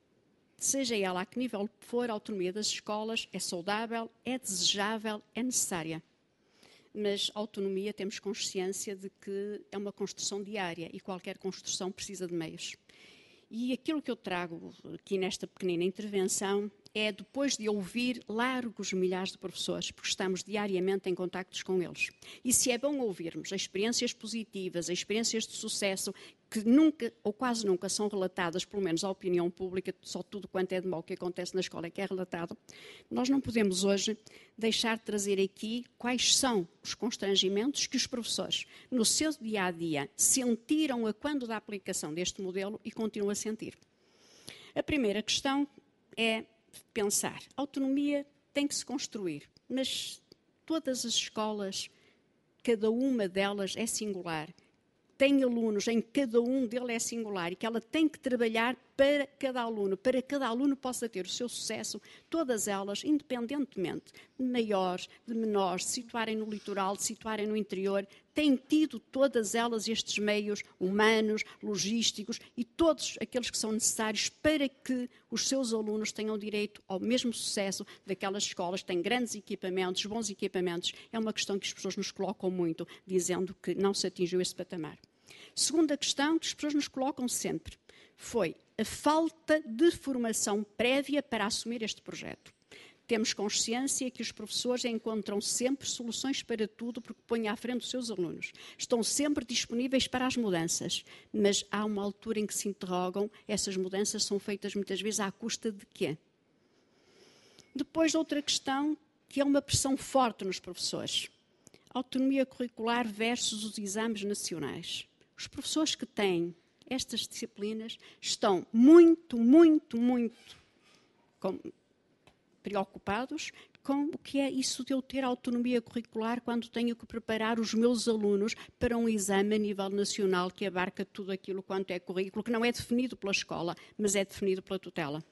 seja ela a que nível for, a autonomia das escolas é saudável, é desejável, é necessária. Mas a autonomia, temos consciência de que é uma construção diária e qualquer construção precisa de meios. E aquilo que eu trago aqui nesta pequenina intervenção é depois de ouvir largos milhares de professores, porque estamos diariamente em contactos com eles. E se é bom ouvirmos as experiências positivas, as experiências de sucesso, que nunca ou quase nunca são relatadas, pelo menos à opinião pública, só tudo quanto é de mau que acontece na escola é que é relatado, nós não podemos hoje deixar de trazer aqui quais são os constrangimentos que os professores, no seu dia-a-dia, sentiram a quando da aplicação deste modelo e continuam a sentir. A primeira questão é pensar. A autonomia tem que se construir, mas todas as escolas, cada uma delas é singular. Tem alunos, em cada um deles é singular e que ela tem que trabalhar para cada aluno, para que cada aluno possa ter o seu sucesso, todas elas, independentemente de maiores, de menores, de se situarem no litoral, de se situarem no interior, têm tido todas elas estes meios humanos, logísticos e todos aqueles que são necessários para que os seus alunos tenham direito ao mesmo sucesso daquelas escolas que têm grandes equipamentos, bons equipamentos. É uma questão que as pessoas nos colocam muito, dizendo que não se atingiu esse patamar. Segunda questão que as pessoas nos colocam sempre foi a falta de formação prévia para assumir este projeto. Temos consciência que os professores encontram sempre soluções para tudo porque põem à frente os seus alunos. Estão sempre disponíveis para as mudanças, mas há uma altura em que se interrogam, essas mudanças são feitas muitas vezes à custa de quê? Depois, outra questão que é uma pressão forte nos professores. Autonomia curricular versus os exames nacionais. Os professores que têm estas disciplinas estão muito, muito, muito preocupados com o que é isso de eu ter autonomia curricular quando tenho que preparar os meus alunos para um exame a nível nacional que abarca tudo aquilo quanto é currículo, que não é definido pela escola, mas é definido pela tutela.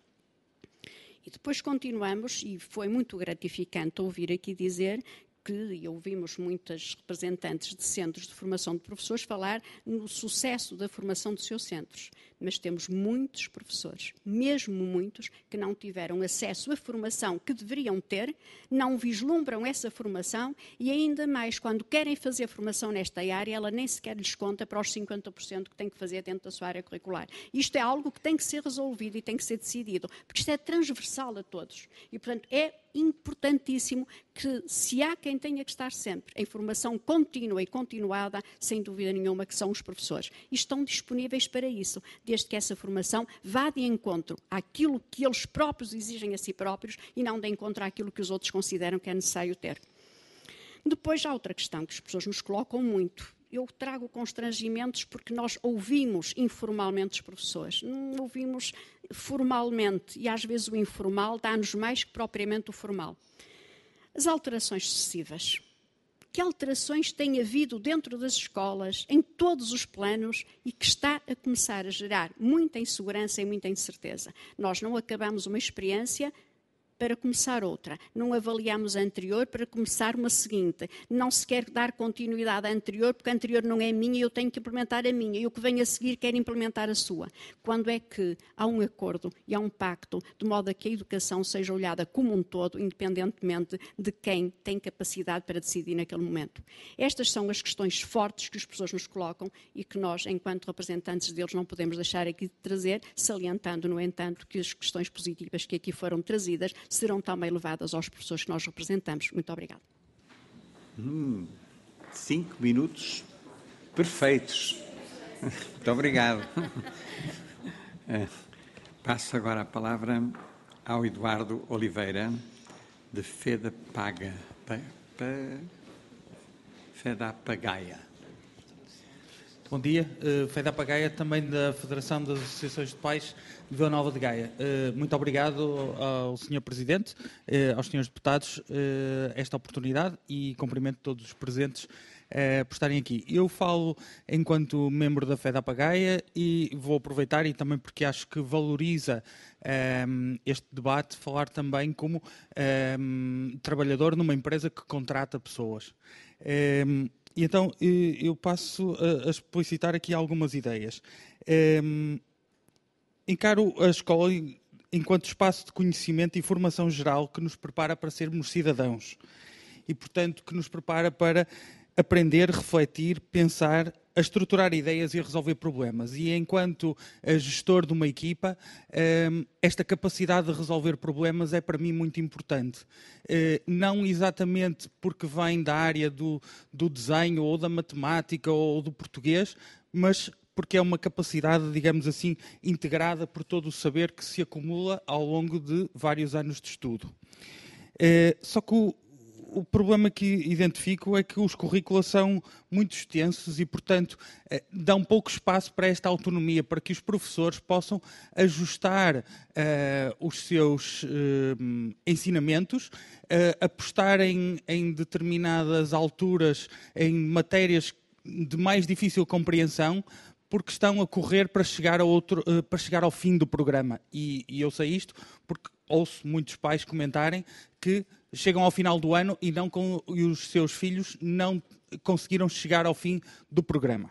E depois continuamos, e foi muito gratificante ouvir aqui dizer que, e ouvimos muitas representantes de centros de formação de professores falar no sucesso da formação dos seus centros. Mas temos muitos professores, mesmo muitos, que não tiveram acesso à formação que deveriam ter, não vislumbram essa formação e ainda mais, quando querem fazer formação nesta área, ela nem sequer lhes conta para os cinquenta por cento que têm que fazer dentro da sua área curricular. Isto é algo que tem que ser resolvido e tem que ser decidido, porque isto é transversal a todos. E, portanto, é importantíssimo que, se há quem tenha que estar sempre em formação contínua e continuada, sem dúvida nenhuma, que são os professores. E estão disponíveis para isso, desde que essa formação vá de encontro àquilo que eles próprios exigem a si próprios e não de encontro àquilo que os outros consideram que é necessário ter. Depois há outra questão que as pessoas nos colocam muito. Eu trago constrangimentos porque nós ouvimos informalmente os professores, não ouvimos formalmente, e às vezes o informal dá-nos mais que propriamente o formal. As alterações sucessivas. Que alterações tem havido dentro das escolas, em todos os planos, e que está a começar a gerar muita insegurança e muita incerteza. Nós não acabamos uma experiência para começar outra. Não avaliamos a anterior para começar uma seguinte. Não se quer dar continuidade à anterior, porque a anterior não é minha e eu tenho que implementar a minha. E o que vem a seguir quer implementar a sua. Quando é que há um acordo e há um pacto, de modo a que a educação seja olhada como um todo, independentemente de quem tem capacidade para decidir naquele momento. Estas são as questões fortes que as pessoas nos colocam e que nós, enquanto representantes deles, não podemos deixar aqui de trazer, salientando, no entanto, que as questões positivas que aqui foram trazidas serão também levadas aos professores que nós representamos. Muito obrigada. Hum, cinco minutos perfeitos. Muito obrigado. É, passo agora a palavra ao Eduardo Oliveira, de FEDAPAGA. Pa, pa, FEDAPAGAIA. Bom dia, uh, FEDAPAGAIA, também da Federação das Associações de Pais de Vila Nova de Gaia. Uh, muito obrigado ao senhor Presidente, uh, aos senhores deputados, uh, esta oportunidade e cumprimento todos os presentes uh, por estarem aqui. Eu falo enquanto membro da FEDAPAGAIA e vou aproveitar, e também porque acho que valoriza um, este debate, falar também como um, trabalhador numa empresa que contrata pessoas. Um, E então eu passo a explicitar aqui algumas ideias. Encaro a escola enquanto espaço de conhecimento e formação geral que nos prepara para sermos cidadãos e, portanto, que nos prepara para aprender, refletir, pensar, a estruturar ideias e a resolver problemas. E enquanto gestor de uma equipa, esta capacidade de resolver problemas é para mim muito importante. Não exatamente porque vem da área do, do desenho ou da matemática ou do português, mas porque é uma capacidade, digamos assim, integrada por todo o saber que se acumula ao longo de vários anos de estudo. Só que o O problema que identifico é que os currículos são muito extensos e, portanto, dão pouco espaço para esta autonomia, para que os professores possam ajustar uh, os seus uh, ensinamentos, uh, apostar em, em determinadas alturas, em matérias de mais difícil compreensão, porque estão a correr para chegar, a outro, uh, para chegar ao fim do programa. E, e eu sei isto porque ouço muitos pais comentarem que chegam ao final do ano e, não com, e os seus filhos não conseguiram chegar ao fim do programa.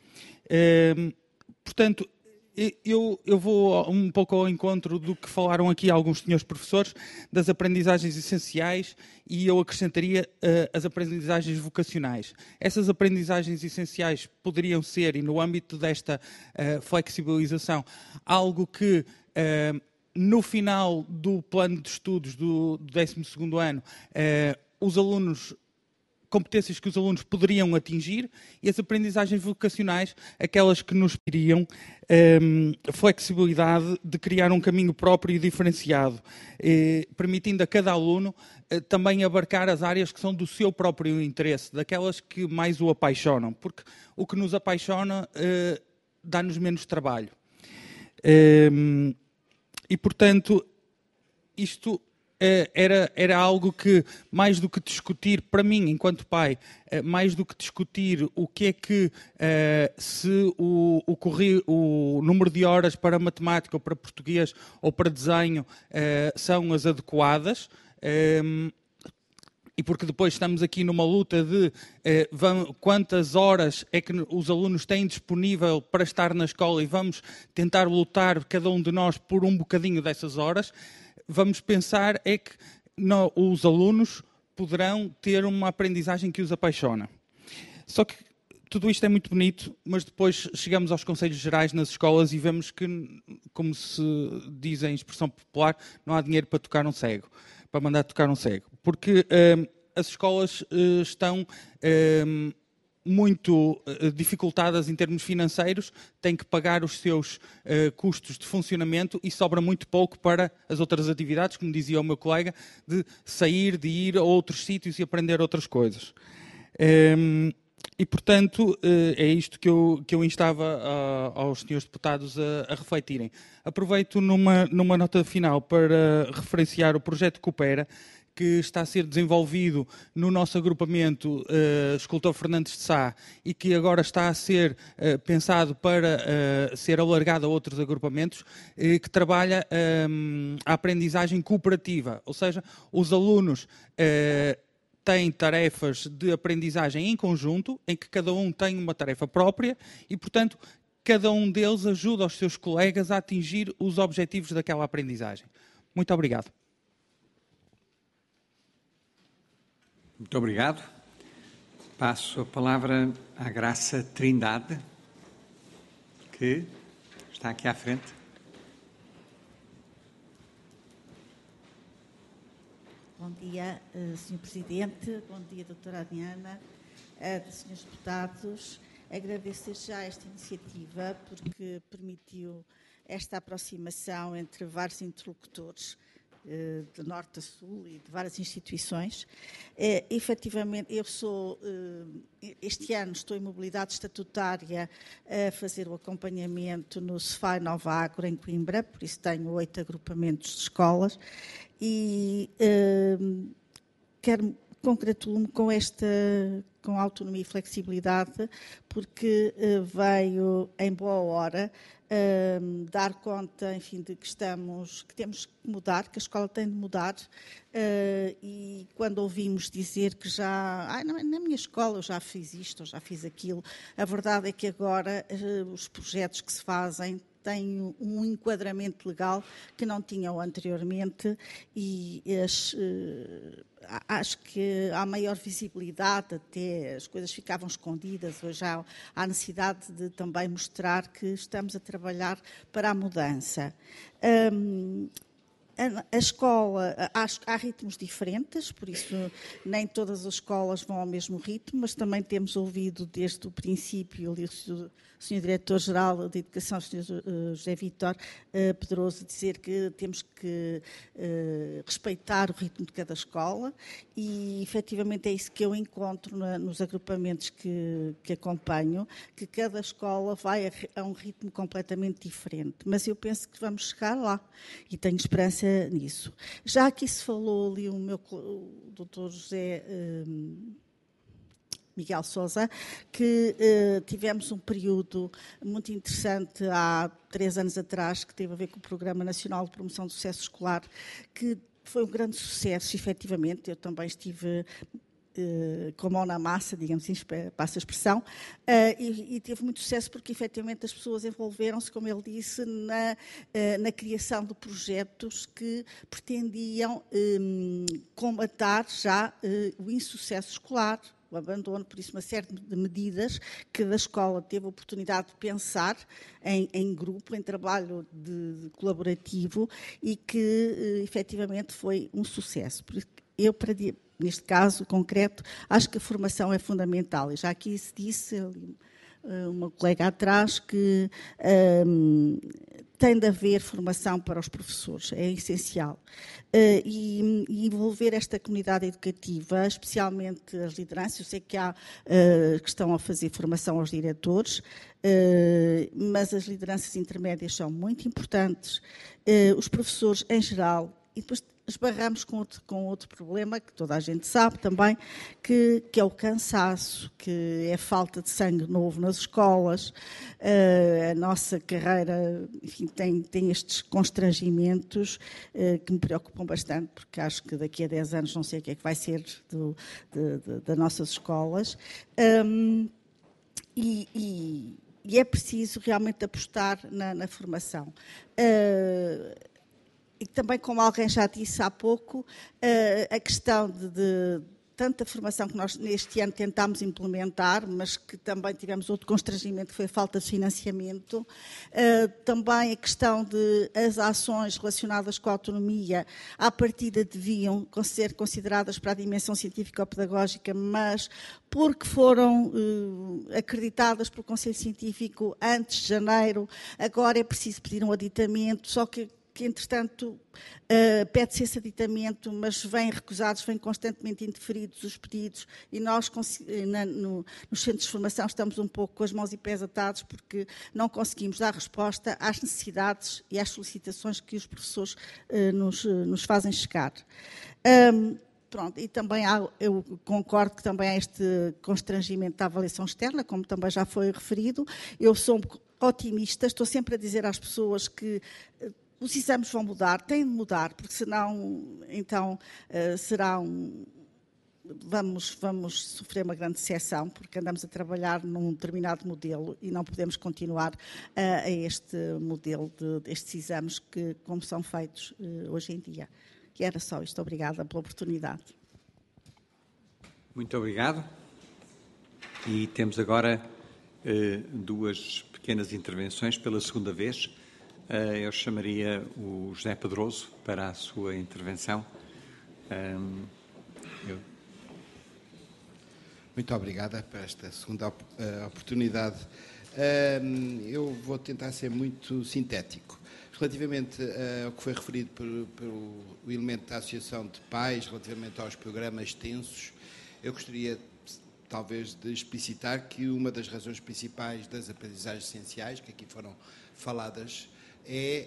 Uh, portanto, eu, eu vou um pouco ao encontro do que falaram aqui alguns senhores professores, das aprendizagens essenciais, e eu acrescentaria uh, as aprendizagens vocacionais. Essas aprendizagens essenciais poderiam ser, e no âmbito desta uh, flexibilização, algo que uh, no final do plano de estudos do, do décimo segundo ano, uh, os alunos, competências que os alunos poderiam atingir, e as aprendizagens vocacionais, aquelas que nos teriam um, flexibilidade de criar um caminho próprio e diferenciado, eh, permitindo a cada aluno eh, também abarcar as áreas que são do seu próprio interesse, daquelas que mais o apaixonam, porque o que nos apaixona eh, dá-nos menos trabalho. Um, E, portanto, isto era, era algo que, mais do que discutir, para mim, enquanto pai, mais do que discutir o que é que, se o, o, corri, o número de horas para matemática, ou para português, ou para desenho, são as adequadas, e porque depois estamos aqui numa luta de eh, vamos, quantas horas é que os alunos têm disponível para estar na escola, e vamos tentar lutar, cada um de nós, por um bocadinho dessas horas. Vamos pensar é que não, os alunos poderão ter uma aprendizagem que os apaixona. Só que tudo isto é muito bonito, mas depois chegamos aos conselhos gerais nas escolas e vemos que, como se diz em expressão popular, não há dinheiro para tocar um cego, para mandar tocar um cego. Porque hum, as escolas hum, estão hum, muito hum, dificultadas em termos financeiros, têm que pagar os seus hum, custos de funcionamento e sobra muito pouco para as outras atividades, como dizia o meu colega, de sair, de ir a outros sítios e aprender outras coisas. Hum, E, portanto, é isto que eu, que eu instava a, aos senhores deputados a, a refletirem. Aproveito numa, numa nota final para referenciar o projeto Coopera, que está a ser desenvolvido no nosso agrupamento uh, Escultor Fernandes de Sá e que agora está a ser uh, pensado para uh, ser alargado a outros agrupamentos, uh, que trabalha um, a aprendizagem cooperativa, ou seja, os alunos uh, têm tarefas de aprendizagem em conjunto, em que cada um tem uma tarefa própria e, portanto, cada um deles ajuda os seus colegas a atingir os objetivos daquela aprendizagem. Muito obrigado. Muito obrigado. Passo a palavra à Graça Trindade, que está aqui à frente. Bom dia, senhor Presidente, bom dia, doutora Adriana, senhores deputados. Agradeço já esta iniciativa porque permitiu esta aproximação entre vários interlocutores, de norte a sul e de várias instituições. É, efetivamente, eu sou, este ano estou em mobilidade estatutária a fazer o acompanhamento no Cefai Nova Agro, em Coimbra, por isso tenho oito agrupamentos de escolas e uh, quero congratulo-me com esta, com autonomia e flexibilidade, porque uh, veio em boa hora Uh, dar conta, enfim, de que estamos, que temos que mudar, que a escola tem de mudar, uh, e quando ouvimos dizer que já, ah, na minha escola eu já fiz isto, eu já fiz aquilo, a verdade é que agora uh, os projetos que se fazem têm um enquadramento legal que não tinham anteriormente e as, uh, acho que há maior visibilidade, até as coisas ficavam escondidas, hoje há, há necessidade de também mostrar que estamos a trabalhar para a mudança. Um, A escola, acho que há ritmos diferentes, por isso nem todas as escolas vão ao mesmo ritmo, mas também temos ouvido desde o princípio o senhor Diretor-Geral de Educação, o senhor José Vítor Pedroso, dizer que temos que respeitar o ritmo de cada escola e, efetivamente, é isso que eu encontro nos agrupamentos que, que acompanho, que cada escola vai a um ritmo completamente diferente, mas eu penso que vamos chegar lá e tenho esperança nisso. Já aqui se falou ali o meu o doutor José um, Miguel Sousa, que uh, tivemos um período muito interessante há três anos atrás, que teve a ver com o Programa Nacional de Promoção do Sucesso Escolar, que foi um grande sucesso, efetivamente. Eu também estive Uh, com a mão na massa, digamos assim, passa a expressão, uh, e, e teve muito sucesso porque, efetivamente, as pessoas envolveram-se, como ele disse, na, uh, na criação de projetos que pretendiam um, combater já uh, o insucesso escolar, o abandono, por isso uma série de medidas que a escola teve a oportunidade de pensar em, em grupo, em trabalho de, de colaborativo e que, uh, efetivamente, foi um sucesso. Eu, para neste caso concreto, acho que a formação é fundamental. E já aqui se disse, uma colega atrás, que um, tem de haver formação para os professores, é essencial. Uh, e, e envolver esta comunidade educativa, especialmente as lideranças, eu sei que há uh, que estão a fazer formação aos diretores, uh, mas as lideranças intermédias são muito importantes, uh, os professores em geral, e depois esbarramos com outro, com outro problema que toda a gente sabe também, que, que é o cansaço, que é a falta de sangue novo nas escolas. Uh, a nossa carreira, enfim, tem, tem estes constrangimentos uh, que me preocupam bastante, porque acho que daqui a dez anos não sei o que é que vai ser do, de, de, das nossas escolas. Um, e, e, e é preciso realmente apostar na, na formação. Uh, E também, como alguém já disse há pouco, a questão de, de tanta formação que nós neste ano tentámos implementar, mas que também tivemos outro constrangimento, que foi a falta de financiamento. Também a questão de as ações relacionadas com a autonomia, à partida deviam ser consideradas para a dimensão científico-pedagógica, mas porque foram eh, acreditadas pelo Conselho Científico antes de janeiro, agora é preciso pedir um aditamento, só que que, entretanto, uh, pede-se esse aditamento, mas vêm recusados, vêm constantemente indeferidos os pedidos, e nós, na, no, nos centros de formação, estamos um pouco com as mãos e pés atados, porque não conseguimos dar resposta às necessidades e às solicitações que os professores uh, nos, uh, nos fazem chegar. Um, Pronto, e também há, eu concordo que também há este constrangimento da avaliação externa, como também já foi referido. Eu sou otimista, estou sempre a dizer às pessoas que os exames vão mudar, têm de mudar, porque senão, então, uh, será um... Vamos, vamos sofrer uma grande decepção, porque andamos a trabalhar num determinado modelo e não podemos continuar uh, a este modelo de, destes exames que, como são feitos uh, hoje em dia. E era só isto. Obrigada pela oportunidade. Muito obrigado. E temos agora uh, duas pequenas intervenções pela segunda vez. Eu chamaria o José Pedroso para a sua intervenção. Eu... Muito obrigada por esta segunda oportunidade. Eu vou tentar ser muito sintético. Relativamente ao que foi referido pelo, pelo elemento da Associação de Pais, relativamente aos programas tensos, eu gostaria talvez de explicitar que uma das razões principais das aprendizagens essenciais, que aqui foram faladas, é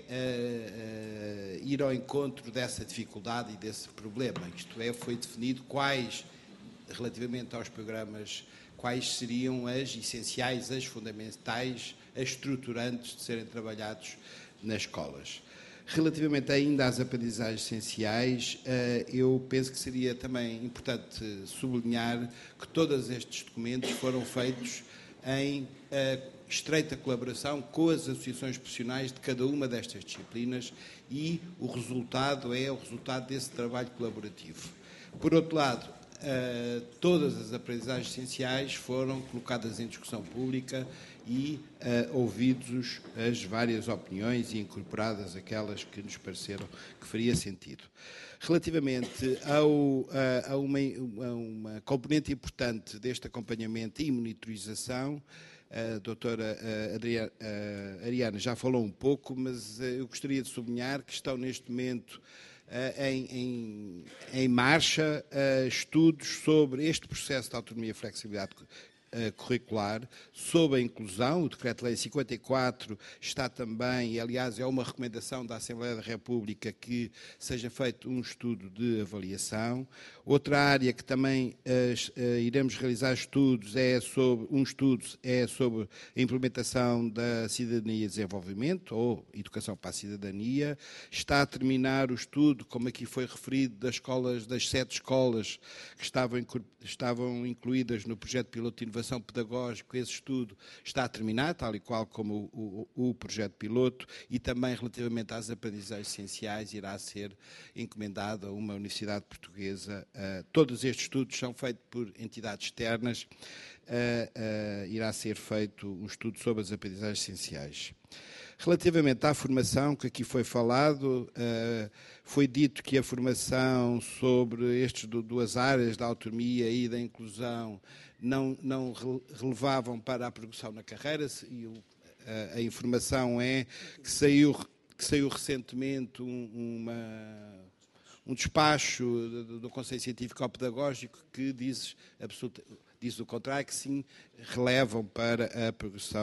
uh, uh, ir ao encontro dessa dificuldade e desse problema. Isto é, foi definido quais, relativamente aos programas, quais seriam as essenciais, as fundamentais, as estruturantes de serem trabalhados nas escolas. Relativamente ainda às aprendizagens essenciais, uh, eu penso que seria também importante sublinhar que todos estes documentos foram feitos em uh, estreita colaboração com as associações profissionais de cada uma destas disciplinas, e o resultado é o resultado desse trabalho colaborativo. Por outro lado, uh, todas as aprendizagens essenciais foram colocadas em discussão pública e uh, ouvidos as várias opiniões e incorporadas aquelas que nos pareceram que faria sentido. Relativamente ao, a, a, uma, a uma componente importante deste acompanhamento e monitorização, a doutora Ariana já falou um pouco, mas eu gostaria de sublinhar que estão neste momento em, em, em marcha estudos sobre este processo de autonomia e flexibilidade curricular, sobre a inclusão. O Decreto-Lei cinquenta e quatro está também, e aliás é uma recomendação da Assembleia da República que seja feito um estudo de avaliação. Outra área que também uh, uh, iremos realizar estudos é sobre, um estudo é sobre a implementação da cidadania e desenvolvimento, ou educação para a cidadania. Está a terminar o estudo, como aqui foi referido, das escolas, das sete escolas que estavam, estavam incluídas no projeto piloto de inovação pedagógico. Esse estudo está a terminar, tal e qual como o, o, o projeto piloto, e também relativamente às aprendizagens essenciais irá ser encomendado a uma universidade portuguesa. Uh, todos estes estudos são feitos por entidades externas. Uh, uh, irá ser feito um estudo sobre as aprendizagens essenciais. Relativamente à formação, que aqui foi falado, uh, foi dito que a formação sobre estas duas áreas da autonomia e da inclusão não, não relevavam para a progressão na carreira, e uh, a informação é que saiu, que saiu recentemente um, uma, um despacho do, do Conselho Científico-Pedagógico que diz, absoluta, diz o contrário, que sim, relevam para a progressão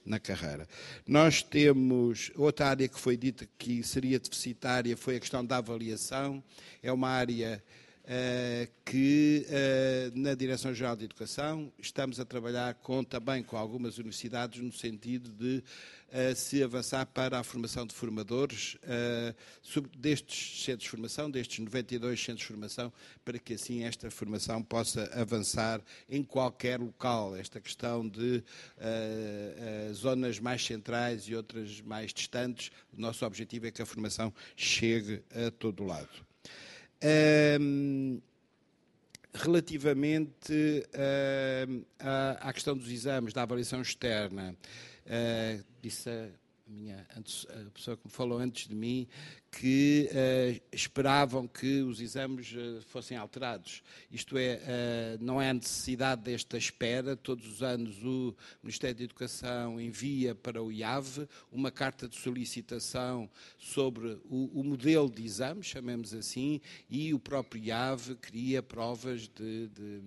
na carreira. Nós temos outra área que foi dita que seria deficitária, foi a questão da avaliação. É uma área uh, que, uh, na Direção-Geral de Educação, estamos a trabalhar com, também com algumas universidades no sentido de uh, se avançar para a formação de formadores uh, sobre, destes centros de formação, destes noventa e dois centros de formação, para que assim esta formação possa avançar em qualquer local. Esta questão de uh, uh, zonas mais centrais e outras mais distantes, o nosso objetivo é que a formação chegue a todo o lado. Um, relativamente uh, à, à questão dos exames, da avaliação externa, uh, disse a, minha, a pessoa que me falou antes de mim que uh, esperavam que os exames uh, fossem alterados. Isto é, uh, não é a necessidade desta espera. Todos os anos o Ministério da Educação envia para o I A V uma carta de solicitação sobre o, o modelo de exame, chamemos assim, e o próprio I A V cria provas de... de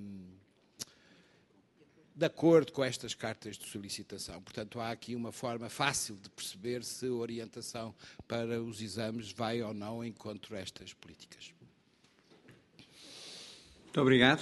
de acordo com estas cartas de solicitação. Portanto, há aqui uma forma fácil de perceber se a orientação para os exames vai ou não encontro estas políticas. Muito obrigado.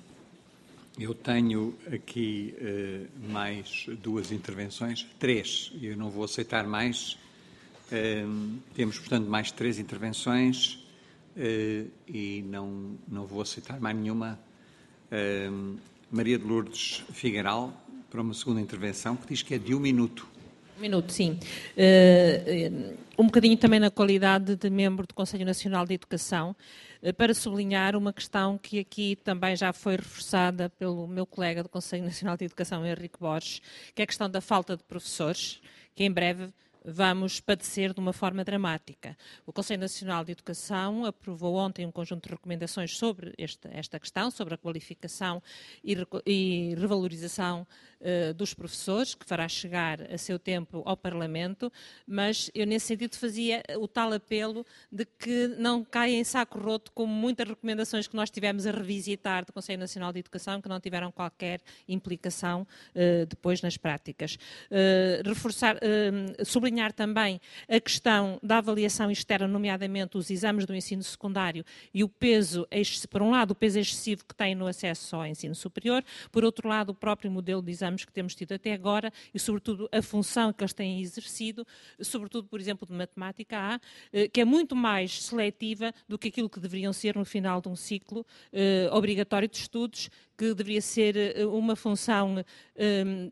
Eu tenho aqui uh, mais duas intervenções, três, eu não vou aceitar mais. Uh, temos, portanto, mais três intervenções uh, e não, não vou aceitar mais nenhuma. Uh, Maria de Lourdes Figueiral, para uma segunda intervenção, que diz que é de um minuto. Um minuto, sim. Uh, um bocadinho também na qualidade de membro do Conselho Nacional de Educação, uh, para sublinhar uma questão que aqui também já foi reforçada pelo meu colega do Conselho Nacional de Educação, Henrique Borges, que é a questão da falta de professores, que em breve vamos padecer de uma forma dramática. O Conselho Nacional de Educação aprovou ontem um conjunto de recomendações sobre esta, esta questão, sobre a qualificação e, e revalorização uh, dos professores, que fará chegar a seu tempo ao Parlamento, mas eu nesse sentido fazia o tal apelo de que não caia em saco roto, como muitas recomendações que nós tivemos a revisitar do Conselho Nacional de Educação, que não tiveram qualquer implicação uh, depois nas práticas. Uh, reforçar, uh, sublinhar também a questão da avaliação externa, nomeadamente os exames do ensino secundário e o peso, por um lado, o peso excessivo que tem no acesso ao ensino superior, por outro lado, o próprio modelo de exames que temos tido até agora e, sobretudo, a função que eles têm exercido, sobretudo, por exemplo, de matemática A, que é muito mais seletiva do que aquilo que deveriam ser no final de um ciclo eh, obrigatório de estudos, que deveria ser uma função eh,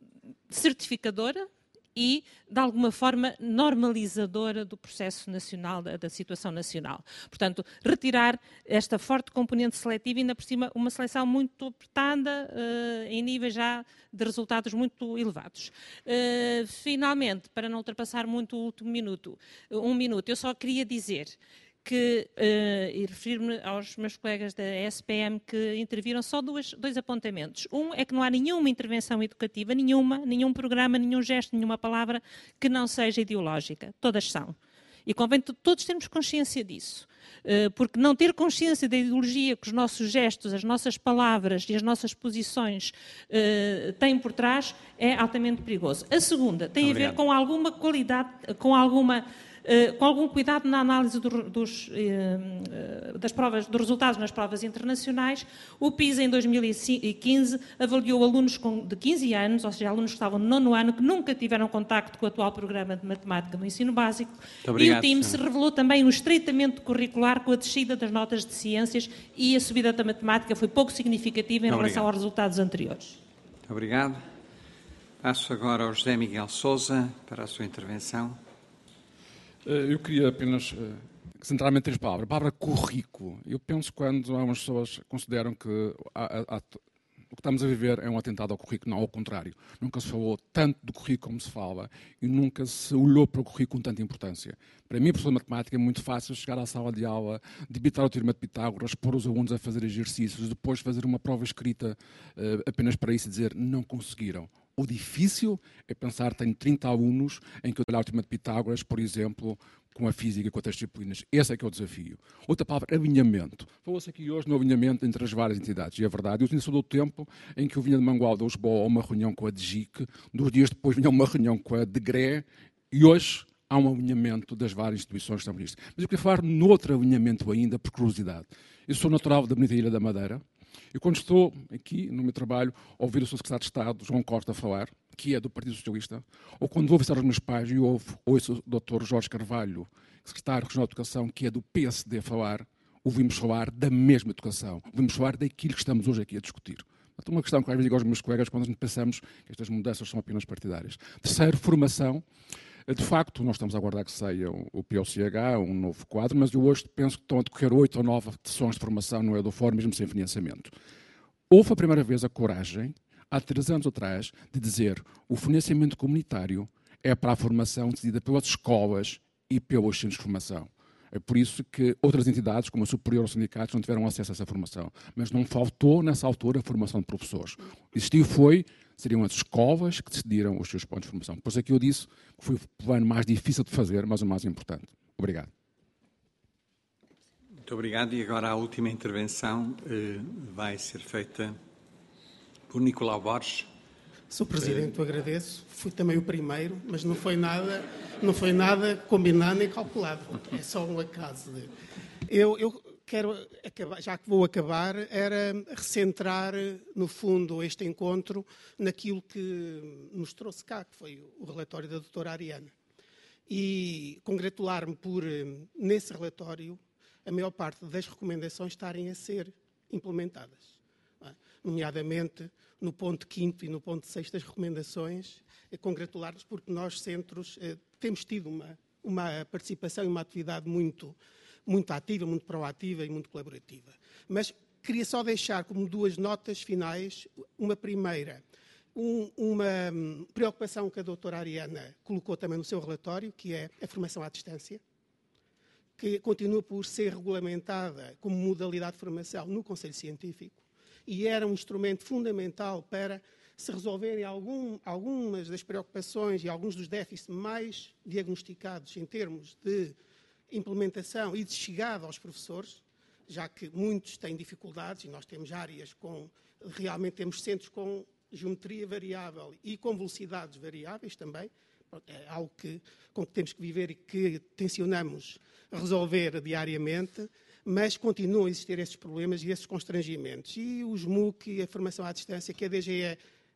certificadora e, de alguma forma, normalizadora do processo nacional, da, da situação nacional. Portanto, retirar esta forte componente seletiva e, ainda por cima, uma seleção muito apertada, uh, em níveis já de resultados muito elevados. Uh, finalmente, para não ultrapassar muito o último minuto, um minuto, eu só queria dizer que, uh, e referir-me aos meus colegas da S P M que interviram, só duas, dois apontamentos. Um é que não há nenhuma intervenção educativa, nenhuma, nenhum programa, nenhum gesto, nenhuma palavra que não seja ideológica. Todas são. E convém todos termos consciência disso. Uh, porque não ter consciência da ideologia que os nossos gestos, as nossas palavras e as nossas posições uh, têm por trás é altamente perigoso. A segunda tem Obrigado. a ver com alguma qualidade, com alguma... Uh, com algum cuidado na análise do, dos, uh, das provas, dos resultados nas provas internacionais. O PISA, em dois mil e quinze, avaliou alunos com, de quinze anos, ou seja, alunos que estavam no nono ano, que nunca tiveram contacto com o atual programa de matemática no ensino básico. Obrigado, e o TIMSS revelou também um estreitamento curricular com a descida das notas de ciências, e a subida da matemática foi pouco significativa em Obrigado. relação aos resultados anteriores. Muito obrigado. Passo agora ao José Miguel Sousa para a sua intervenção. Eu queria apenas centrar-me em três palavras. A palavra currículo. Eu penso que quando algumas pessoas consideram que há, há, há, o que estamos a viver é um atentado ao currículo, não, ao contrário. Nunca se falou tanto do currículo como se fala e nunca se olhou para o currículo com tanta importância. Para mim, professor de matemática, é muito fácil chegar à sala de aula, debitar o teorema de Pitágoras, pôr os alunos a fazer exercícios, depois fazer uma prova escrita uh, apenas para isso e dizer não conseguiram. O difícil é pensar, tenho trinta alunos em que eu trabalho o teorema de Pitágoras, por exemplo, com a física e com outras disciplinas. Esse é que é o desafio. Outra palavra, alinhamento. Falou-se aqui hoje no alinhamento entre as várias entidades, e é verdade. Eu tinha sido o tempo em que eu vinha de Mangualde a Lisboa a uma reunião com a D G I C, dois dias depois vinha uma reunião com a D G R E, e hoje há um alinhamento das várias instituições que estão nisto. Mas eu queria falar noutro alinhamento ainda, por curiosidade. Eu sou natural da bonita Ilha da Madeira, e quando estou aqui, no meu trabalho, a ouvir o seu secretário de Estado, João Costa, falar, que é do Partido Socialista, ou quando vou visitar os meus pais e ouço, ouço o doutor Jorge Carvalho, secretário regional de Educação, que é do P S D, falar, ouvimos falar da mesma educação, ouvimos falar daquilo que estamos hoje aqui a discutir. Então, uma questão que às vezes digo aos meus colegas quando pensamos que estas mudanças são apenas partidárias. Terceiro, formação. De facto, nós estamos a aguardar que saia o P O C H, um novo quadro, mas eu hoje penso que estão a decorrer oito ou nove sessões de formação no Edufórum, mesmo sem financiamento. Houve a primeira vez a coragem, há três anos atrás, de dizer o financiamento comunitário é para a formação decidida pelas escolas e pelos centros de formação. É por isso que outras entidades, como a Superior ou os sindicatos, não tiveram acesso a essa formação. Mas não faltou, nessa altura, a formação de professores. Existiu foi... seriam as escolas que decidiram os seus pontos de formação. Por isso é que eu disse que foi o plano mais difícil de fazer, mas o mais importante. Obrigado. Muito obrigado. E agora a última intervenção eh, vai ser feita por Nicolau Borges. senhor Presidente, eu agradeço. Fui também o primeiro, mas não foi nada, não foi nada combinado nem calculado. É só um acaso. Eu... eu quero acabar, já que vou acabar, era recentrar, no fundo, este encontro naquilo que nos trouxe cá, que foi o relatório da doutora Ariana. E congratular-me por, nesse relatório, a maior parte das recomendações estarem a ser implementadas. Nomeadamente, no ponto quinto e no ponto sexto das recomendações, congratular-nos porque nós, centros, temos tido uma, uma participação e uma atividade muito... muito ativa, muito proativa e muito colaborativa. Mas queria só deixar como duas notas finais, uma primeira, um, uma preocupação que a doutora Ariana colocou também no seu relatório, que é a formação à distância, que continua por ser regulamentada como modalidade de formação no Conselho Científico e era um instrumento fundamental para se resolverem algum, algumas das preocupações e alguns dos déficits mais diagnosticados em termos de implementação e de chegada aos professores, já que muitos têm dificuldades e nós temos áreas com, realmente temos centros com geometria variável e com velocidades variáveis também, é algo que, com que temos que viver e que tencionamos resolver diariamente, mas continuam a existir esses problemas e esses constrangimentos. E os M O C e a formação à distância que a D G E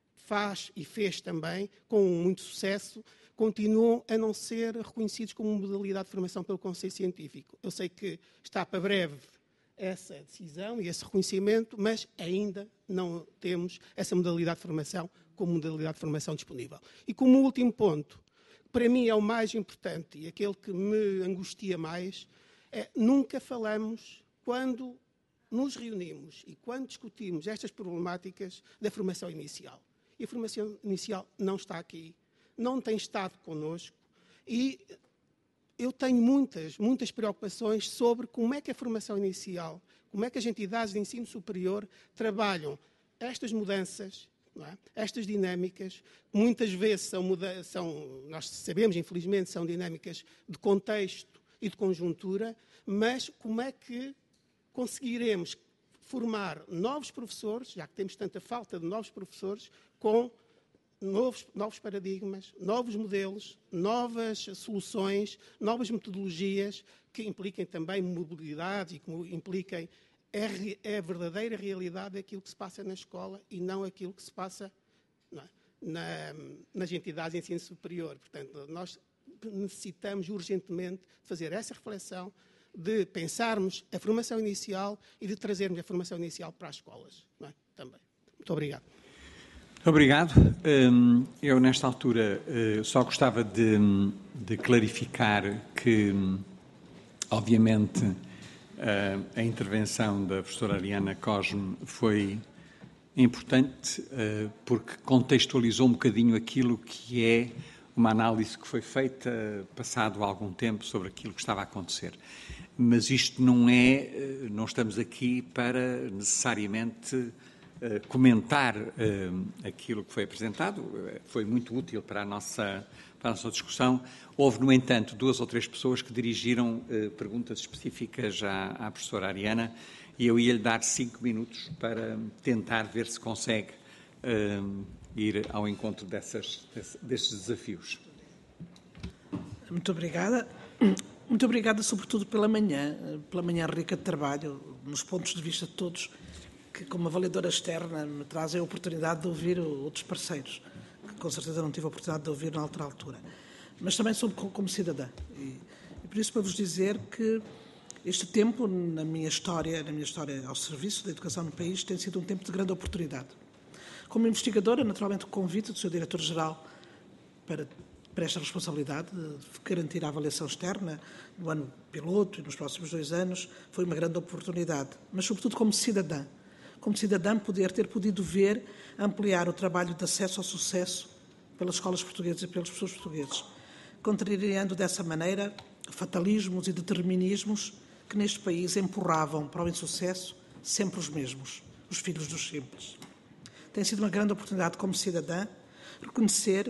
faz e fez também, com muito sucesso, continuam a não ser reconhecidos como modalidade de formação pelo Conselho Científico. Eu sei que está para breve essa decisão e esse reconhecimento, mas ainda não temos essa modalidade de formação como modalidade de formação disponível. E como último ponto, para mim é o mais importante e aquele que me angustia mais, é nunca falamos, quando nos reunimos e quando discutimos estas problemáticas, da formação inicial. E a formação inicial não está aqui, não tem estado connosco e eu tenho muitas, muitas preocupações sobre como é que a formação inicial, como é que as entidades de ensino superior trabalham estas mudanças, não é? Estas dinâmicas, muitas vezes são, muda são, nós sabemos, infelizmente, são dinâmicas de contexto e de conjuntura, mas como é que conseguiremos formar novos professores, já que temos tanta falta de novos professores, com novos, novos paradigmas, novos modelos, novas soluções, novas metodologias que impliquem também mobilidade e que impliquem a, a verdadeira realidade daquilo que se passa na escola e não aquilo que se passa não é, na, nas entidades de ensino superior. Portanto, nós necessitamos urgentemente de fazer essa reflexão, de pensarmos a formação inicial e de trazermos a formação inicial para as escolas, não é? Também. Muito obrigado. Obrigado. Eu, nesta altura, só gostava de, de clarificar que, obviamente, a intervenção da professora Ariana Cosme foi importante porque contextualizou um bocadinho aquilo que é uma análise que foi feita passado algum tempo sobre aquilo que estava a acontecer. Mas isto não é, não estamos aqui para necessariamente uh, comentar uh, aquilo que foi apresentado. Uh, foi muito útil para a, nossa, para a nossa discussão. Houve, no entanto, duas ou três pessoas que dirigiram uh, perguntas específicas à, à professora Ariana, e eu ia-lhe dar cinco minutos para tentar ver se consegue uh, ir ao encontro dessas, desses desafios. Muito obrigada. Muito obrigada, sobretudo, pela manhã, pela manhã rica de trabalho, nos pontos de vista de todos, que, como avaliadora externa, me trazem a oportunidade de ouvir outros parceiros, que com certeza não tive a oportunidade de ouvir na outra altura. Mas também sou como cidadã. E, e por isso, para vos dizer que este tempo, na minha história, na minha história ao serviço da educação no país, tem sido um tempo de grande oportunidade. Como investigadora, naturalmente, o convite do seu Diretor-Geral para, para esta responsabilidade de garantir a avaliação externa no ano piloto e nos próximos dois anos foi uma grande oportunidade. Mas, sobretudo, como cidadã. Como cidadã, poder ter podido ver ampliar o trabalho de acesso ao sucesso pelas escolas portuguesas e pelos professores portugueses, contrariando dessa maneira fatalismos e determinismos que neste país empurravam para o insucesso sempre os mesmos, os filhos dos simples. Tem sido uma grande oportunidade como cidadã reconhecer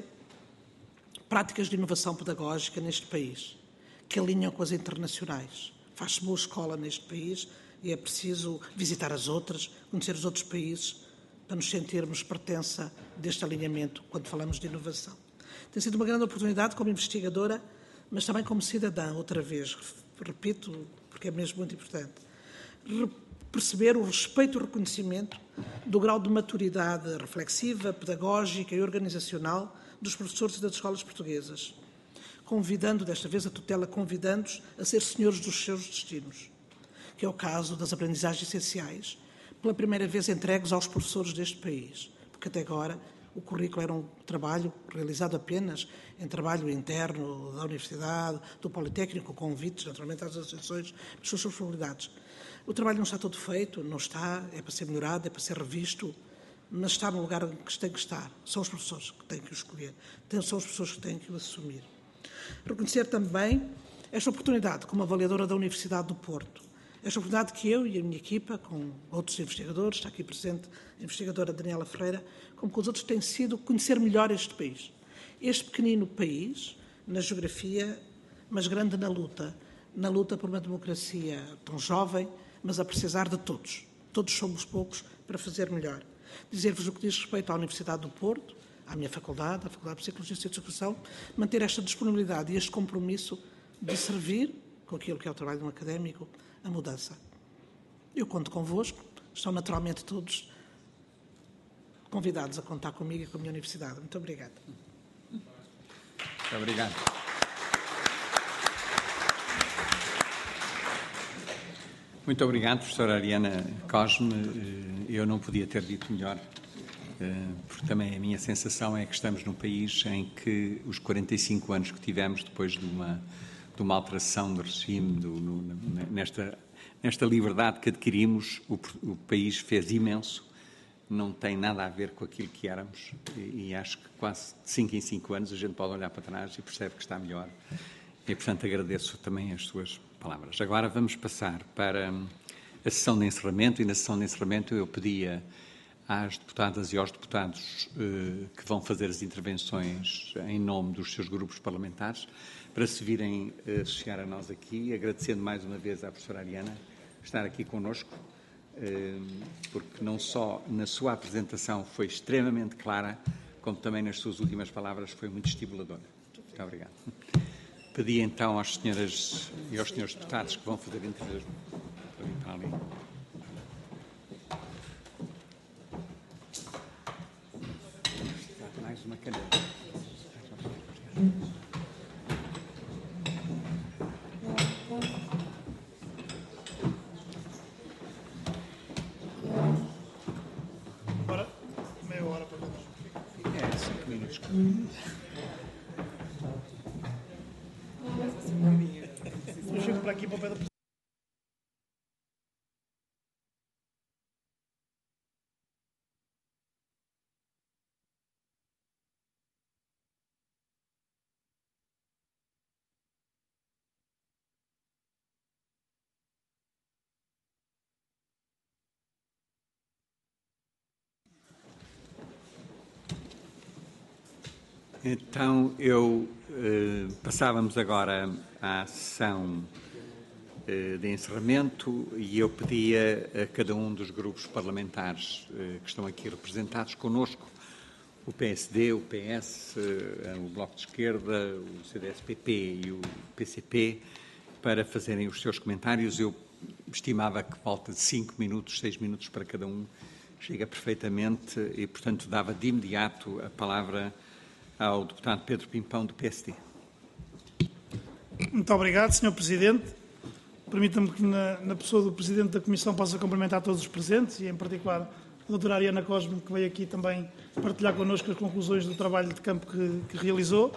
práticas de inovação pedagógica neste país, que alinham com as internacionais. Faz-se boa escola neste país e é preciso visitar as outras, conhecer os outros países, para nos sentirmos pertença deste alinhamento quando falamos de inovação. Tem sido uma grande oportunidade como investigadora, mas também como cidadã, outra vez, repito, porque é mesmo muito importante, perceber o respeito e o reconhecimento do grau de maturidade reflexiva, pedagógica e organizacional dos professores e das escolas portuguesas, convidando, desta vez a tutela, convidando-os a ser senhores dos seus destinos, que é o caso das aprendizagens essenciais, pela primeira vez entregues aos professores deste país, porque até agora o currículo era um trabalho realizado apenas em trabalho interno da Universidade, do Politécnico, convites, naturalmente, às associações, as suas responsabilidades. O trabalho não está todo feito, não está, é para ser melhorado, é para ser revisto, mas está no lugar em que tem que estar. São os professores que têm que o escolher, são as pessoas que têm que o assumir. Reconhecer também esta oportunidade como avaliadora da Universidade do Porto, esta oportunidade que eu e a minha equipa, com outros investigadores, está aqui presente a investigadora Daniela Ferreira, como com os outros, tem sido conhecer melhor este país. Este pequenino país, na geografia, mas grande na luta. Na luta por uma democracia tão jovem, mas a precisar de todos. Todos somos poucos para fazer melhor. Dizer-vos o que diz respeito à Universidade do Porto, à minha faculdade, à Faculdade de Psicologia e Ciência da Educação, manter esta disponibilidade e este compromisso de servir, com aquilo que é o trabalho de um académico, a mudança. Eu conto convosco, estão naturalmente todos convidados a contar comigo e com a minha universidade. Muito obrigada. Muito obrigado. Muito obrigado, professora Ariana Cosme. Eu não podia ter dito melhor, porque também a minha sensação é que estamos num país em que os quarenta e cinco anos que tivemos depois de uma de uma alteração do regime, do, no, nesta, nesta liberdade que adquirimos, o, o país fez imenso, não tem nada a ver com aquilo que éramos, e, e acho que quase de cinco em cinco anos a gente pode olhar para trás e percebe que está melhor, e portanto agradeço também as suas palavras. Agora vamos passar para a sessão de encerramento, e na sessão de encerramento eu pedia às deputadas e aos deputados eh, que vão fazer as intervenções em nome dos seus grupos parlamentares, para se virem uh, associar a nós aqui, agradecendo mais uma vez à professora Ariana estar aqui connosco, uh, porque não só na sua apresentação foi extremamente clara, como também nas suas últimas palavras foi muito estimuladora. Muito obrigado. Pedi então às senhoras e aos senhores deputados que vão fazer intervenções para vir para ali. Mais uma cadeira. Agora, meia hora para todos. É, cinco minutos. Eu chego para aqui para o pé da Então, eu eh, passávamos agora à sessão eh, de encerramento e eu pedia a cada um dos grupos parlamentares eh, que estão aqui representados connosco, o P S D, o P S, eh, o Bloco de Esquerda, o C D S P P e o P C P, para fazerem os seus comentários. Eu estimava que falta de cinco minutos, seis minutos para cada um, chega perfeitamente e, portanto, dava de imediato a palavra ao deputado Pedro Pimpão, do P S D. Muito obrigado, senhor Presidente. Permita-me que, na, na pessoa do Presidente da Comissão, possa cumprimentar todos os presentes e, em particular, a doutora Ariana Cosme, que veio aqui também partilhar connosco as conclusões do trabalho de campo que, que realizou,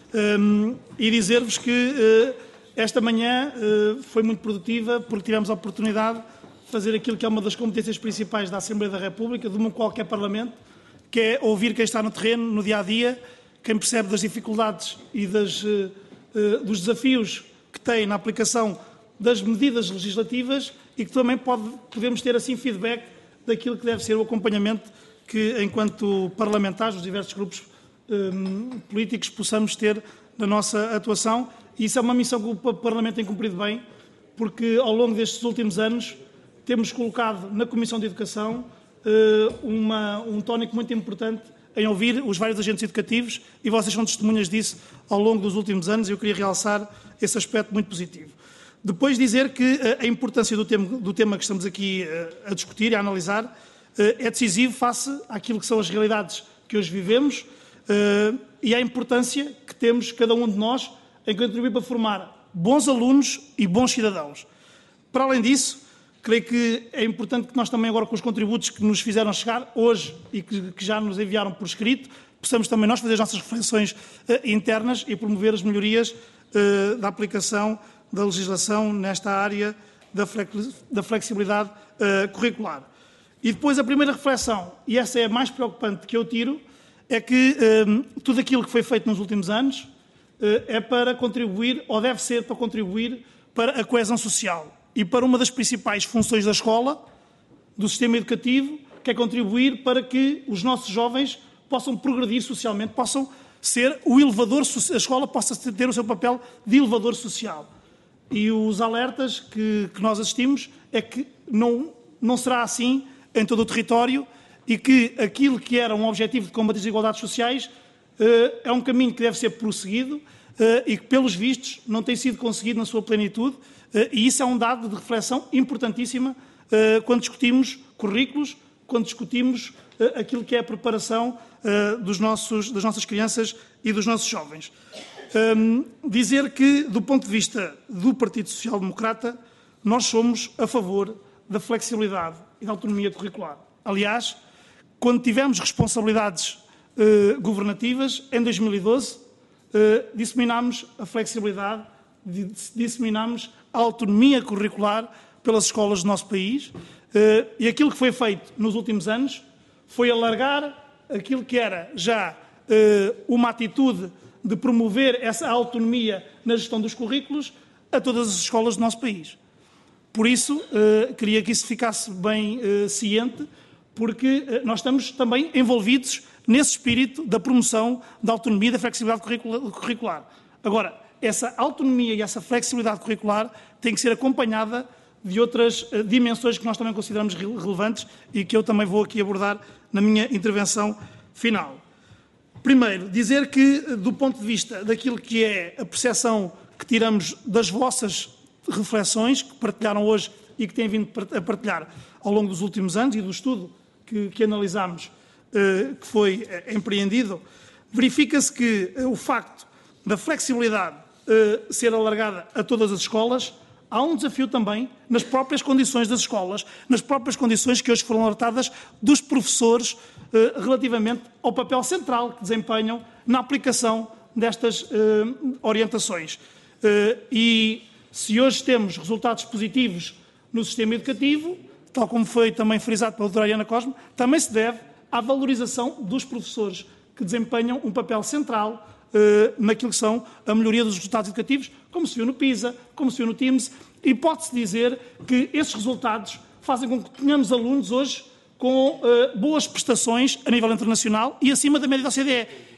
um, e dizer-vos que uh, esta manhã uh, foi muito produtiva, porque tivemos a oportunidade de fazer aquilo que é uma das competências principais da Assembleia da República, de um qualquer Parlamento, que é ouvir quem está no terreno, no dia-a-dia, quem percebe das dificuldades e das, uh, uh, dos desafios que tem na aplicação das medidas legislativas e que também pode, podemos ter assim feedback daquilo que deve ser o acompanhamento que, enquanto parlamentares dos diversos grupos um, políticos, possamos ter na nossa atuação. E isso é uma missão que o Parlamento tem cumprido bem, porque ao longo destes últimos anos temos colocado na Comissão de Educação uh, uma, um tónico muito importante em ouvir os vários agentes educativos, e vocês são testemunhas disso ao longo dos últimos anos, e eu queria realçar esse aspecto muito positivo. Depois dizer que uh, a importância do tema, do tema que estamos aqui uh, a discutir e a analisar uh, é decisivo face àquilo que são as realidades que hoje vivemos uh, e à importância que temos, cada um de nós, em contribuir para formar bons alunos e bons cidadãos. Para além disso, creio que é importante que nós também, agora com os contributos que nos fizeram chegar hoje e que, que já nos enviaram por escrito, possamos também nós fazer as nossas reflexões uh, internas e promover as melhorias uh, da aplicação da legislação nesta área da, flex, da flexibilidade uh, curricular. E depois a primeira reflexão, e essa é a mais preocupante que eu tiro, é que um, tudo aquilo que foi feito nos últimos anos uh, é para contribuir, ou deve ser para contribuir, para a coesão social e para uma das principais funções da escola, do sistema educativo, que é contribuir para que os nossos jovens possam progredir socialmente, possam ser o elevador, a escola possa ter o seu papel de elevador social. E os alertas que, que nós assistimos é que não, não será assim em todo o território e que aquilo que era um objetivo de combate às desigualdades sociais uh, é um caminho que deve ser prosseguido uh, e que, pelos vistos, não tem sido conseguido na sua plenitude. Uh, e isso é um dado de reflexão importantíssima uh, quando discutimos currículos, quando discutimos uh, aquilo que é a preparação uh, dos nossos, das nossas crianças e dos nossos jovens. Um, dizer que, do ponto de vista do Partido Social Democrata, nós somos a favor da flexibilidade e da autonomia curricular. Aliás, quando tivemos responsabilidades uh, governativas, em dois mil e doze, uh, disseminámos a flexibilidade, disseminámos a autonomia curricular pelas escolas do nosso país, uh, e aquilo que foi feito nos últimos anos foi alargar aquilo que era já uh, uma atitude de promover essa autonomia na gestão dos currículos a todas as escolas do nosso país. Por isso, eh, queria que isso ficasse bem eh, ciente, porque eh, nós estamos também envolvidos nesse espírito da promoção da autonomia e da flexibilidade curricular. Agora, essa autonomia e essa flexibilidade curricular tem que ser acompanhada de outras eh, dimensões que nós também consideramos relevantes e que eu também vou aqui abordar na minha intervenção final. Primeiro, dizer que, do ponto de vista daquilo que é a percepção que tiramos das vossas reflexões, que partilharam hoje e que têm vindo a partilhar ao longo dos últimos anos e do estudo que, que analisámos, eh, que foi eh, empreendido, verifica-se que eh, o facto da flexibilidade eh, ser alargada a todas as escolas, há um desafio também nas próprias condições das escolas, nas próprias condições que hoje foram alertadas dos professores eh, relativamente ao papel central que desempenham na aplicação destas eh, orientações. Eh, e se hoje temos resultados positivos no sistema educativo, tal como foi também frisado pela doutora Ariana Cosme, também se deve à valorização dos professores que desempenham um papel central Uh, naquilo que são a melhoria dos resultados educativos, como se viu no PISA, como se viu no TIMSS, e pode-se dizer que esses resultados fazem com que tenhamos alunos hoje com uh, boas prestações a nível internacional e acima da média da O C D E.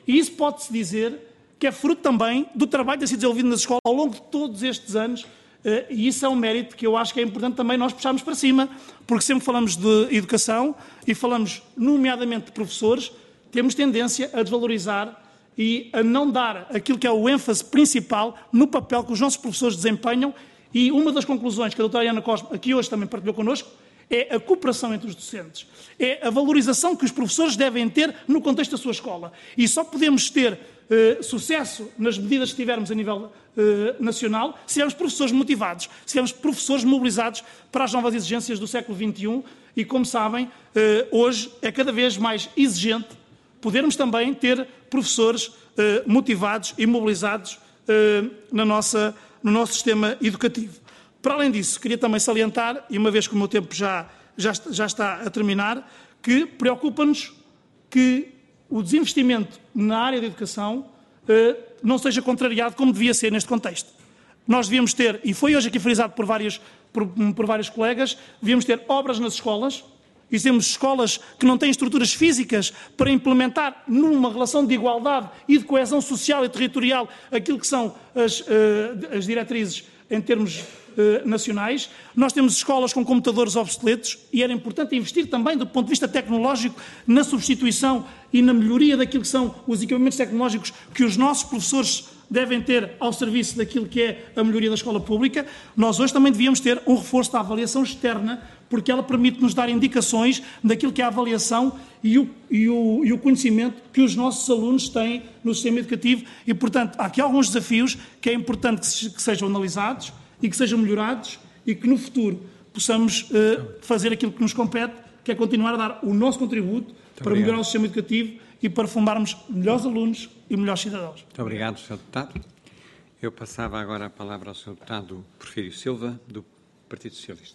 E isso pode-se dizer que é fruto também do trabalho que tem sido desenvolvido nas escolas ao longo de todos estes anos, e isso é um mérito que eu acho que é importante também nós puxarmos para cima, porque sempre falamos de educação e falamos nomeadamente de professores, temos tendência a desvalorizar e a não dar aquilo que é o ênfase principal no papel que os nossos professores desempenham, e uma das conclusões que a doutora Ariana Cosme aqui hoje também partilhou connosco é a cooperação entre os docentes, é a valorização que os professores devem ter no contexto da sua escola. E só podemos ter eh, sucesso nas medidas que tivermos a nível eh, nacional se tivermos professores motivados, se tivermos professores mobilizados para as novas exigências do século vinte e um, e como sabem, eh, hoje é cada vez mais exigente podermos também ter professores eh, motivados e mobilizados eh, na nossa, no nosso sistema educativo. Para além disso, queria também salientar, e uma vez que o meu tempo já, já, já está a terminar, que preocupa-nos que o desinvestimento na área da educação eh, não seja contrariado como devia ser neste contexto. Nós devíamos ter, e foi hoje aqui frisado por vários, por, por vários colegas, devíamos ter obras nas escolas, e temos escolas que não têm estruturas físicas para implementar numa relação de igualdade e de coesão social e territorial aquilo que são as, uh, as diretrizes em termos uh, nacionais. Nós temos escolas com computadores obsoletos e era importante investir também do ponto de vista tecnológico na substituição e na melhoria daquilo que são os equipamentos tecnológicos que os nossos professores devem ter ao serviço daquilo que é a melhoria da escola pública. Nós hoje também devíamos ter um reforço da avaliação externa, porque ela permite-nos dar indicações daquilo que é a avaliação e o, e, o, e o conhecimento que os nossos alunos têm no sistema educativo. E, portanto, há aqui alguns desafios que é importante que, se, que sejam analisados e que sejam melhorados e que no futuro possamos uh, fazer aquilo que nos compete, que é continuar a dar o nosso contributo Muito para obrigado. melhorar o sistema educativo e para formarmos melhores alunos e melhores cidadãos. Muito obrigado, senhor Deputado. Eu passava agora a palavra ao senhor Deputado Porfírio Silva, do Partido Socialista.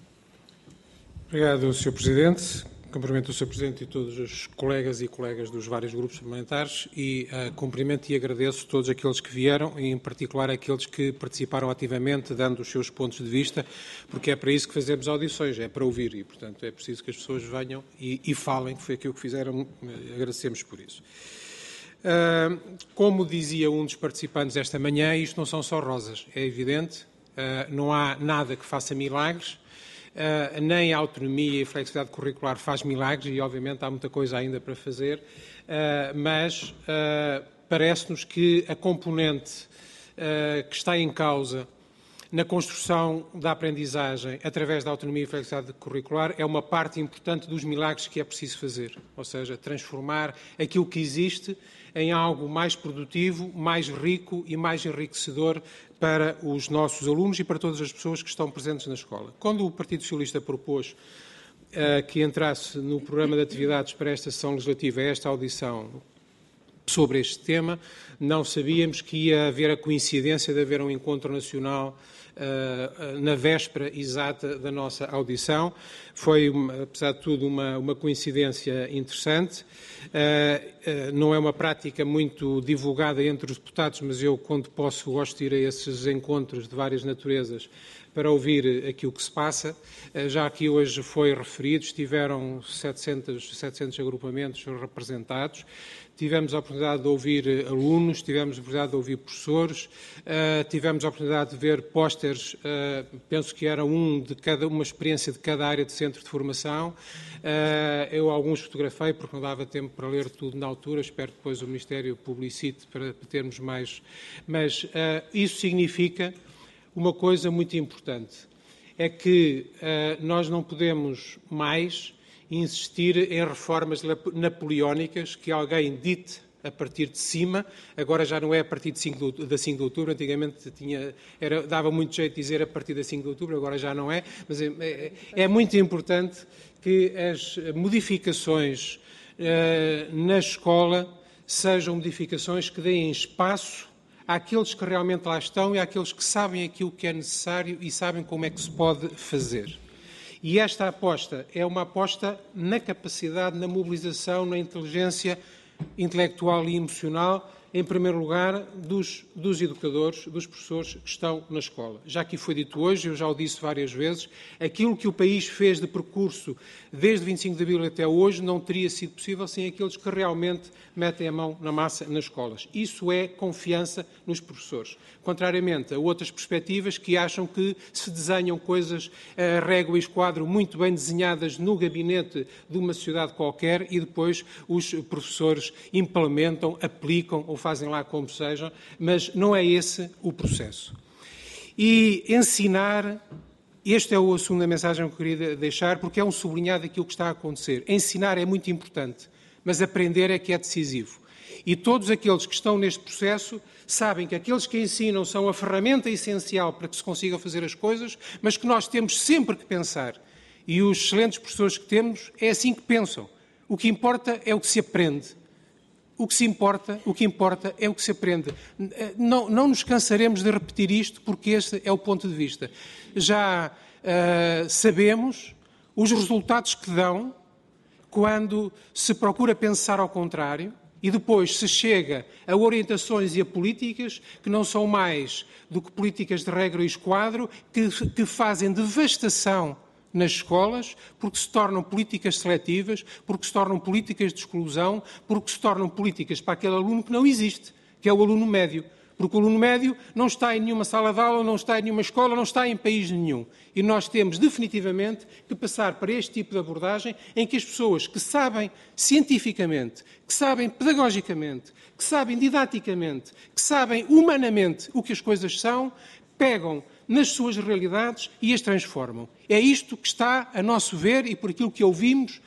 Obrigado, senhor Presidente. Cumprimento o senhor Presidente e todos os colegas e colegas dos vários grupos parlamentares e uh, cumprimento e agradeço todos aqueles que vieram, e em particular aqueles que participaram ativamente, dando os seus pontos de vista, porque é para isso que fazemos audições, é para ouvir e, portanto, é preciso que as pessoas venham e, e falem, que foi aquilo que fizeram, agradecemos por isso. Uh, como dizia um dos participantes esta manhã, isto não são só rosas, é evidente, uh, não há nada que faça milagres. Uh, nem a autonomia e a flexibilidade curricular faz milagres e, obviamente, há muita coisa ainda para fazer, uh, mas uh, parece-nos que a componente uh, que está em causa na construção da aprendizagem através da autonomia e flexibilidade curricular é uma parte importante dos milagres que é preciso fazer, ou seja, transformar aquilo que existe em algo mais produtivo, mais rico e mais enriquecedor para os nossos alunos e para todas as pessoas que estão presentes na escola. Quando o Partido Socialista propôs uh, que entrasse no programa de atividades para esta sessão legislativa esta audição sobre este tema, não sabíamos que ia haver a coincidência de haver um encontro nacional uh, na véspera exata da nossa audição. Foi, apesar de tudo, uma, uma coincidência interessante. Uh, uh, não é uma prática muito divulgada entre os deputados, mas eu, quando posso, gosto de ir a esses encontros de várias naturezas para ouvir aquilo que se passa. Uh, já aqui hoje foi referido, estiveram setecentos, setecentos agrupamentos representados. Tivemos a oportunidade de ouvir alunos, tivemos a oportunidade de ouvir professores, uh, tivemos a oportunidade de ver pósteres, uh, penso que era um de cada, uma experiência de cada área de centro de formação. Uh, eu alguns fotografei porque não dava tempo para ler tudo na altura, espero que depois o Ministério publicite para termos mais. Mas uh, isso significa uma coisa muito importante, é que uh, nós não podemos mais insistir em reformas napoleónicas que alguém dite a partir de cima, agora já não é a partir de cinco de, da cinco de outubro, antigamente tinha, era, dava muito jeito de dizer a partir da cinco de outubro, agora já não é, mas é, é, é muito importante que as modificações uh, na escola sejam modificações que deem espaço àqueles que realmente lá estão e àqueles que sabem aquilo que é necessário e sabem como é que se pode fazer. E esta aposta é uma aposta na capacidade, na mobilização, na inteligência intelectual e emocional em primeiro lugar, dos, dos educadores, dos professores que estão na escola. Já aqui foi dito hoje, eu já o disse várias vezes, aquilo que o país fez de percurso desde vinte e cinco de abril até hoje não teria sido possível sem aqueles que realmente metem a mão na massa nas escolas. Isso é confiança nos professores. Contrariamente a outras perspectivas que acham que se desenham coisas a régua e esquadro muito bem desenhadas no gabinete de uma sociedade qualquer e depois os professores implementam, aplicam ou fazem lá como seja, mas não é esse o processo. E ensinar, esta é a segunda mensagem que eu queria deixar, porque é um sublinhado daquilo que está a acontecer. Ensinar é muito importante, mas aprender é que é decisivo. E todos aqueles que estão neste processo sabem que aqueles que ensinam são a ferramenta essencial para que se consiga fazer as coisas, mas que nós temos sempre que pensar. E os excelentes professores que temos é assim que pensam. O que importa é o que se aprende. O que se importa, o que importa é o que se aprende. Não, não nos cansaremos de repetir isto, porque este é o ponto de vista. Já uh, sabemos os resultados que dão quando se procura pensar ao contrário e depois se chega a orientações e a políticas que não são mais do que políticas de regra e esquadro, que, que fazem devastação nas escolas, porque se tornam políticas seletivas, porque se tornam políticas de exclusão, porque se tornam políticas para aquele aluno que não existe, que é o aluno médio. Porque o aluno médio não está em nenhuma sala de aula, não está em nenhuma escola, não está em país nenhum. E nós temos definitivamente que passar para este tipo de abordagem em que as pessoas que sabem cientificamente, que sabem pedagogicamente, que sabem didaticamente, que sabem humanamente o que as coisas são, pegam nas suas realidades e as transformam. É isto que está, a nosso ver, e por aquilo que ouvimos,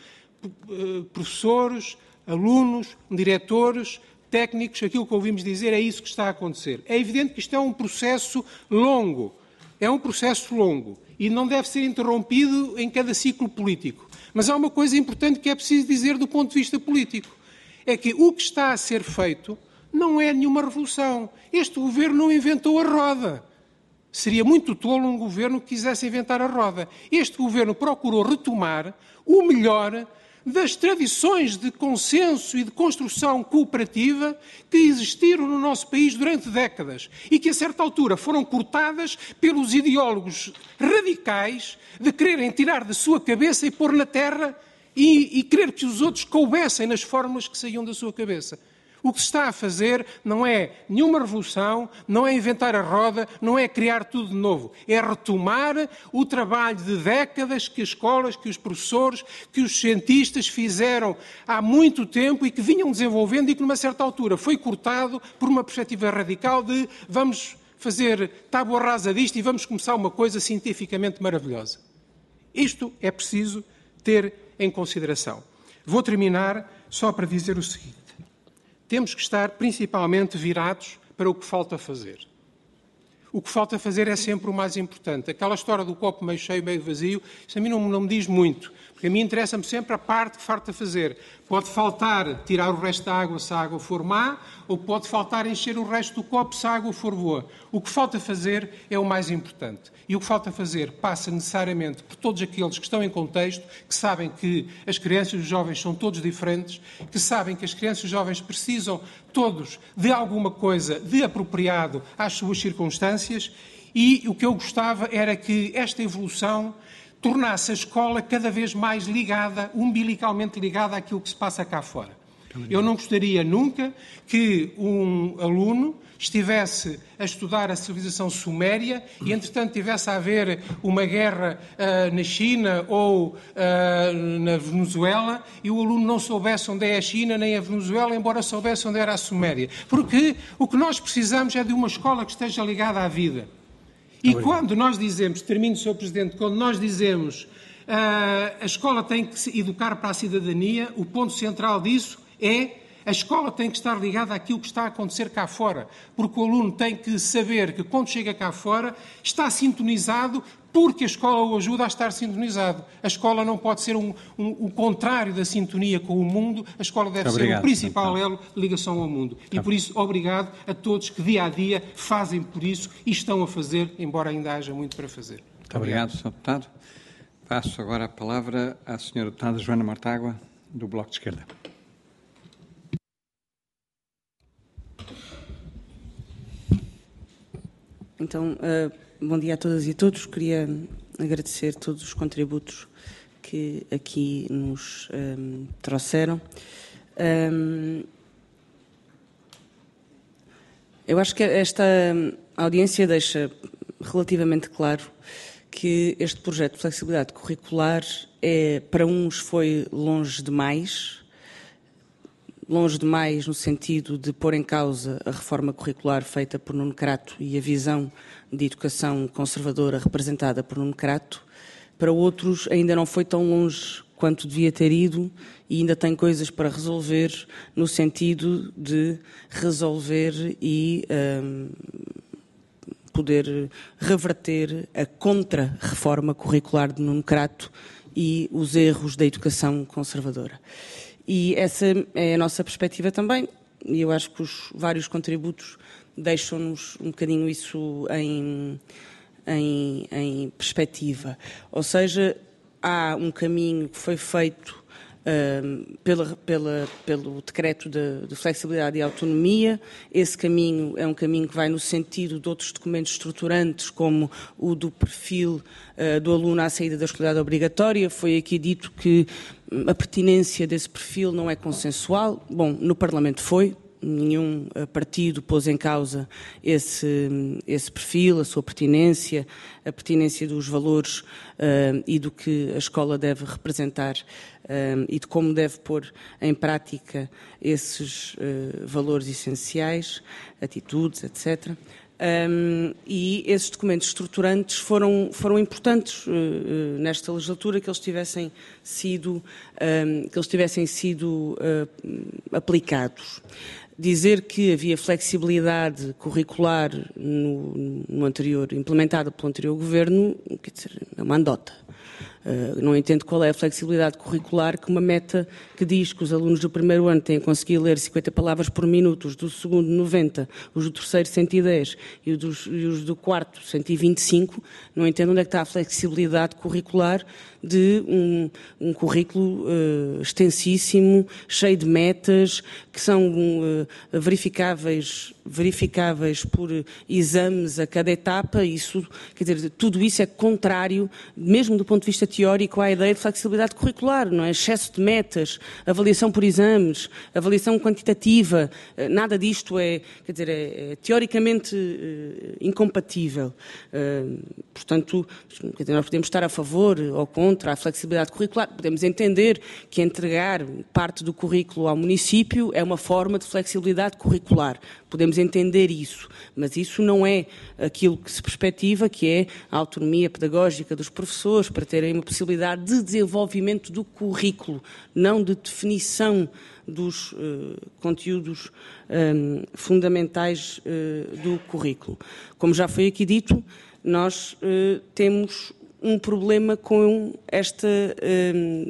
professores, alunos, diretores, técnicos, aquilo que ouvimos dizer, é isso que está a acontecer. É evidente que isto é um processo longo, é um processo longo e não deve ser interrompido em cada ciclo político. Mas há uma coisa importante que é preciso dizer do ponto de vista político, é que o que está a ser feito não é nenhuma revolução. Este governo não inventou a roda. Seria muito tolo um governo que quisesse inventar a roda. Este governo procurou retomar o melhor das tradições de consenso e de construção cooperativa que existiram no nosso país durante décadas e que, a certa altura, foram cortadas pelos ideólogos radicais de quererem tirar da sua cabeça e pôr na terra e, e querer que os outros coubessem nas fórmulas que saíam da sua cabeça. O que se está a fazer não é nenhuma revolução, não é inventar a roda, não é criar tudo de novo. É retomar o trabalho de décadas que as escolas, que os professores, que os cientistas fizeram há muito tempo e que vinham desenvolvendo e que, numa certa altura, foi cortado por uma perspectiva radical de vamos fazer tábua rasa disto e vamos começar uma coisa cientificamente maravilhosa. Isto é preciso ter em consideração. Vou terminar só para dizer o seguinte. Temos que estar principalmente virados para o que falta fazer. O que falta fazer é sempre o mais importante. Aquela história do copo meio cheio, meio vazio, isso a mim não, não me diz muito, porque a mim interessa-me sempre a parte que falta fazer. Pode faltar tirar o resto da água se a água for má, ou pode faltar encher o resto do copo se a água for boa. O que falta fazer é o mais importante. E o que falta fazer passa necessariamente por todos aqueles que estão em contexto, que sabem que as crianças e os jovens são todos diferentes, que sabem que as crianças e os jovens precisam todos de alguma coisa de apropriado às suas circunstâncias, e o que eu gostava era que esta evolução tornasse a escola cada vez mais ligada, umbilicalmente ligada àquilo que se passa cá fora. Eu não gostaria nunca que um aluno estivesse a estudar a civilização suméria e, entretanto, tivesse a haver uma guerra uh, na China ou uh, na Venezuela e o aluno não soubesse onde é a China nem a Venezuela, embora soubesse onde era a Suméria. Porque o que nós precisamos é de uma escola que esteja ligada à vida. E Obrigado. Quando nós dizemos, termino, senhor Presidente, quando nós dizemos uh, a escola tem que se educar para a cidadania, o ponto central disso é a escola tem que estar ligada àquilo que está a acontecer cá fora, porque o aluno tem que saber que quando chega cá fora está sintonizado porque a escola o ajuda a estar sintonizado. A escola não pode ser um, um, o contrário da sintonia com o mundo, a escola deve obrigado, ser o principal elo de ligação ao mundo. E por isso, obrigado a todos que dia a dia fazem por isso e estão a fazer, embora ainda haja muito para fazer. Muito obrigado, senhor Deputado. Passo agora a palavra à senhora Deputada Joana Mortágua, do Bloco de Esquerda. Então, uh, bom dia a todas e a todos. Queria agradecer todos os contributos que aqui nos um, trouxeram. Um, eu acho que esta audiência deixa relativamente claro que este projeto de flexibilidade curricular é, para uns foi longe demais, longe demais no sentido de pôr em causa a reforma curricular feita por Nuno Crato e a visão de educação conservadora representada por Nuno Crato. Para outros ainda não foi tão longe quanto devia ter ido e ainda tem coisas para resolver no sentido de resolver e um, poder reverter a contra-reforma curricular de Nuno Crato e os erros da educação conservadora. E essa é a nossa perspectiva também, e eu acho que os vários contributos deixam-nos um bocadinho isso em, em, em perspectiva. Ou seja, há um caminho que foi feito uh, pela, pela, pelo decreto de, de flexibilidade e autonomia. Esse caminho é um caminho que vai no sentido de outros documentos estruturantes, como o do perfil uh, do aluno à saída da escolaridade obrigatória. Foi aqui dito que a pertinência desse perfil não é consensual. Bom, no Parlamento foi. Nenhum partido pôs em causa esse, esse perfil, a sua pertinência, a pertinência dos valores uh, e do que a escola deve representar uh, e de como deve pôr em prática esses uh, valores essenciais, atitudes, etcétera. Um, e esses documentos estruturantes foram, foram importantes uh, uh, nesta legislatura que eles tivessem sido, um, que eles tivessem sido uh, aplicados. Dizer que havia flexibilidade curricular no, no anterior, implementada pelo anterior governo, quer dizer, é uma andota. Uh, não entendo qual é a flexibilidade curricular que uma meta que diz que os alunos do primeiro ano têm conseguido ler cinquenta palavras por minuto, os do segundo noventa, os do terceiro cento e dez e os, dos, e os do quarto cento e vinte e cinco, não entendo onde é que está a flexibilidade curricular de um, um currículo uh, extensíssimo, cheio de metas, que são uh, verificáveis, verificáveis por exames a cada etapa. Isso, quer dizer, tudo isso é contrário, mesmo do ponto de vista teórico, à ideia de flexibilidade curricular, não é? Excesso de metas, avaliação por exames, avaliação quantitativa, nada disto é, quer dizer, é, é teoricamente uh, incompatível. Uh, portanto, quer dizer, nós podemos estar a favor ou contra a flexibilidade curricular, podemos entender que entregar parte do currículo ao município é uma forma de flexibilidade curricular. Podemos entender isso, mas isso não é aquilo que se perspectiva, que é a autonomia pedagógica dos professores para terem uma possibilidade de desenvolvimento do currículo, não de definição dos uh, conteúdos um, fundamentais uh, do currículo. Como já foi aqui dito, nós uh, temos um problema com esta... Um,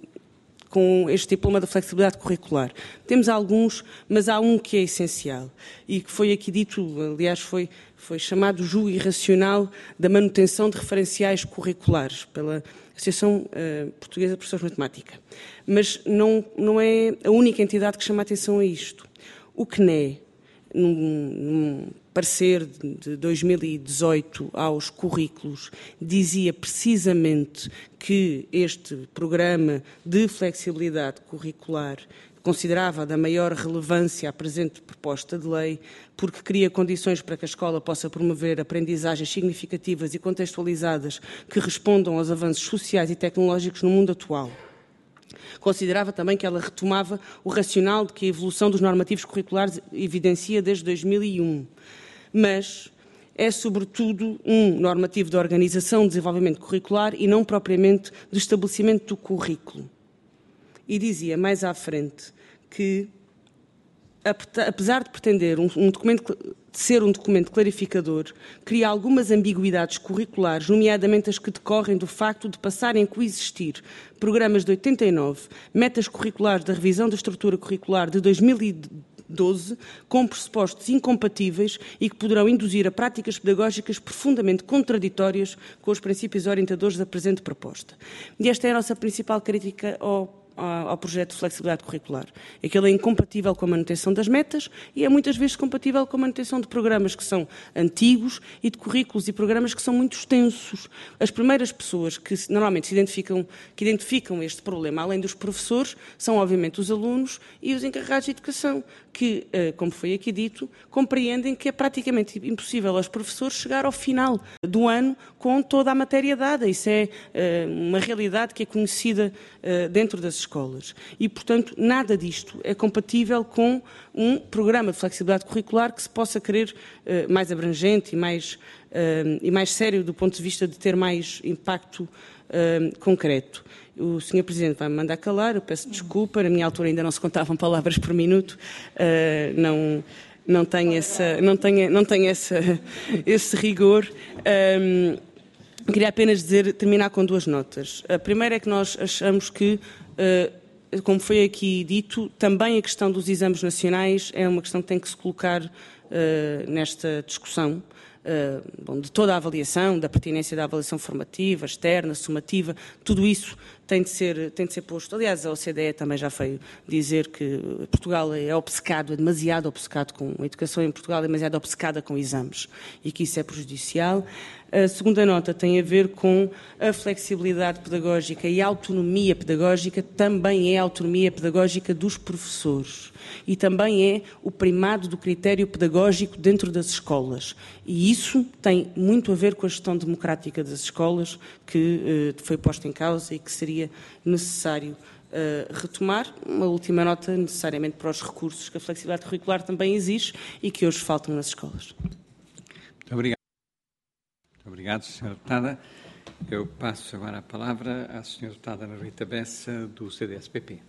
com este diploma da flexibilidade curricular. Temos alguns, mas há um que é essencial e que foi aqui dito, aliás, foi, foi chamado jugo irracional da manutenção de referenciais curriculares pela Associação uh, Portuguesa de Professores de Matemática. Mas não, não é a única entidade que chama a atenção a isto. O C N E, num, num parecer de dois mil e dezoito aos currículos, dizia precisamente que este programa de flexibilidade curricular considerava da maior relevância a presente proposta de lei, porque cria condições para que a escola possa promover aprendizagens significativas e contextualizadas que respondam aos avanços sociais e tecnológicos no mundo atual. Considerava também que ela retomava o racional de que a evolução dos normativos curriculares evidencia desde dois mil e um. Mas é, sobretudo, um normativo de organização, de desenvolvimento curricular e não propriamente de estabelecimento do currículo. E dizia mais à frente que, apesar de pretender um, um documento, de ser um documento clarificador, cria algumas ambiguidades curriculares, nomeadamente as que decorrem do facto de passarem a coexistir programas de oitenta e nove, metas curriculares da revisão da estrutura curricular de dois mil e doze, com pressupostos incompatíveis e que poderão induzir a práticas pedagógicas profundamente contraditórias com os princípios orientadores da presente proposta. E esta é a nossa principal crítica ao ao projeto de flexibilidade curricular. É que ele é incompatível com a manutenção das metas e é muitas vezes compatível com a manutenção de programas que são antigos e de currículos e programas que são muito extensos. As primeiras pessoas que normalmente se identificam, que identificam este problema, além dos professores, são obviamente os alunos e os encarregados de educação, que, como foi aqui dito, compreendem que é praticamente impossível aos professores chegar ao final do ano com toda a matéria dada. Isso é uma realidade que é conhecida dentro das escolas. E, portanto, nada disto é compatível com um programa de flexibilidade curricular que se possa querer uh, mais abrangente e mais, uh, e mais sério do ponto de vista de ter mais impacto uh, concreto. O senhor Presidente vai me mandar calar, eu peço desculpa, na minha altura ainda não se contavam palavras por minuto, uh, não... Não tenho, essa, não tenho, não tenho essa, esse rigor. Um, queria apenas dizer, terminar com duas notas. A primeira é que nós achamos que, uh, como foi aqui dito, também a questão dos exames nacionais é uma questão que tem que se colocar uh, nesta discussão. Uh, bom, de toda a avaliação, da pertinência da avaliação formativa, externa, sumativa, tudo isso tem de ser, tem de ser posto. Aliás, a O C D E também já veio dizer que Portugal é obcecado, é demasiado obcecado com a educação em Portugal, é demasiado obcecada com exames e que isso é prejudicial. A segunda nota tem a ver com a flexibilidade pedagógica e a autonomia pedagógica, também é a autonomia pedagógica dos professores e também é o primado do critério pedagógico dentro das escolas. E isso tem muito a ver com a gestão democrática das escolas, que uh, foi posta em causa e que seria necessário uh, retomar. Uma última nota, necessariamente para os recursos que a flexibilidade curricular também exige e que hoje faltam nas escolas. Muito obrigado. Muito obrigado, senhora Deputada. Eu passo agora a palavra à senhora Deputada Ana Rita Bessa, do C D S P P.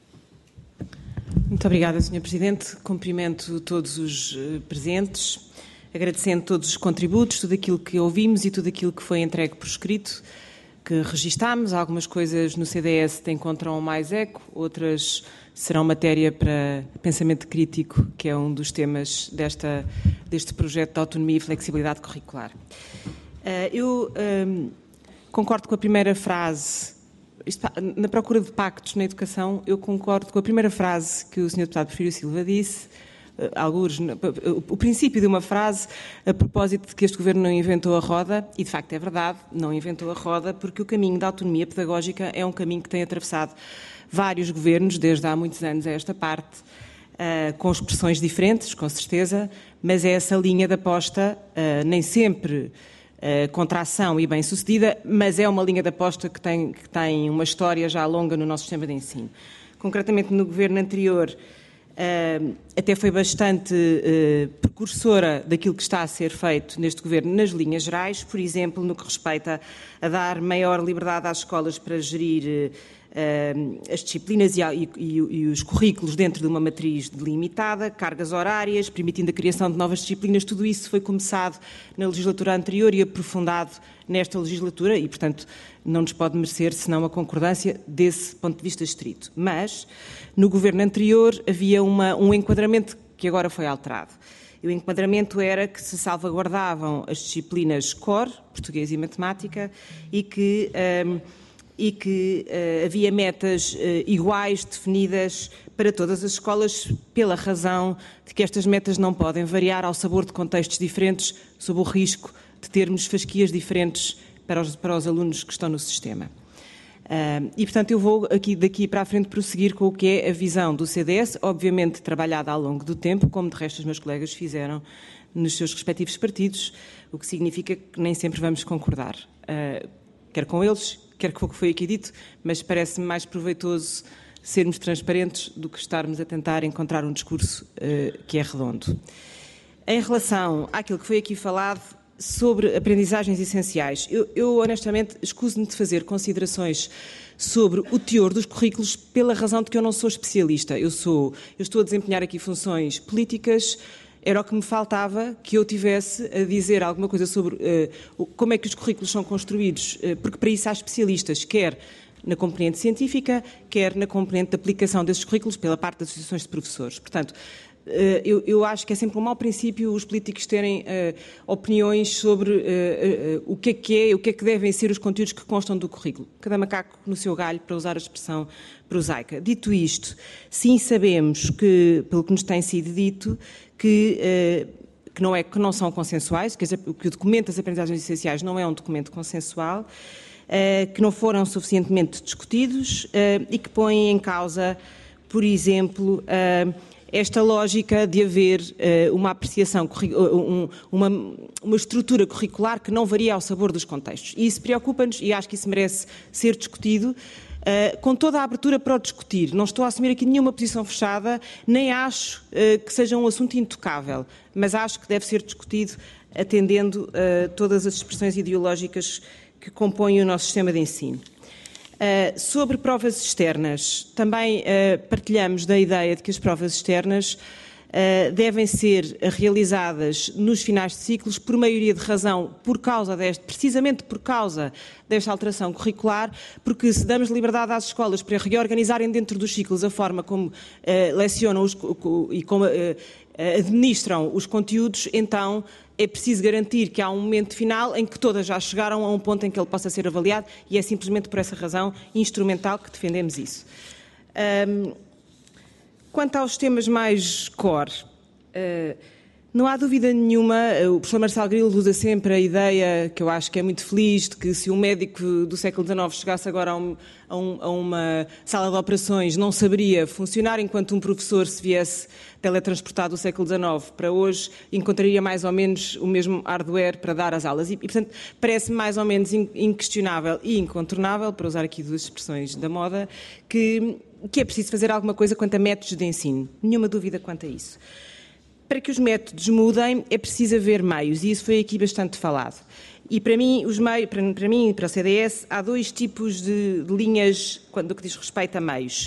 Muito obrigada, senhor Presidente. Cumprimento todos os uh, presentes, agradecendo todos os contributos, tudo aquilo que ouvimos e tudo aquilo que foi entregue por escrito, que registámos. Algumas coisas no C D S encontram mais eco, outras serão matéria para pensamento crítico, que é um dos temas desta, deste projeto de autonomia e flexibilidade curricular. Uh, eu um, concordo com a primeira frase. Isto, na procura de pactos na educação, eu concordo com a primeira frase que o senhor Deputado Porfírio Silva disse, uh, alguns, uh, o princípio de uma frase a propósito de que este Governo não inventou a roda, e de facto é verdade, não inventou a roda, porque o caminho da autonomia pedagógica é um caminho que tem atravessado vários governos, desde há muitos anos a esta parte, uh, com expressões diferentes, com certeza, mas é essa linha de aposta, uh, nem sempre Uh, contração e bem-sucedida, mas é uma linha de aposta que tem, que tem uma história já longa no nosso sistema de ensino. Concretamente, no governo anterior, uh, até foi bastante uh, precursora daquilo que está a ser feito neste governo nas linhas gerais, por exemplo, no que respeita a dar maior liberdade às escolas para gerir uh, Uh, as disciplinas e, e, e os currículos dentro de uma matriz delimitada, cargas horárias, permitindo a criação de novas disciplinas. Tudo isso foi começado na legislatura anterior e aprofundado nesta legislatura e, portanto, não nos pode merecer senão a concordância desse ponto de vista estrito. Mas, no governo anterior, havia uma, um enquadramento que agora foi alterado. E o enquadramento era que se salvaguardavam as disciplinas core, português e matemática, e que... Um, e que uh, havia metas uh, iguais, definidas para todas as escolas, pela razão de que estas metas não podem variar ao sabor de contextos diferentes, sob o risco de termos fasquias diferentes para os, para os alunos que estão no sistema. Uh, e, portanto, eu vou aqui, daqui para a frente prosseguir com o que é a visão do C D S, obviamente trabalhada ao longo do tempo, como de resto os meus colegas fizeram nos seus respectivos partidos, o que significa que nem sempre vamos concordar, uh, quer com eles, quer com o que foi aqui dito, mas parece-me mais proveitoso sermos transparentes do que estarmos a tentar encontrar um discurso uh, que é redondo. Em relação àquilo que foi aqui falado sobre aprendizagens essenciais, eu, eu honestamente escuso-me de fazer considerações sobre o teor dos currículos pela razão de que eu não sou especialista. Eu, sou, eu estou a desempenhar aqui funções políticas. Era o que me faltava que eu tivesse a dizer alguma coisa sobre uh, como é que os currículos são construídos, uh, porque para isso há especialistas, quer na componente científica, quer na componente de aplicação desses currículos pela parte das associações de professores. Portanto, Eu, eu acho que é sempre um mau princípio os políticos terem uh, opiniões sobre uh, uh, o que é que é, o que é que devem ser os conteúdos que constam do currículo. Cada macaco no seu galho, para usar a expressão prosaica. Dito isto, sim sabemos que, pelo que nos tem sido dito, que, uh, que, não, é, que não são consensuais, que, que o documento das aprendizagens essenciais não é um documento consensual, uh, que não foram suficientemente discutidos uh, e que põem em causa, por exemplo, uh, esta lógica de haver uh, uma apreciação, um, uma, uma estrutura curricular que não varia ao sabor dos contextos. E isso preocupa-nos e acho que isso merece ser discutido uh, com toda a abertura para o discutir. Não estou a assumir aqui nenhuma posição fechada, nem acho uh, que seja um assunto intocável, mas acho que deve ser discutido atendendo uh, todas as expressões ideológicas que compõem o nosso sistema de ensino. Uh, sobre provas externas, também uh, partilhamos da ideia de que as provas externas uh, devem ser realizadas nos finais de ciclos por maioria de razão, por causa deste, precisamente por causa desta alteração curricular, porque se damos liberdade às escolas para reorganizarem dentro dos ciclos a forma como uh, lecionam os, e como uh, administram os conteúdos, então é preciso garantir que há um momento final em que todas já chegaram a um ponto em que ele possa ser avaliado e é simplesmente por essa razão instrumental que defendemos isso. Um, quanto aos temas mais core, uh, não há dúvida nenhuma, o professor Marcelo Grilo usa sempre a ideia, que eu acho que é muito feliz, de que se um médico do século dezenove chegasse agora a, um, a, um, a uma sala de operações não saberia funcionar, enquanto um professor, se viesse teletransportado do século dezenove para hoje, encontraria mais ou menos o mesmo hardware para dar as aulas. E, e portanto, parece-me mais ou menos inquestionável e incontornável, para usar aqui duas expressões da moda, que, que é preciso fazer alguma coisa quanto a métodos de ensino. Nenhuma dúvida quanto a isso. Para que os métodos mudem, é preciso haver meios, e isso foi aqui bastante falado. E para mim, os meios, para, para mim e para o C D S, há dois tipos de, de linhas no que diz respeito a meios.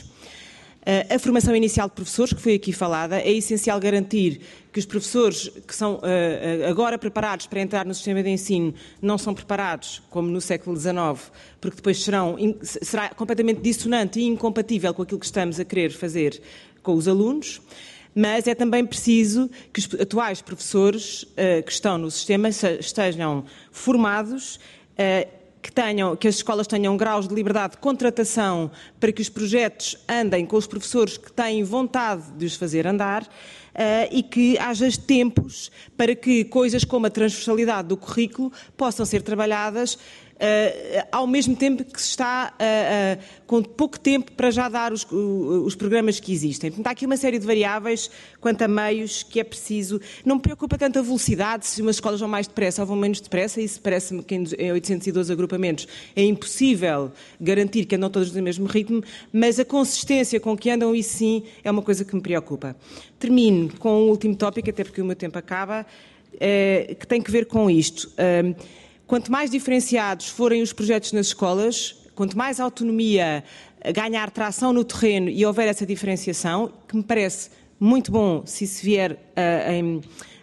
Uh, a formação inicial de professores, que foi aqui falada, é essencial garantir que os professores que são uh, agora preparados para entrar no sistema de ensino não são preparados, como no século dezenove, porque depois serão, será completamente dissonante e incompatível com aquilo que estamos a querer fazer com os alunos. Mas é também preciso que os atuais professores uh, que estão no sistema estejam formados, uh, que, tenham, que as escolas tenham graus de liberdade de contratação para que os projetos andem com os professores que têm vontade de os fazer andar uh, e que haja tempos para que coisas como a transversalidade do currículo possam ser trabalhadas Uh, ao mesmo tempo que se está uh, uh, com pouco tempo para já dar os, uh, os programas que existem. Portanto, há aqui uma série de variáveis quanto a meios que é preciso. Não me preocupa tanto a velocidade, se umas escolas vão mais depressa ou vão menos depressa, isso parece-me que em oitocentos e doze agrupamentos é impossível garantir que andam todos no mesmo ritmo, mas a consistência com que andam, isso sim, é uma coisa que me preocupa. Termino com um último tópico, até porque o meu tempo acaba, uh, que tem que ver com isto. Uh, Quanto mais diferenciados forem os projetos nas escolas, quanto mais autonomia ganhar tração no terreno e houver essa diferenciação, que me parece muito bom se isso vier uh, em, uh,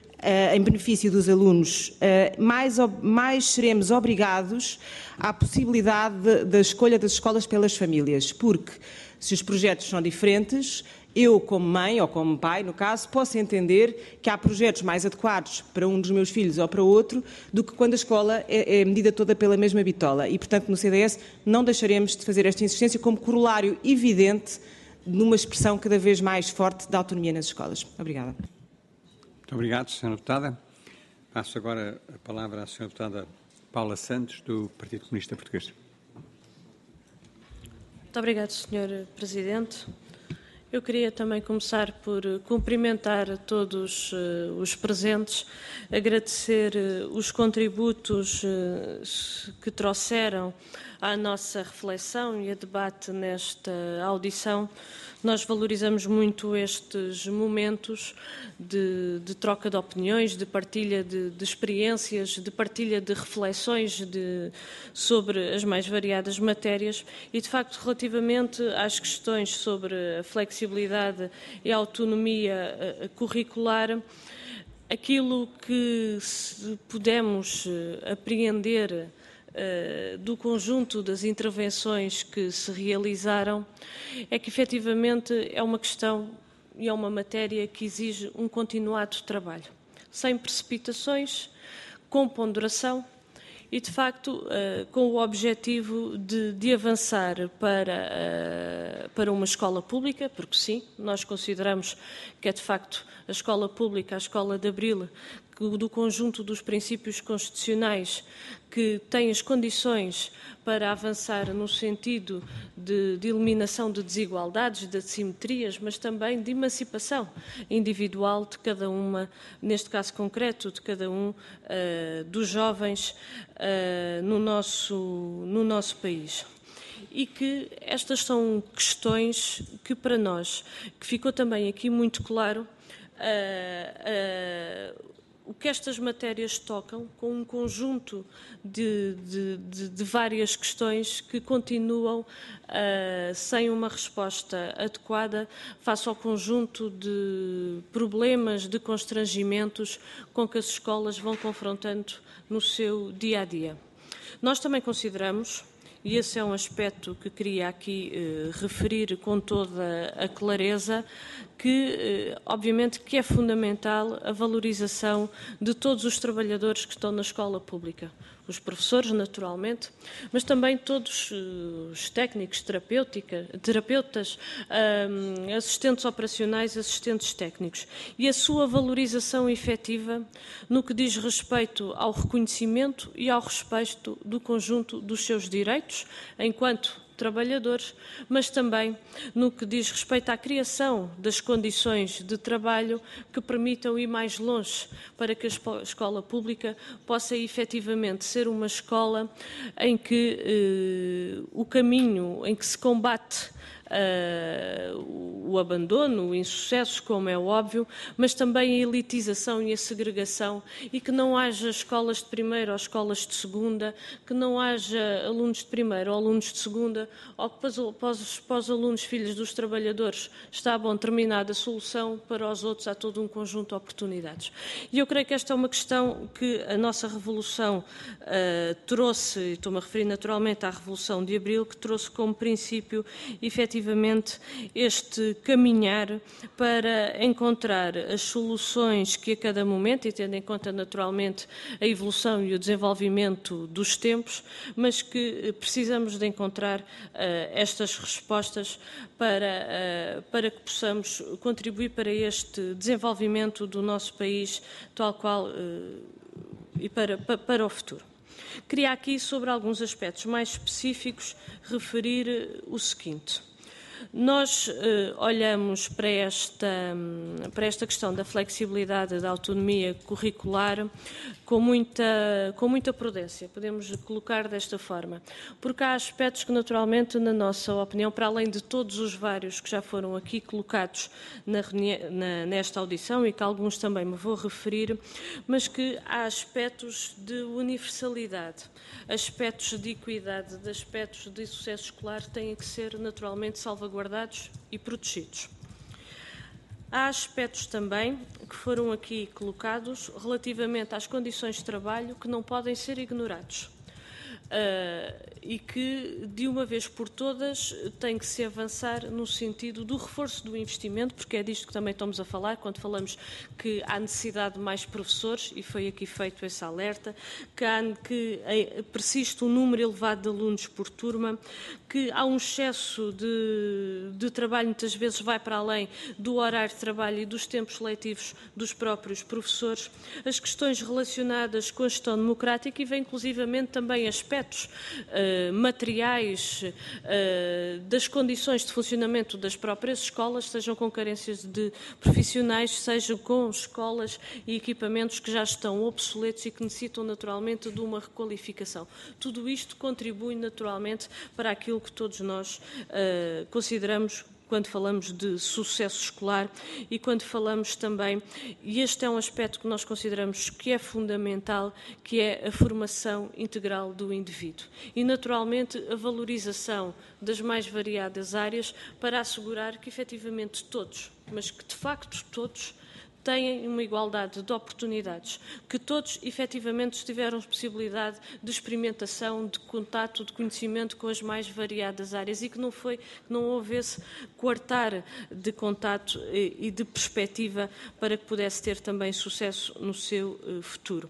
em benefício dos alunos, uh, mais, mais seremos obrigados à possibilidade da escolha das escolas pelas famílias, porque se os projetos são diferentes, eu, como mãe, ou como pai, no caso, posso entender que há projetos mais adequados para um dos meus filhos ou para outro do que quando a escola é, é medida toda pela mesma bitola. E, portanto, no C D S não deixaremos de fazer esta insistência como corolário evidente numa expressão cada vez mais forte da autonomia nas escolas. Obrigada. Muito obrigado, senhora Deputada. Passo agora a palavra à senhora Deputada Paula Santos, do Partido Comunista Português. Muito obrigado, senhor Presidente. Eu queria também começar por cumprimentar todos uh, os presentes, agradecer uh, os contributos uh, que trouxeram à nossa reflexão e a debate nesta audição. Nós valorizamos muito estes momentos de, de troca de opiniões, de partilha de, de experiências, de partilha de reflexões de, sobre as mais variadas matérias e, de facto, relativamente às questões sobre a flexibilidade e a autonomia curricular, aquilo que pudemos apreender Uh, do conjunto das intervenções que se realizaram é que efetivamente é uma questão e é uma matéria que exige um continuado trabalho, sem precipitações, com ponderação e, de facto, com o objetivo de, de avançar para, para uma escola pública, porque sim, nós consideramos que é, de facto, a escola pública, a escola de Abril, do conjunto dos princípios constitucionais que tem as condições para avançar no sentido de, de eliminação de desigualdades, de assimetrias, mas também de emancipação individual de cada uma, neste caso concreto, de cada um uh, dos jovens uh, no, nosso, no nosso país. E que estas são questões que para nós, que ficou também aqui muito claro, uh, uh, o que estas matérias tocam, com um conjunto de, de, de, de várias questões que continuam uh, sem uma resposta adequada face ao conjunto de problemas, de constrangimentos com que as escolas vão confrontando no seu dia-a-dia. Nós também consideramos, e esse é um aspecto que queria aqui eh, referir com toda a clareza, que, eh, obviamente, que é fundamental a valorização de todos os trabalhadores que estão na escola pública. Os professores, naturalmente, mas também todos os técnicos, terapeutas, um, assistentes operacionais, assistentes técnicos. E a sua valorização efetiva no que diz respeito ao reconhecimento e ao respeito do conjunto dos seus direitos, enquanto trabalhadores, mas também no que diz respeito à criação das condições de trabalho que permitam ir mais longe para que a escola pública possa efetivamente ser uma escola em que eh, o caminho em que se combate Uh, o abandono, o insucesso, como é óbvio, mas também a elitização e a segregação, e que não haja escolas de primeira ou escolas de segunda, que não haja alunos de primeira ou alunos de segunda, ou que para os, para os alunos filhos dos trabalhadores está bom terminada a solução, para os outros há todo um conjunto de oportunidades. E eu creio que esta é uma questão que a nossa Revolução uh, trouxe, e estou-me a referir naturalmente à Revolução de Abril, que trouxe como princípio, efetivamente, este caminhar para encontrar as soluções que a cada momento, e tendo em conta naturalmente a evolução e o desenvolvimento dos tempos, mas que precisamos de encontrar uh, estas respostas para, uh, para que possamos contribuir para este desenvolvimento do nosso país, tal qual, uh, e para, para, para o futuro. Queria aqui, sobre alguns aspectos mais específicos, referir o seguinte. Nós eh, olhamos para esta, para esta questão da flexibilidade da autonomia curricular com muita, com muita prudência, podemos colocar desta forma, porque há aspectos que naturalmente, na nossa opinião, para além de todos os vários que já foram aqui colocados na, na, nesta audição, e que alguns também me vou referir, mas que há aspectos de universalidade, aspectos de equidade, de aspectos de sucesso escolar que têm que ser naturalmente salvaguardados e protegidos. Há aspectos também que foram aqui colocados relativamente às condições de trabalho que não podem ser ignorados. Uh, e que, de uma vez por todas, tem que se avançar no sentido do reforço do investimento, porque é disto que também estamos a falar, quando falamos que há necessidade de mais professores, e foi aqui feito esse alerta, que, há, que persiste um número elevado de alunos por turma, que há um excesso de, de trabalho, muitas vezes vai para além do horário de trabalho e dos tempos letivos dos próprios professores, as questões relacionadas com a gestão democrática, e vem inclusivamente também aspectos uh, materiais uh, das condições de funcionamento das próprias escolas, sejam com carências de profissionais, sejam com escolas e equipamentos que já estão obsoletos e que necessitam naturalmente de uma requalificação. Tudo isto contribui naturalmente para aquilo que todos nós uh, consideramos quando falamos de sucesso escolar e quando falamos também, e este é um aspecto que nós consideramos que é fundamental, que é a formação integral do indivíduo. E, naturalmente, a valorização das mais variadas áreas para assegurar que, efetivamente, todos, mas que, de facto, todos, têm uma igualdade de oportunidades, que todos efetivamente tiveram possibilidade de experimentação, de contato, de conhecimento com as mais variadas áreas e que não foi, que não houvesse coartar de contato e de perspectiva para que pudesse ter também sucesso no seu futuro.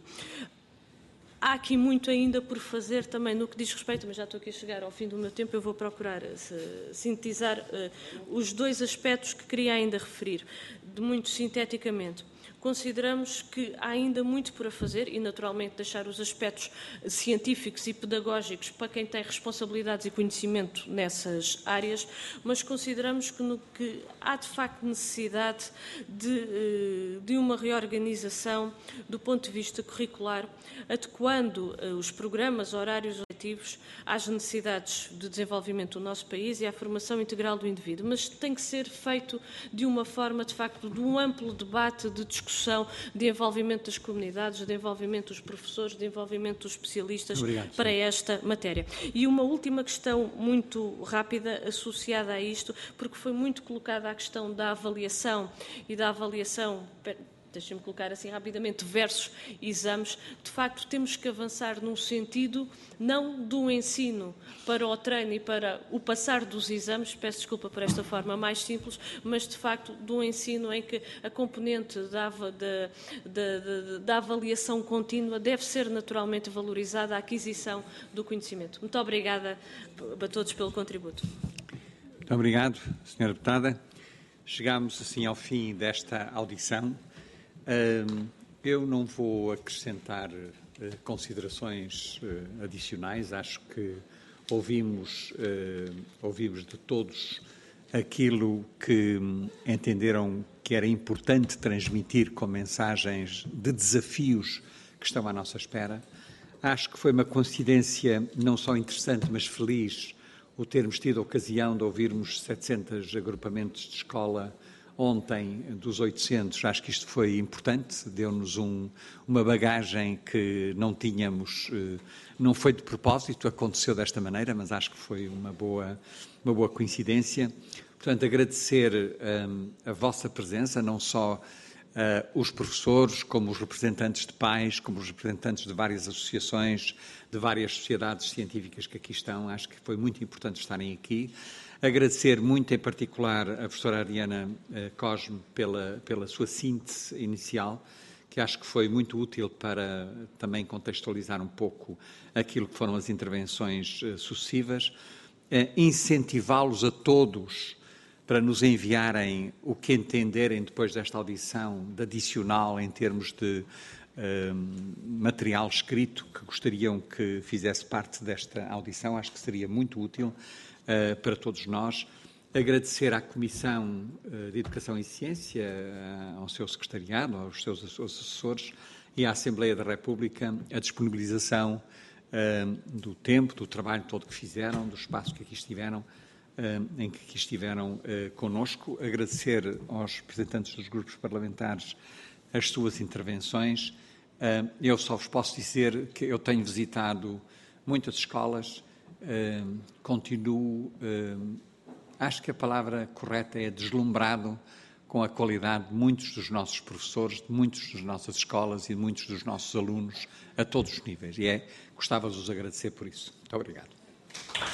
Há aqui muito ainda por fazer também no que diz respeito, mas já estou aqui a chegar ao fim do meu tempo, eu vou procurar sintetizar uh, os dois aspectos que queria ainda referir, de muito sinteticamente. Consideramos que há ainda muito por a fazer e, naturalmente, deixar os aspectos científicos e pedagógicos para quem tem responsabilidades e conhecimento nessas áreas, mas consideramos que, no, que há, de facto, necessidade de, de uma reorganização do ponto de vista curricular, adequando os programas, horários objetivos às necessidades de desenvolvimento do nosso país e à formação integral do indivíduo, mas tem que ser feito de uma forma, de facto, de um amplo debate, de discussão, de envolvimento das comunidades, de envolvimento dos professores, de envolvimento dos especialistas. Obrigado, para esta matéria. E uma última questão muito rápida associada a isto, porque foi muito colocada a questão da avaliação e da avaliação... deixem-me colocar assim rapidamente, versus exames, de facto temos que avançar num sentido não do ensino para o treino e para o passar dos exames, peço desculpa por esta forma mais simples, mas de facto do ensino em que a componente da, da, da, da avaliação contínua deve ser naturalmente valorizada, a aquisição do conhecimento. Muito obrigada a todos pelo contributo. Muito obrigado, senhora Deputada. Chegamos assim ao fim desta audição. Eu não vou acrescentar considerações adicionais. Acho que ouvimos, ouvimos de todos aquilo que entenderam que era importante transmitir com mensagens de desafios que estão à nossa espera. Acho que foi uma coincidência não só interessante, mas feliz o termos tido a ocasião de ouvirmos setecentos agrupamentos de escola ontem, dos oitocentos. Acho que isto foi importante, deu-nos um, uma bagagem que não tínhamos, não foi de propósito, aconteceu desta maneira, mas acho que foi uma boa, uma boa coincidência. Portanto, agradecer um, a vossa presença, não só uh, os professores, como os representantes de pais, como os representantes de várias associações, de várias sociedades científicas que aqui estão. Acho que foi muito importante estarem aqui. Agradecer muito, em particular, a professora Ariana uh, Cosme pela, pela sua síntese inicial, que acho que foi muito útil para também contextualizar um pouco aquilo que foram as intervenções uh, sucessivas. Uh, incentivá-los a todos para nos enviarem o que entenderem depois desta audição de adicional em termos de uh, material escrito que gostariam que fizesse parte desta audição. Acho que seria muito útil uh, para todos nós. Agradecer à Comissão de Educação e Ciência, ao seu secretariado, aos seus assessores e à Assembleia da República a disponibilização uh, do tempo, do trabalho todo que fizeram, do espaço que aqui estiveram, uh, em que aqui estiveram uh, connosco. Agradecer aos representantes dos grupos parlamentares as suas intervenções. Uh, eu só vos posso dizer que eu tenho visitado muitas escolas, uh, continuo... Uh, Acho que a palavra correta é deslumbrado com a qualidade de muitos dos nossos professores, de muitas das nossas escolas e de muitos dos nossos alunos a todos os níveis. E é, gostava de vos agradecer por isso. Muito obrigado.